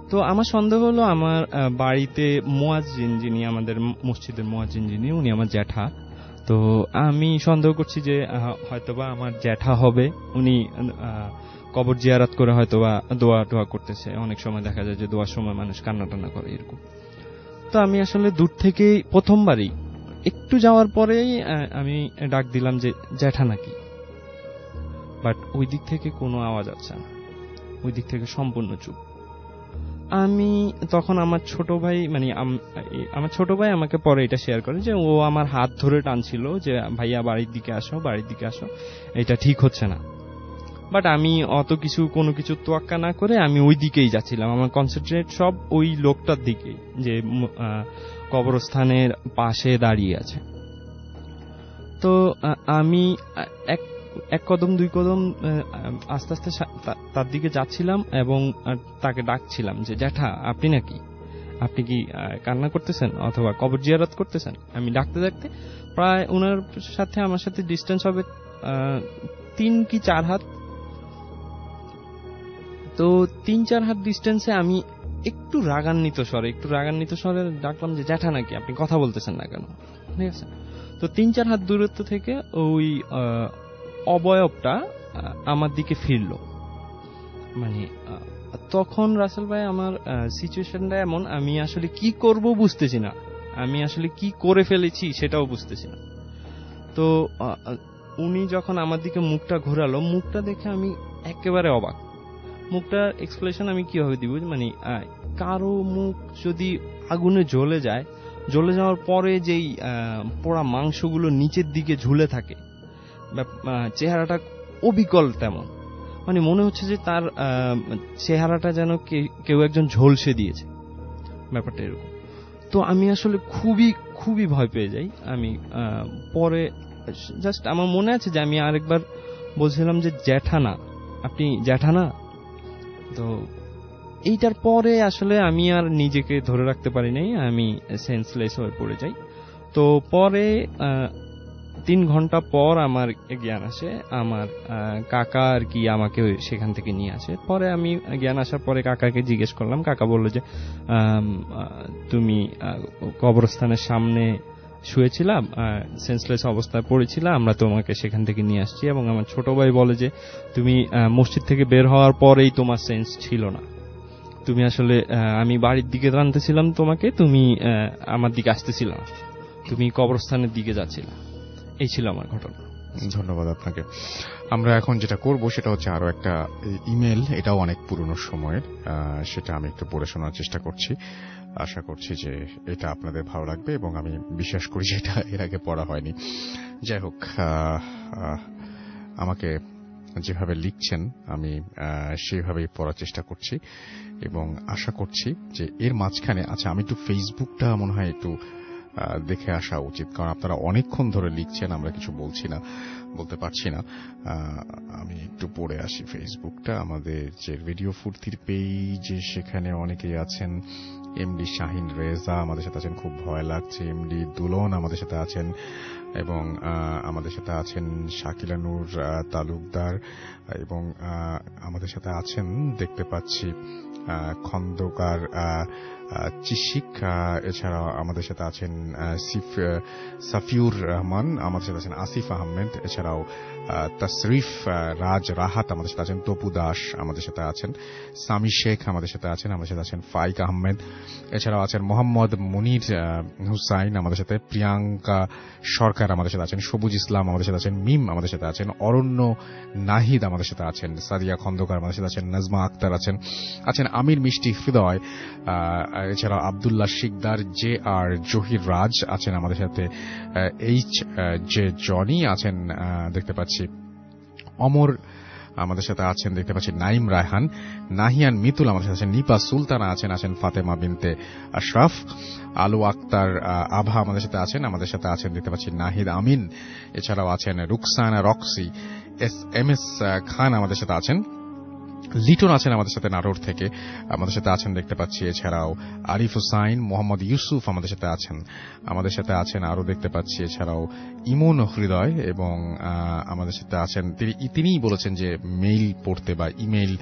তো আমার সন্দেহ হলো আমার বাড়িতে মুয়াজ্জিন যিনি আমাদের মসজিদের মুয়াজ্জিন যিনি উনি আমার জ্যাঠা। তো আমি সন্দেহ করছি যে হয়তোবা আমার জ্যাঠা হবে, উনি কবর জিয়ারত করে হয়তোবা দোয়া টোয়া করতেছে। অনেক সময় দেখা যায় যে দোয়ার সময় মানুষ কান্না টান্না করে এরকম। তো আমি আসলে দূর থেকেই প্রথমবারই একটু যাওয়ার পরেই আমি ডাক দিলাম যে জ্যাঠা নাকি, বাট ওই দিক থেকে কোনো আওয়াজ আসছে না, ওই দিক থেকে সম্পূর্ণ চুপ। আমি তখন আমার ছোট ভাই আমাকে পরে এটা শেয়ার করে যে ও আমার হাত ধরে টানছিল যে ভাইয়া বাড়ির দিকে আসো, এটা ঠিক হচ্ছে না। বাট আমি অত কিছু কোনো কিছু তোয়াক্কা না করে আমি ওই দিকেই যাচ্ছিলাম, আমার কনসেন্ট্রেট সব ওই লোকটার দিকেই যে কবরস্থানের পাশে দাঁড়িয়ে আছে। তো আমি এক কদম দুই কদম আস্তে আস্তে তার দিকে যাচ্ছিলাম এবং তাকে ডাকছিলাম যে জ্যাঠা আপনি নাকি, আপনি কি কান্না করতেছেন অথবা কবর জিয়ারত করতেছেন। আমি ডাকতে ডাকতে প্রায় ওনার সাথে আমার সাথে ডিস্টেন্স হবে 3 কি 4 হাত। তো 3-4 হাত ডিস্টেন্সে আমি একটু রাগান্বিত স্বরে ডাকলাম যে জ্যাঠা নাকি, আপনি কথা বলতেছেন না কেন, ঠিক আছে। তো 3-4 হাত দূরত্ব থেকে ওই অবয়বটা আমার দিকে ফিরল। মানে তখন রাসেল ভাই আমার সিচুয়েশনটা এমন, আমি আসলে কি করব বুঝতেছি না, আমি আসলে কি করে ফেলেছি সেটাও বুঝতেছি না। তো উনি যখন আমার দিকে মুখটা ঘোরালো, মুখটা দেখে আমি একেবারে অবাক। মুখটার এক্সপ্রেশন আমি কিভাবে দিব, মানে কারো মুখ যদি আগুনে জ্বলে যাওয়ার পরে যেই পোড়া মাংসগুলো নিচের দিকে ঝুলে থাকে, চেহারাটা অবিকল তেমন, মানে মনে হচ্ছে যে তার চেহারাটা যেন কেউ একজন ঝলসে দিয়েছে, ব্যাপারটা এরকম। তো আমি আসলে খুবই খুবই ভয় পেয়ে যাই। আমি পরে জাস্ট আমার মনে আছে যে আমি আরেকবার বলছিলাম যে জ্যাঠা না, আপনি জ্যাঠা না। তো এইটার পরে আসলে আমি আর নিজেকে ধরে রাখতে পারি নাই, আমি সেন্সলেস হয়ে পড়ে যাই। তো পরে 3 ঘন্টা পর আমার জ্ঞান আসে, আমার কাকা আর কি আমাকে সেখান থেকে নিয়ে আসে। পরে আমি জ্ঞান আসার পরে কাকাকে জিজ্ঞেস করলাম, কাকা বলল যে তুমি কবরস্থানের সামনে শুয়েছিলাম, সেন্সলেস অবস্থায় পড়েছিলাম, আমরা তোমাকে সেখান থেকে নিয়ে আসছি। এবং আমার ছোট ভাই বলে যে তুমি মসজিদ থেকে বের হওয়ার পরেই তোমার সেন্স ছিল না, তুমি আসলে আমি বাড়ির দিকে টানতেছিলাম তোমাকে, তুমি আমার দিকে আসতেছিল না, তুমি কবরস্থানের দিকে যাচ্ছিলা। এই ছিল আমার ঘটনা। ধন্যবাদ আপনাকে। আমরা এখন যেটা করব সেটা হচ্ছে আরো একটা ইমেল, এটাও অনেক পুরনো সময়ের, সেটা আমি একটু পড়ে শোনার চেষ্টা করছি। আশা করছি যে এটা আপনাদের ভালো লাগবে এবং আমি বিশ্বাস করি যে এটা এর আগে পড়া হয়নি। যাই হোক, আমাকে যেভাবে লিখছেন আমি সেভাবেই পড়ার চেষ্টা করছি এবং আশা করছি যে এর মাঝখানে আমি একটু ফেসবুকটা মনে হয় একটু দেখে আসা উচিত, কারণ আপনারা অনেকক্ষণ ধরে লিখছেন, আমরা কিছু বলতে পারছি না। আমি একটু পড়ে আসি ফেসবুকটা। আমাদের যে রেডিও ফুর্তির পেজ, সেখানে অনেকেই আছেন। এমডি শাহিন রেজা আমাদের সাথে আছেন, খুব ভয় লাগছে। এমডি দুলন আমাদের সাথে আছেন এবং আমাদের সাথে আছেন শাকিলা নূর তালুকদার এবং আমাদের সাথে আছেন দেখতে পাচ্ছি খন্দকার চিশিক, এছাড়া আমাদের সাথে আছেন সাফিউর রহমান, আমাদের সাথে আছেন আসিফ আহমেদ, এছাড়াও তশরিফ রাজ রাহাত আমাদের সাথে আছেন, তপু দাস আমাদের সাথে আছেন, সামি শেখ আমাদের সাথে আছেন, আমাদের সাথে আছেন ফাইক আহমেদ, এছাড়াও আছেন মোহাম্মদ মুনির হুসাইন আমাদের সাথে, প্রিয়াঙ্কা সরকার আমাদের সাথে আছেন, সবুজ ইসলাম আমাদের সাথে আছেন, মিম আমাদের সাথে আছেন, অরণ্য নাহিদ আমাদের সাথে আছেন, সাদিয়া খন্দকার আমাদের সাথে আছেন, নাজমা আক্তার আছেন আমির মিষ্টি হৃদয়, এছাড়া আব্দুল্লাহ শিকদার, জে আর জহির রাজ আছেন আমাদের সাথে, এইচ জে জনি আছেন দেখতে পাচ্ছি, অমর আমাদের সাথে আছেন দেখতে পাচ্ছি, নাইম রায়হান, নাহিয়ান মিতুল আমাদের সাথে আছেন, নিপা সুলতানা আছেন ফাতেমা বিনতে আশরাফ, আলু আক্তার আভা আমাদের সাথে আছেন দেখতে পাচ্ছি, নাহিদ আমিন, এছাড়াও আছেন Ruksana Roxy, M S Khan আমাদের সাথে আছেন, লিটন আছেন আমাদের সাথে নাটোর থেকে আমাদের সাথে আছেন দেখতে পাচ্ছি, এছাড়াও আরিফ হুসাইন, মোহাম্মদ ইউসুফ আমাদের সাথে আছেন আরো দেখতে পাচ্ছি, এছাড়াও ইমন হৃদয় এবং আমাদের সাথে আছেন, তিনিই বলেছেন যে মেইল পড়তে বা ইমেইল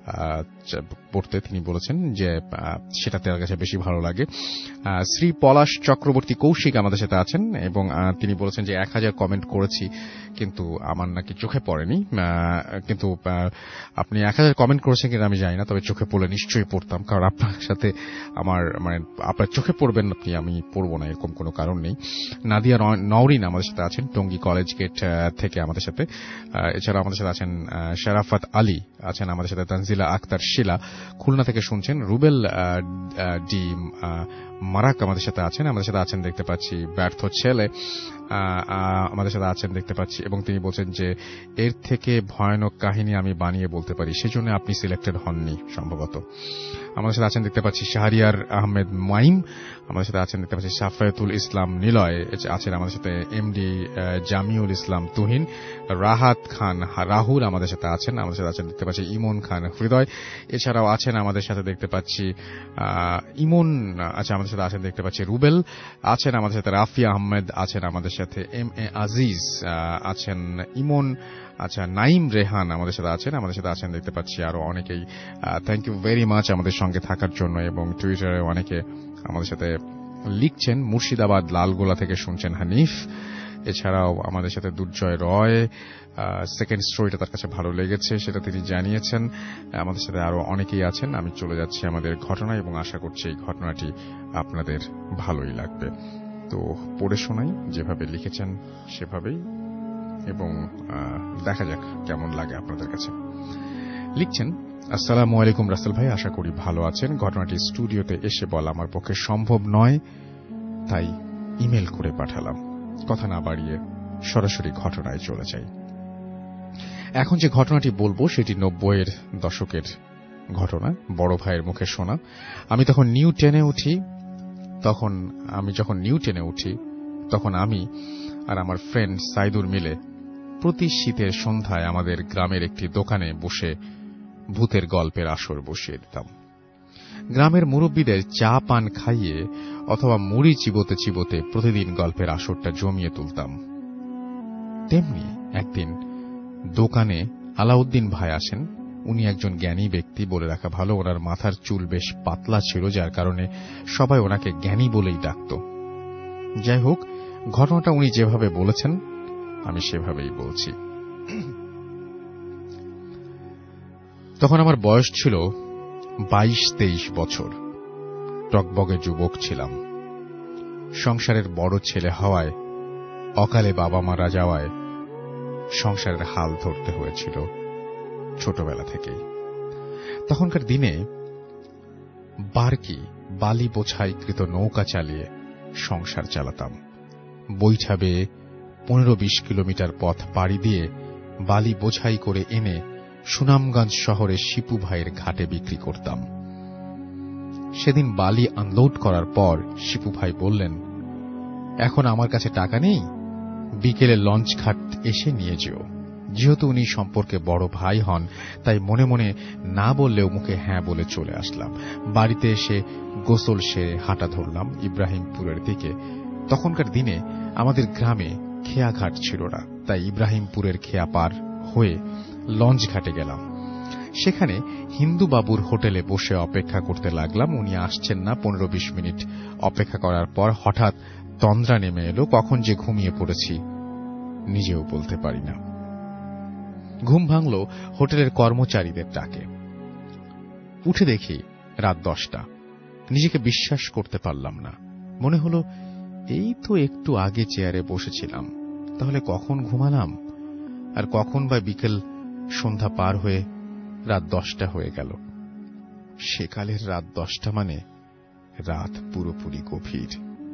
পড়তে তিনি বলেছেন যে সেটা তার কাছে বেশি ভালো লাগে। শ্রী পলাশ চক্রবর্তী কৌশিক আমাদের সাথে আছেন এবং তিনি বলেছেন যে 1000 কমেন্ট করেছি কিন্তু আমার নাকি চোখে পড়েনি। কিন্তু আপনি 1000 কমেন্ট করেছেন কিনা আমি জানি না, তবে চোখে পড়লে নিশ্চয়ই পড়তাম, কারণ আপনার সাথে আমার মানে আপনার চোখে পড়বেন আপনি, আমি পড়বো না এরকম কোনো কারণ নেই। নাদিয়া নওরিন আমাদের সাথে আছেন টঙ্গী কলেজ গেট থেকে আমাদের সাথে। এছাড়া আমাদের সাথে আছেন শারাফাত আলী আছেন আমাদের সাথে, তানজিলা আক্তার শিলা খুলনা থেকে শুনছেন, রুবেল ডি মারাক আমাদের সাথে আছেন। আমাদের সাথে আছেন দেখতে পাচ্ছি ব্যর্থ ছেলে আমাদের সাথে আছেন দেখতে পাচ্ছি, এবং তিনি বলছেন যে এর থেকে ভয়ানক কাহিনী আমি বানিয়ে বলতে পারি, সেজন্য আপনি সিলেক্টেড হননি সম্ভবত। আমাদের সাথে আছেন দেখতে পাচ্ছি শাহরিয়ার আহমেদ মাইম, আমাদের সাথে আছেন দেখতে পাচ্ছি সাফায়াতুল ইসলাম নিলয় আছেন আমাদের সাথে, এমডি জামিউল ইসলাম তুহিন, রাহাত খান রাহুল আমাদের সাথে আছেন। আমাদের সাথে আছেন দেখতে পাচ্ছি ইমন খান হৃদয়। এছাড়াও আছেন আমাদের সাথে দেখতে পাচ্ছি ইমন আমাদের সাথে আছেন দেখতে পাচ্ছি রুবেল আছেন আমাদের সাথে, রাফি আহমেদ আছেন আমাদের সাথে, এম এ আজিজ আছেন, ইমন নাইম রেহান আমাদের সাথে আছেন। আমাদের সাথে আছেন দেখতে পাচ্ছি আরো অনেকেই। থ্যাংক ইউ ভেরি মাচ আমাদের সঙ্গে থাকার জন্য, এবং টুইটারে অনেকে আমাদের সাথে লিখছেন। মুর্শিদাবাদ লালগোলা থেকে শুনছেন হানিফ। এছাড়াও আমাদের সাথে দুর্জয় রয়, সেকেন্ড স্টোরিটা তার কাছে ভালো লেগেছে সেটা তিনি জানিয়েছেন। আমাদের সাথে আরো অনেকেই আছেন। আমি চলে যাচ্ছি আমাদের ঘটনায় এবং আশা করছি এই ঘটনাটি আপনাদের ভালোই লাগবে। তো পড়ে শোনাই যেভাবে লিখেছেন সেভাবেই, এবং দেখা যাক কেমন লাগে আপনাদের কাছে। লিখছেন, আসসালামু আলাইকুম রাসেল ভাই, আশা করি ভালো আছেন। ঘটনাটি স্টুডিওতে এসে বলা আমার পক্ষে সম্ভব নয়, তাই ইমেল করে পাঠালাম। কথা না বাড়িয়ে সরাসরি ঘটনায় চলে যাই। এখন যে ঘটনাটি বলবো সেটি 90-এর দশকের ঘটনা, বড় ভাইয়ের মুখে শোনা। আমি যখন নিউ টেনে উঠি তখন আমি আর আমার ফ্রেন্ড সাইদুর মিলে প্রতি শীতের সন্ধ্যায় আমাদের গ্রামের একটি দোকানে বসে ভূতের গল্পের আসর বসিয়ে দিতাম। গ্রামের মুরব্বীদের চা পান খাইয়ে অথবা মুড়ি চিবোতে চিবোতে প্রতিদিন গল্পের আসরটা জমিয়ে তুলতাম। তেমনি একদিন দোকানে আলাউদ্দিন ভাই আসেন। উনি একজন জ্ঞানী ব্যক্তি, বলে রাখা ভালো ওনার মাথার চুল বেশ পাতলা ছিল, যার কারণে সবাই ওনাকে জ্ঞানী বলেই ডাকত। যাই হোক, ঘটনাটা উনি যেভাবে বলেছেন আমি সেভাবেই বলছি। তখন আমার বয়স ছিল 22-23 বছর। টকবগে যুবক ছিলাম। সংসারের বড় ছেলে হওয়ায়, অকালে বাবা মারা যাওয়ায় সংসারের হাল ধরতে হয়েছিল ছোটবেলা থেকেই। তখনকার দিনে বারকি বালি বোঝাইকৃত নৌকা চালিয়ে সংসার চালাতাম। বৈঠা বেয়ে 15-20 কিলোমিটার পথ পাড়ি দিয়ে বালি বোঝাই করে এনে সুনামগঞ্জ শহরে শিপু ভাইয়ের ঘাটে বিক্রি করতাম। সেদিন বালি আনলোড করার পর শিপু ভাই বললেন, এখন আমার কাছে টাকা নেই, বিকেলে লঞ্চ ঘাট এসে নিয়ে যেও। যেহেতু উনি সম্পর্কে বড় ভাই হন, তাই মনে মনে না বললেও মুখে হ্যাঁ বলে চলে আসলাম। বাড়িতে এসে গোসল সেরে হাঁটা ধরলাম ইব্রাহিমপুরের দিকে। তখনকার দিনে আমাদের গ্রামে খেয়া ঘাট ছিল না, তাই ইব্রাহিমপুরের খেয়া পার হয়ে লঞ্চ ঘাটে গেলাম। সেখানে হিন্দু বাবুর হোটেলে বসে অপেক্ষা করতে লাগলাম। উনি আসছেন না। 15-20 মিনিট অপেক্ষা করার পর হঠাৎ তন্দ্রা নেমে এলো। কখন যে ঘুমিয়ে পড়েছি নিজেও বলতে পারি না। ঘুম ভাঙল হোটেলের কর্মচারীদের ডাকে। উঠে দেখি রাত 10টা। নিজেকে বিশ্বাস করতে পারলাম না। মনে হলো এই তো একটু আগে চেয়ারে বসেছিলাম, তাহলে কখন ঘুমালাম? আর কখন বা বিকেল সন্ধ্যা পার হয়ে রাত 10টা হয়ে গেল। সেকালের রাত 10টা মানে রাত পুরোপুরি গভীর।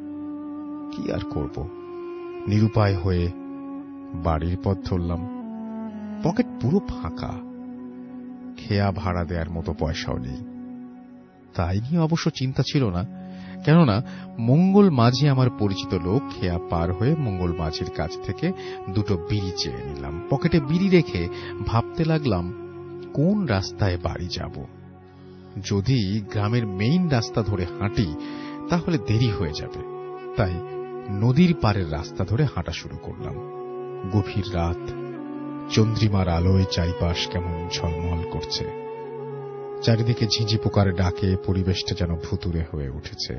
কি আর করব, নিরুপায় হয়ে বাড়ির পথ ধরলাম। পকেট পুরো ফাঁকা, খেয়া ভাড়া দেওয়ার মতো পয়সাও নেই। তাই নিয়ে অবশ্য চিন্তা ছিল না, কেননা মঙ্গল মাঝি আমার পরিচিত লোক। খেয়া পার হয়ে মঙ্গল মাঝির কাছ থেকে 2টো বিড়ি চেয়ে নিলাম। পকেটে বিড়ি রেখে ভাবতে লাগলাম কোন রাস্তায় বাড়ি যাব। যদি গ্রামের মেইন রাস্তা ধরে হাঁটি তাহলে দেরি হয়ে যাবে, তাই নদীর পাড়ের রাস্তা ধরে হাঁটা শুরু করলাম। গভীর রাত, চন্দ্রিমার আলোয় চারিপাশ কেমন ঝলমল করছে। চারিদিকে ঝিঁঝি পোকার ডাকে পরিবেশটা যেন ভুতুড়ে হয়ে উঠেছে।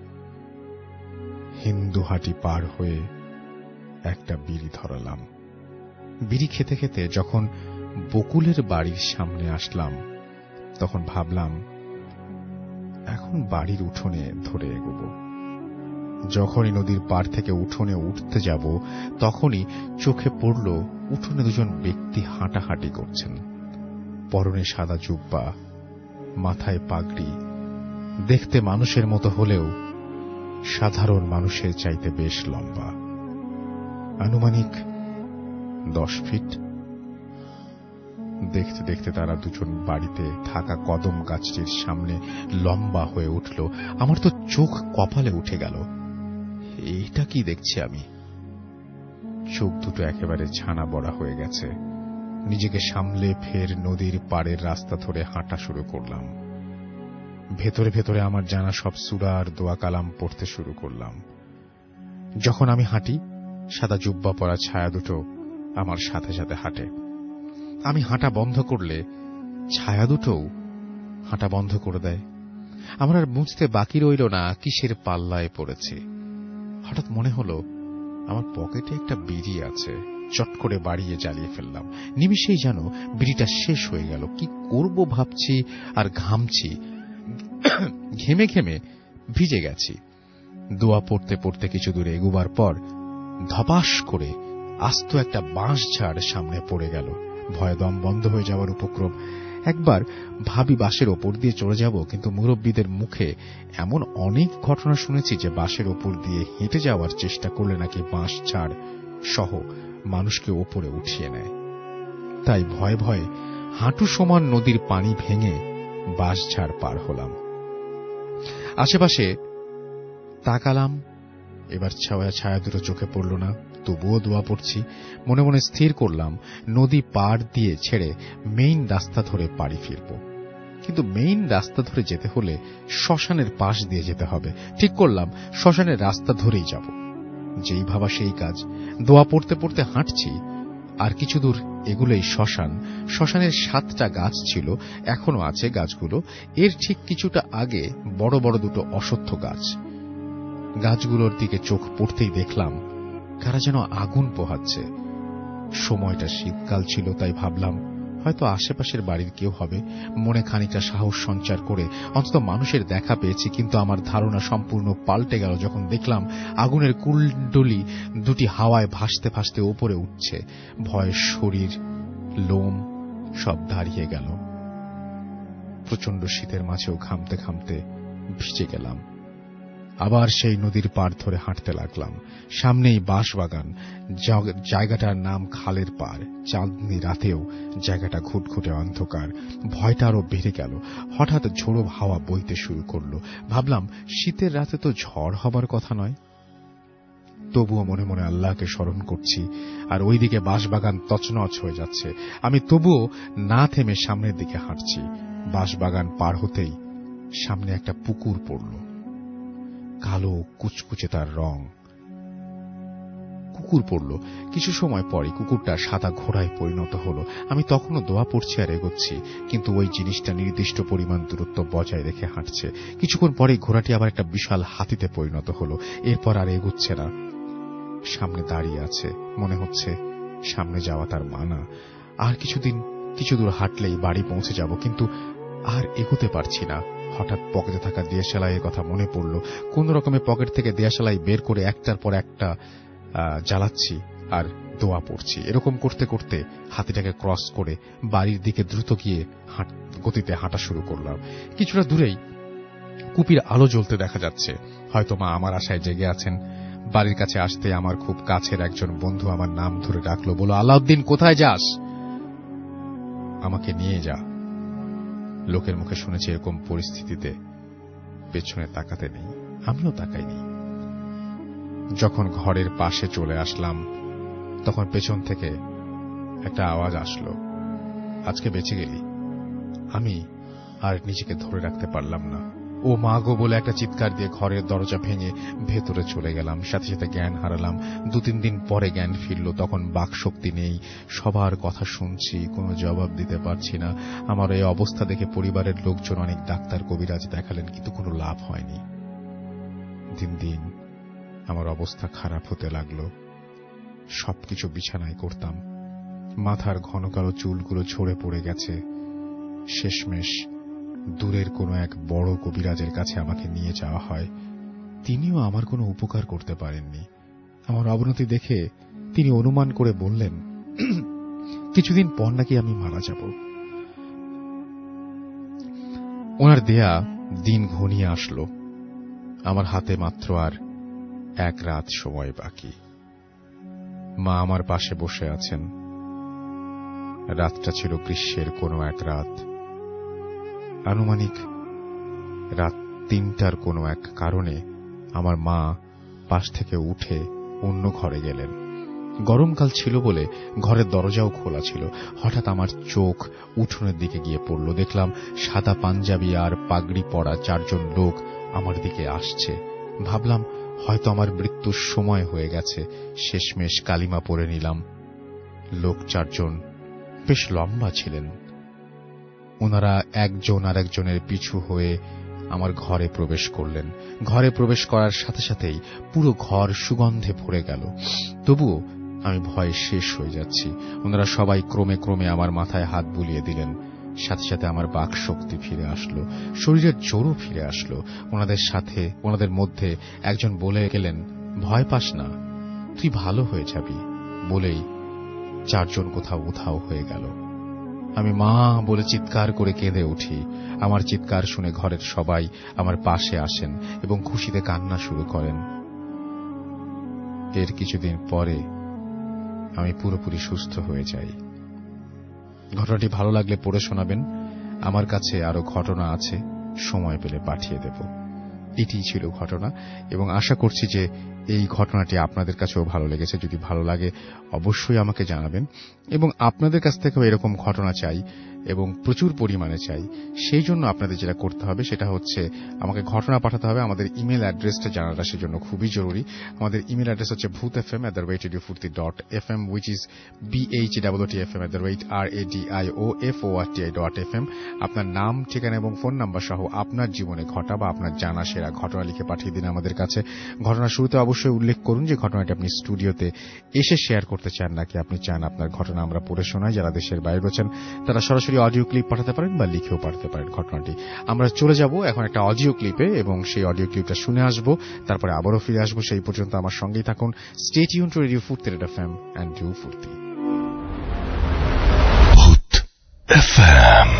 হিন্দুহাটি পার হয়ে একটা বিড়ি ধরালাম। বিড়ি খেতে খেতে যখন বকুলের বাড়ির সামনে আসলাম, তখন ভাবলাম এখন বাড়ির উঠোনে ধরে এগোব। যখনই নদীর পাড় থেকে উঠোনে উঠতে যাব, তখনই চোখে পড়ল উঠোনে দুজন ব্যক্তি হাঁটাহাঁটি করছেন। পরনে সাদা জুব্বা, মাথায় পাগড়ি, দেখতে মানুষের মতো হলেও সাধারণ মানুষের চাইতে বেশ লম্বা, আনুমানিক 10 ফিট। দেখতে দেখতে তারা দুজন বাড়িতে থাকা কদম গাছটির সামনে লম্বা হয়ে উঠল। আমার তো চোখ কপালে উঠে গেল। এইটা কি দেখছি আমি? চোখ দুটো একেবারে ছানা বড়া হয়ে গেছে। নিজেকে সামলে ফের নদীর পাড়ের রাস্তা ধরে হাঁটা শুরু করলাম। ভেতরে ভেতরে আমার জানা সব সূরা আর দোয়া কালাম পড়তে শুরু করলাম। যখন আমি হাঁটি, সাদা জুব্বা পরা ছায়া দুটো আমার সাথে সাথে হাঁটে। আমি হাঁটা বন্ধ করলে ছায়া দুটোও হাঁটা বন্ধ করে দেয়। আমার আর বুঝতে বাকি রইল না কিসের পাল্লায় পড়েছি। হঠাৎ মনে হলো আমার পকেটে একটা বিড়ি আছে। চট করে বাড়িয়ে জ্বালিয়ে ফেললাম। নিমিষেই যেন বিড়িটা শেষ হয়ে গেল। কি করব ভাবছি আর ঘামছি, ঘেমে ঘেমে ভিজে গেছি। দোয়া পড়তে পড়তে কিছু দূরে এগুবার পর ধপাস করে আস্ত একটা বাঁশ ঝাড় সামনে পড়ে গেল। ভয়ে দম বন্ধ হয়ে যাওয়ার উপক্রম। একবার ভাবি বাঁশের ওপর দিয়ে চড়ে যাব, কিন্তু মুরব্বীদের মুখে এমন অনেক ঘটনা শুনেছি যে বাঁশের ওপর দিয়ে হেঁটে যাওয়ার চেষ্টা করলে নাকি বাঁশ ঝাড় সহ মানুষকে ওপরে উঠিয়ে নেয়। তাই ভয়ে ভয়ে হাঁটু সমান নদীর পানি ভেঙে বাঁশ ঝাড় পার হলাম। আশেপাশে তাকালাম, এবার ছায়া দুটো চোখে পড়ল না। তবুও দোয়া পড়ছি। মনে মনে স্থির করলাম নদী পার দিয়ে ছেড়ে মেইন রাস্তা ধরে বাড়ি ফিরব। কিন্তু মেইন রাস্তা ধরে যেতে হলে শ্মশানের পাশ দিয়ে যেতে হবে। ঠিক করলাম শ্মশানের রাস্তা ধরেই যাব। যেই ভাবা সেই কাজ। দোয়া পড়তে পড়তে হাঁটছি। আর কিছু দূর এগুলোই শ্মশান। শ্মশানের 7টা গাছ ছিল, এখনো আছে গাছগুলো। এর ঠিক কিছুটা আগে বড় বড় দুটো অশ্বত্থ গাছ। গাছগুলোর দিকে চোখ পড়তেই দেখলাম কারা যেন আগুন পোহাচ্ছে। সময়টা শীতকাল ছিল, তাই ভাবলাম হয়তো আশেপাশের বাড়ির কেউ হবে। মনে খানিকটা সাহস সঞ্চার করে অন্তত মানুষের দেখা পেয়েছি। কিন্তু আমার ধারণা সম্পূর্ণ পাল্টে গেল যখন দেখলাম আগুনের কুণ্ডলি দুটি হাওয়ায় ভাসতে ভাসতে ওপরে উঠছে। ভয়ে শরীর, লোম সব দাঁড়িয়ে গেল। প্রচন্ড শীতের মাঝেও ঘামতে ঘামতে ভিজে গেলাম। আবার সেই নদীর পাড় ধরে হাঁটতে লাগলাম। সামনেই বাঁশবাগান। জায়গাটার নাম খালের পাড়। চাঁদনি রাতেও জায়গাটা ঘুটঘুটে অন্ধকার। ভয়টা আরো বেড়ে গেল। হঠাৎ ঝোড়ো হাওয়া বইতে শুরু করলো। ভাবলাম শীতের রাতে তো ঝড় হবার কথা নয়। তবুও মনে মনে আল্লাহকে স্মরণ করছি। আর ওইদিকে বাঁশবাগান তছনছ হয়ে যাচ্ছে। আমি তবুও না থেমে সামনের দিকে হাঁটছি। বাঁশবাগান পার হতেই সামনে একটা পুকুর পড়ল। কালো কুচকুচে তার রং। কুকুর পড়ল। কিছু সময় পরে কুকুরটা সাদা ঘোড়ায় পরিণত হলো। আমি তখনও দোয়া পড়ছি আর এগোচ্ছি, কিন্তু ওই জিনিসটা নির্দিষ্ট পরিমাণ দূরত্ব বজায় রেখে হাঁটছে। কিছুক্ষণ পরে ঘোড়াটি আবার একটা বিশাল হাতিতে পরিণত হলো। এরপর আর এগোচ্ছে না, সামনে দাঁড়িয়ে আছে। মনে হচ্ছে সামনে যাওয়া তার মানা। আর কিছু দূর হাঁটলেই বাড়ি পৌঁছে যাব, কিন্তু আর এগোতে পারছি না। হঠাৎ পকেটে থাকা দেশালাইয়ের কথা মনে পড়ল। কোন রকমে পকেট থেকে দেশালাই বের করে একটার পর একটা জ্বালাচ্ছি আর দোয়া পড়ছি। এরকম করতে করতে হাতিটাকে ক্রস করে বাড়ির দিকে দ্রুত গিয়ে গতিতে হাঁটা শুরু করলাম। কিছুটা দূরেই কুপির আলো জ্বলতে দেখা যাচ্ছে। হয়তো মা আমার আশায় জেগে আছেন। বাড়ির কাছে আসতে আমার খুব কাছের একজন বন্ধু আমার নাম ধরে ডাকলো, বলল, আলাউদ্দিন কোথায় যাস? আমাকে নিয়ে যা। লোকের মুখে শুনেছি এরকম পরিস্থিতিতে পেছনে তাকাতে নেই। আমিও তাকাইনি। যখন ঘরের পাশে চলে আসলাম তখন পেছন থেকে একটা আওয়াজ আসলো, আজকে বেঁচে গেলি। আমি আর নিজেকে ধরে রাখতে পারলাম না। ও মা গো বলে একটা চিৎকার দিয়ে ঘরের দরজা ভেঙে ভেতরে চলে গেলাম। সাথে সাথে জ্ঞান হারালাম। 2-3 দিন পরে জ্ঞান ফিরল। তখন বাকশক্তি নেই, সবার কথা শুনছি, কোনো জবাব দিতে পারছি না। আমার এই অবস্থা দেখে পরিবারের লোকজন অনেক ডাক্তার কবিরাজ দেখালেন, কিন্তু কোনো লাভ হয়নি। দিন দিন আমার অবস্থা খারাপ হতে লাগলো। সবকিছু বিছানায় করতাম, মাথার ঘন কালো চুলগুলো ঝরে পড়ে গেছে। শেষমেশ দূরের কোনো এক বড় কবিরাজের কাছে আমাকে নিয়ে যাওয়া হয়। তিনিও আমার কোনো উপকার করতে পারেননি। আমার অবনতি দেখে তিনি অনুমান করে বললেন, কিছুদিন পর নাকি আমি মারা যাব। ওনার দেয়া দিন ঘনিয়ে আসলো। আমার হাতে মাত্র আর 1 রাত সময় বাকি। মা আমার পাশে বসে আছেন। রাতটা ছিল গ্রীষ্মের কোনো এক রাত, আনুমানিক রাত 3টার কোনো এক কারণে আমার মা পাশ থেকে উঠে অন্য ঘরে গেলেন। গরমকাল ছিল বলে ঘরের দরজাও খোলা ছিল। হঠাৎ আমার চোখ উঠোনের দিকে গিয়ে পড়ল। দেখলাম সাদা পাঞ্জাবি আর পাগড়ি পরা 4 জন লোক আমার দিকে আসছে। ভাবলাম হয়তো আমার মৃত্যুর সময় হয়ে গেছে। শেষমেশ কালিমা পড়ে নিলাম। লোক 4 জন বেশ লম্বা ছিলেন। ওনারা একজন আরেকজনের পিছু হয়ে আমার ঘরে প্রবেশ করলেন। ঘরে প্রবেশ করার সাথে সাথেই পুরো ঘর সুগন্ধে ভরে গেল। তবুও আমি ভয়ে শেষ হয়ে যাচ্ছি। ওনারা সবাই ক্রমে ক্রমে আমার মাথায় হাত বুলিয়ে দিলেন। সাথে সাথে আমার বাক শক্তি ফিরে আসলো, শরীরের জোরও ফিরে আসলো। ওনাদের মধ্যে একজন বলে গেলেন, ভয় পাস না, তুই ভালো হয়ে যাবি। বলেই 4 জন কোথাও উধাও হয়ে গেল। আমি মা বলে চিৎকার করে কেঁদে উঠি। আমার চিৎকার শুনে ঘরের সবাই আমার পাশে আসেন এবং খুশিতে কান্না শুরু করেন। এর কিছুদিন পরে আমি পুরোপুরি সুস্থ হয়ে যাই। ঘটনাটি ভালো লাগলে পড়ে শোনাবেন। আমার কাছে আরো ঘটনা আছে, সময় পেলে পাঠিয়ে দেব। এটি ছিল ঘটনা এবং আশা করছি যে এই ঘটনাটি আপনাদের কাছেও ভালো লেগেছে। যদি ভালো লাগে অবশ্যই আমাকে জানাবেন এবং আপনাদের কাছ থেকেও এরকম ঘটনা চাই এবং প্রচুর পরিমাণে চাই। সেই জন্য আপনাদের যেটা করতে হবে সেটা হচ্ছে আমাকে ঘটনা পাঠাতে হবে। আমাদের ইমেল অ্যাড্রেসটা জানাটা সেজন্য খুবই জরুরি। আমাদের ইমেল অ্যাড্রেস হচ্ছে bhutfm@radiofurti.fm, which is bhutfm@radiofurti.fm। আপনার নাম, ঠিকানা এবং ফোন নাম্বার সহ আপনার জীবনে ঘটা বা আপনার জানা সেরা ঘটনা লিখে পাঠিয়ে দিন আমাদের কাছে। ঘটনার শুরুতে অবশ্যই উল্লেখ করুন যে ঘটনাটি আপনি স্টুডিওতে এসে শেয়ার করতে চান নাকি আপনি চান আপনার ঘটনা আমরা পড়ে শোনাই। যারা দেশের বাইরে রয়েছেন তারা সরাসরি অডিও ক্লিপ পাঠাতে পারেন বা লিখেও পাঠাতে পারেন ঘটনাটি। আমরা চলে যাব এখন একটা অডিও ক্লিপে এবং সেই অডিও ক্লিপটা শুনে আসব, তারপরে আবারও ফিরে আসবো। সেই পর্যন্ত আমার সঙ্গেই থাকুন। Stay tune to radio Foorti FM and do ফুর্তি। Bhoot FM.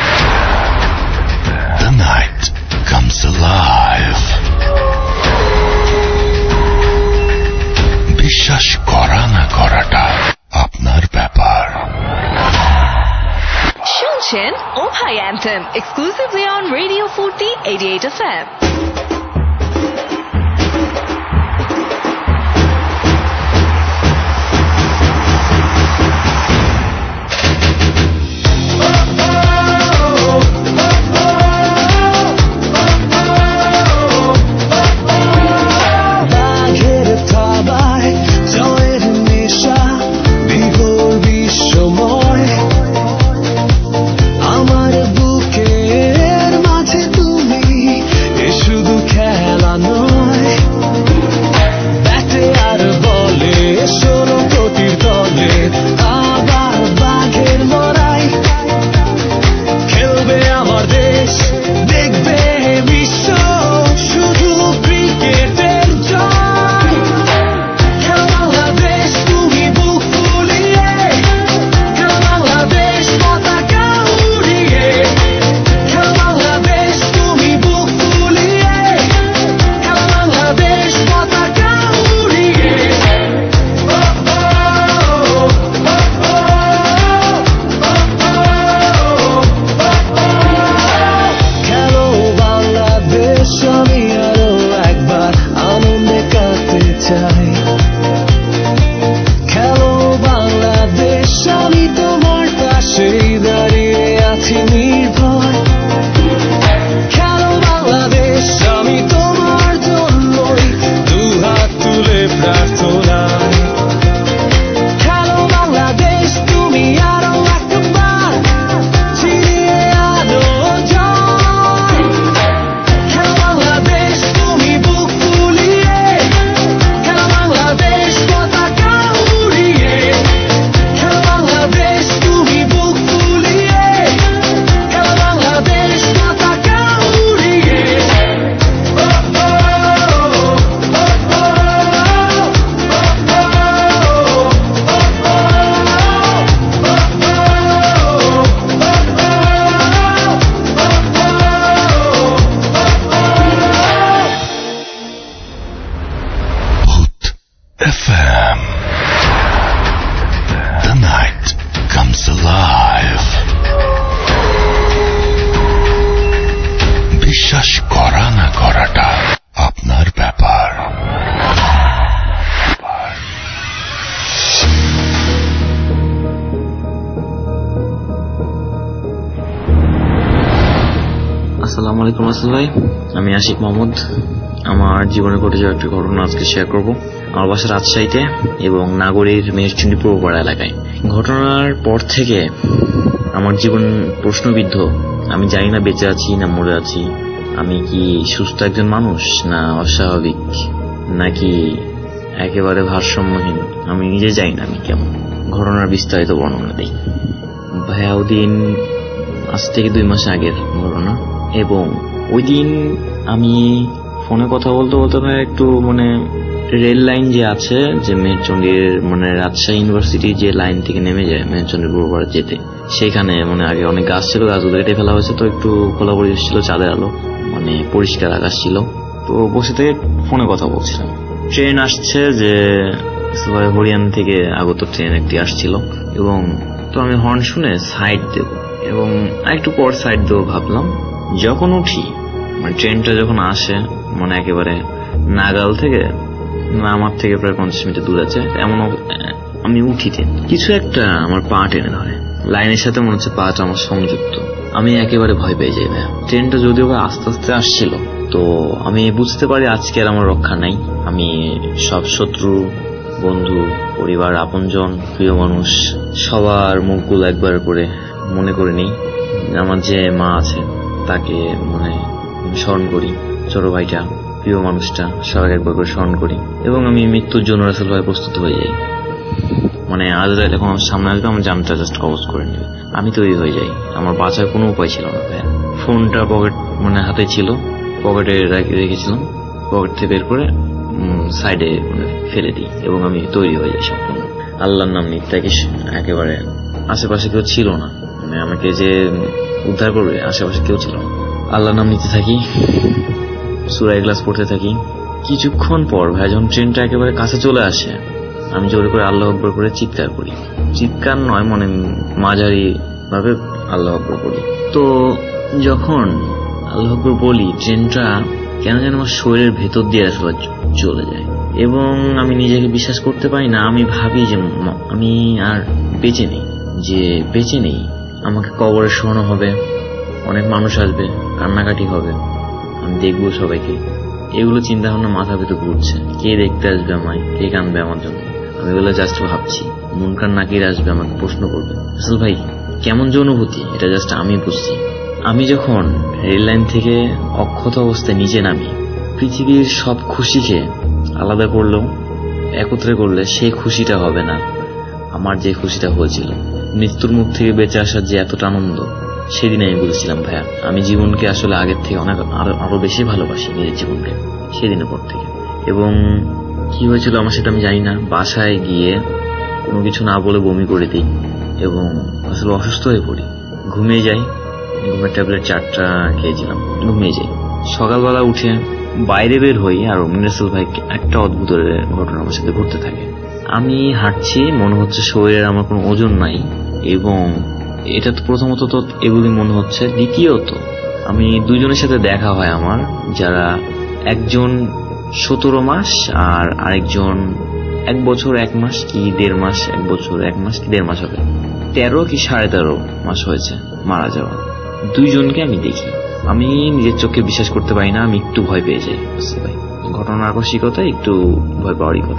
The night comes alive. বিশ্বাস করা না করাটা আপনার ব্যাপার। শুনছেন ওভাই anthem exclusively on radio Foorti 88 FM। আমার বুকের মাঝে তুমি শুধু ঝান্ডার তোলায়। খেলো বাংলাদেশ তুমি আরো একবার, ছিনিয়ে আনো জয়। খেলো বাংলাদেশ তুমি বুক ফুলিয়ে, খেলো বাংলাদেশ পতাকা উড়িয়ে। খেলো বাংলাদেশ তুমি বুক ফুলিয়ে, খেলো বাংলাদেশ পতাকা উড়িয়ে। FM. The night comes alive. বিশ্বাস করা না করাটা আপনার ব্যাপার। আসসালামু আলাইকুম রাসেল ভাই, আমি আশিক মোহাম্মদ। আমার জীবনে ঘটে যাওয়া একটি ঘটনা আজকে শেয়ার করব। আমার বাসা রাজশাহীতে এবং নাগরীর মেহেরচণ্ডী পূর্বপাড়া এলাকায়। ঘটনার পর থেকে আমার জীবন প্রশ্নবিদ্ধ। আমি জানি না বেঁচে আছি না মরে আছি, আমি কি সুস্থ একজন মানুষ না অস্বাভাবিক নাকি একেবারে ভারসাম্যহীন, আমি নিজে জানি না আমি কেমন। ঘটনার বিস্তারিত বর্ণনা দিই। ভাইয়া ওদিন আজ থেকে 2 মাস আগের ঘটনা, এবং ওই দিন আমি ফোনে কথা বলতে বলতে ভাই একটু রেল লাইন যে আছে, যে মেহেরচণ্ডীর রাজশাহী ইউনিভার্সিটি যে লাইন থেকে নেমে যায় মেহেরচণ্ডীর পূর্বপাড়া যেতে, সেখানে আগে অনেক গাছ ছিল, গাছগুলো কেটে ফেলা হয়েছে, তো একটু খোলা পরিবেশ ছিল, চাঁদের আলো, পরিষ্কার আকাশ ছিল। তো বসে থেকে ফোনে কথা বলছিলাম। ট্রেন আসছে, যে হরিয়ানা থেকে আগত ট্রেন একটি আসছিল, এবং তো আমি হর্ন শুনে সাইড দেব এবং একটু পর সাইড দেবো ভাবলাম। যখন উঠি ট্রেনটা যখন আসে একেবারে নাগাল থেকে, আমার থেকে প্রায় 50 মিটার দূর আছে, এমন আমি উঠিতে কিছু একটা আমার পা টেনে ধরে। লাইনের সাথে মনে হচ্ছে পাটা আমার সংযুক্ত। আমি একেবারে ভয় পেয়ে যাই ভাই। ট্রেনটা যদিও আস্তে আস্তে আসছিল, তো আমি বুঝতে পারি আজকে আর আমার রক্ষা নাই। আমি সব শত্রু, বন্ধু, পরিবার, আপনজন, প্রিয় মানুষ সবার মুখগুলো একবার করে মনে করে নিই। আমার যে মা আছে তাকে স্মরণ করি, ছোট ভাইটা, প্রিয় মানুষটা, সবাই একবার করে স্মরণ করি, এবং আমি মৃত্যুর জন্য রাসেল ভাই প্রস্তুত হয়ে যাই। আজ যখন আমার সামনে আসবে আমার জানটা জাস্ট কবজ করে নেবে, আমি তৈরি হয়ে যাই। আমার বাঁচার কোনো উপায় ছিল না ভাইয়া। ফোনটা পকেট হাতে ছিল, পকেটে রেখেছিলাম, পকেট থেকে বের করে সাইডে ফেলে দিই, এবং আমি তৈরি হয়ে যাই সম্পূর্ণ। আল্লাহর নাম নিতে একেবারে আশেপাশে কেউ ছিল না, আমাকে যে উদ্ধার করবে আশেপাশে কেউ ছিল না। আল্লাহর নাম নিতে থাকি, সূরা ইখলাস পড়তে থাকি। কিছুক্ষণ পর ভাই যখন ট্রেনটা একেবারে কাছে চলে আসে, আমি জোরে করে আল্লাহু আকবার করে চিৎকার করি। চিৎকার নয়, মাঝারি ভাবে আল্লাহু আকবার বলি। তো যখন আল্লাহু আকবার বলি, ট্রেনটা কেন যেন আমার শরীরের ভেতর দিয়ে আসলে চলে যায়, এবং আমি নিজেকে বিশ্বাস করতে পারি না। আমি ভাবি যে আমি আর বেঁচে নেই, যে বেঁচে নেই, আমাকে কবরে শোয়ানো হবে, অনেক মানুষ আসবে, কান্নাকাটি হবে, আমি দেখবো সবাইকে। এগুলো চিন্তা ভাবনা মাথার ভেতর ঘুরছে। কে দেখতে আসবে আমায়, কে কানবে আমার জন্য, আমি এগুলো জাস্ট ভাবছি। মুনকার নাকির আসবে, আমাকে প্রশ্ন করবে। আসল ভাই কেমন যে অনুভূতি, এটা জাস্ট আমি বুঝছি। আমি যখন রেল লাইন থেকে অক্ষত অবস্থায় নিচে নামি, পৃথিবীর সব খুশিকে আলাদা করলেও একত্রে করলে সেই খুশিটা হবে না আমার যে খুশিটা হয়েছিল। মৃত্যুর মুখ থেকে বেঁচে আসার যে এতটা আনন্দ, সেদিন আমি বুঝেছিলাম ভাইয়া, আমি জীবনকে আসলে আগের থেকে অনেক আরো বেশি ভালোবাসি, নিজের জীবনকে, সেদিনের পর থেকে। এবং কি হয়েছিল আমার সেটা আমি জানি না। বাসায় গিয়ে কোনো কিছু না বলে বমি করে দিই, এবং আসলে অসুস্থ হয়ে পড়ি, ঘুমিয়ে যাই। ঘুমের ট্যাবলেট 4টা খেয়েছিলাম, ঘুমিয়ে যাই। সকালবেলা উঠে বাইরে বের হই, আর রাসেল ভাই একটা অদ্ভুত ঘটনা আমার সাথে ঘটতে থাকে। আমি হাঁটছি, মনে হচ্ছে শরীরের আমার কোনো ওজন নাই, এবং এটা তো প্রথমত তো এগুলি মনে হচ্ছে। দ্বিতীয়ত আমি 2 জনের সাথে দেখা হয় আমার, যারা একজন 17 মাস আর আরেকজন 1 বছর 1 মাস কি 1.5 মাস, 1 বছর 1 মাস কি 1.5 মাস হবে, 13 কি 13.5 মাস হয়েছে মারা যাওয়া। 2 জনকে আমি দেখি, আমি নিজের চোখে বিশ্বাস করতে পারি না। আমি একটু ভয় পেয়ে যাই ভাই। ঘটনার আকস্মিকতা একটু ভয় পাওয়ারই কথা।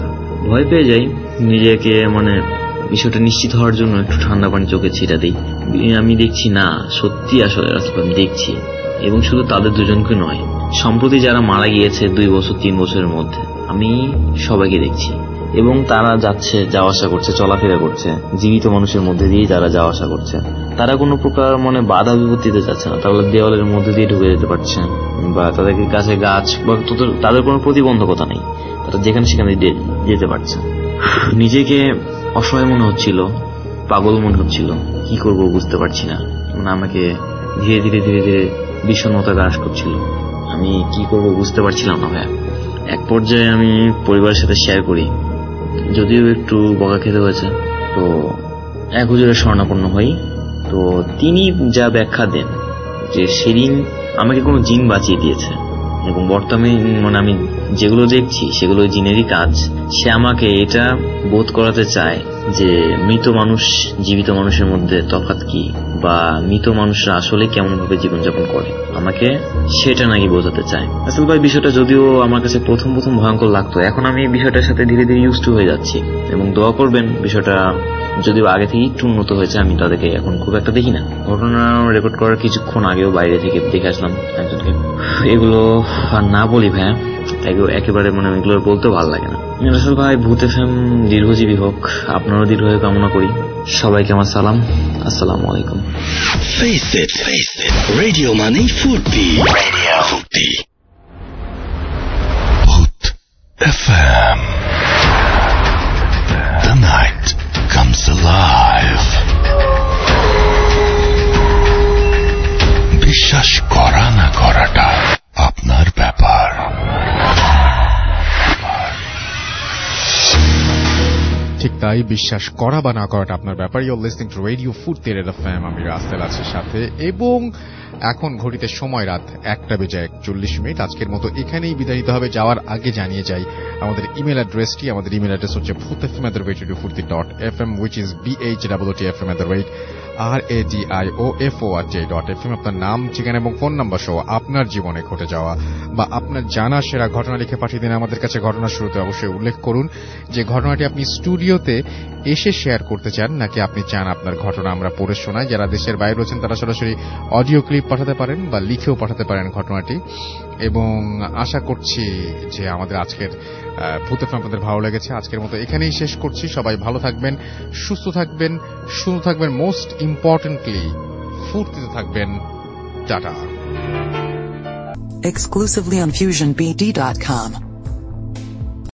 ভয় পেয়ে যাই, নিজেকে মানে বিষয়টা নিশ্চিত হওয়ার জন্য একটু ঠান্ডা পানি চোখে ছিটা দিই। আমি দেখছি না, সত্যি আসলে আমি দেখছি, এবং শুধু তাদের দুজনকে নয়, সম্প্রতি যারা মারা গিয়েছে 2 বছর 3 বছরের মধ্যে, আমি সবাইকে দেখছি। এবং তারা যাচ্ছে, যাওয়া আসা করছে, চলাফেরা করছে, জীবিত মানুষের মধ্যে দিয়ে যারা যাওয়া আসা করছে, তারা কোনো প্রকার মানে বাধা বিপত্তিতে যাচ্ছে না, তাহলে দেওয়ালের মধ্যে দিয়ে ঢুকে যেতে পারছে, বা তাদেরকে কাছে গাছ বা তাদের কোনো প্রতিবন্ধকতা নেই, তারা যেখানে সেখানে যেতে পারছে। নিজেকে অসহায় মনে হচ্ছিল, পাগল মনে হচ্ছিল, কি করব বুঝতে পারছি না। মানে আমাকে ধীরে ধীরে ধীরে ধীরে বিষণ্ণতা গ্রাস করছিল, আমি কি করব বুঝতে পারছিলাম না ভাইয়া। এক পর্যায়ে আমি পরিবারের সাথে শেয়ার করি, যদিও একটু বকা খেতে হয়েছে। তো এক হুজুরের শরণাপন্ন হই। তো তিনি যা ব্যাখ্যা দেন যে সেদিন আমাকে কোনো জিন বাঁচিয়ে দিয়েছে, এবং বর্তমানে মানে আমি যেগুলো দেখছি সেগুলো জিনেরই কাজ। সে আমাকে এটা বোধ করাতে চায় যে মৃত মানুষ জীবিত মানুষের মধ্যে তফাৎ কি, বা মৃত মানুষরা আসলে কেমন ভাবে জীবনযাপন করে, আমাকে সেটা নাকি বোঝাতে চায়। আসল ভাই বিষয়টা যদিও আমার কাছে প্রথম ভয়ঙ্কর লাগতো, এখন আমি বিষয়টার সাথে ধীরে ধীরে ইউজ টু হয়ে যাচ্ছি। এবং দোয়া করবেন, বিষয়টা যদিও আগে থেকে একটু উন্নত হয়েছে, আমি তাদেরকে এখন খুব একটা দেখি না। ঘটনা রেকর্ড করার কিছুক্ষণ আগেও বাইরে থেকে দেখে আসলাম একজনকে। এগুলো আর না বলি ভাইয়া, একেবারে মানে এগুলো বলতেও ভালো লাগে না। আসল ভাই ভূত এফএম দীর্ঘজীবী হোক, আপনারও দীর্ঘজীবী কামনা করি। সবাইকে আমার সালাম, আসসালামু আলাইকুম। Face it, radio মানে ফুর্তি, radio Foorti. Bhoot FM, the night comes alive. বিশ্বাস করা না করাটা আপনার ব্যাপার। ঠিক তাই, বিশ্বাস করা বা না করাটা আপনার ব্যাপার। You are listening to radio Foorti red FM, আমি রাসেল আছি সাথে, এবং এখন ঘড়িতে সময় রাত 1:40। আজকের মতো এখানেই বিদায় নিতে হবে। যাওয়ার আগে জানিয়ে যাই আমাদের ইমেল অ্যাড্রেসটি। আমাদের ইমেল অ্যাড্রেস হচ্ছে bhootfm@radiofurti.fm, which is BHOOTFM@radioforti.fm। আপনার নাম, ঠিকানা এবং ফোন নাম্বার সহ আপনার জীবনে ঘটে যাওয়া বা আপনার জানা সেরা ঘটনা লিখে পাঠিয়ে দিন আমাদের কাছে। ঘটনার শুরুতে অবশ্যই উল্লেখ করুন যে ঘটনাটি আপনি স্টুডিওতে এসে শেয়ার করতে চান, নাকি আপনি চান আপনার ঘটনা আমরা পড়ে শোনাই। যারা দেশের বাইরে রয়েছেন তারা সরাসরি অডিও ক্লিপ পাঠাতে পারেন বা লিখেও পাঠাতে পারেন ঘটনাটি। এবং আশা করছি যে আমাদের আজকের ভূত এফএম আপনাদের ভালো লেগেছে। আজকের মতো এখানেই শেষ করছি। সবাই ভালো থাকবেন, সুস্থ থাকবেন, সুন্দর থাকবেন, মোস্ট ইম্পর্টেন্টলি ফুর্তিতে থাকবেন। টাটা। Exclusively on FusionBD.com.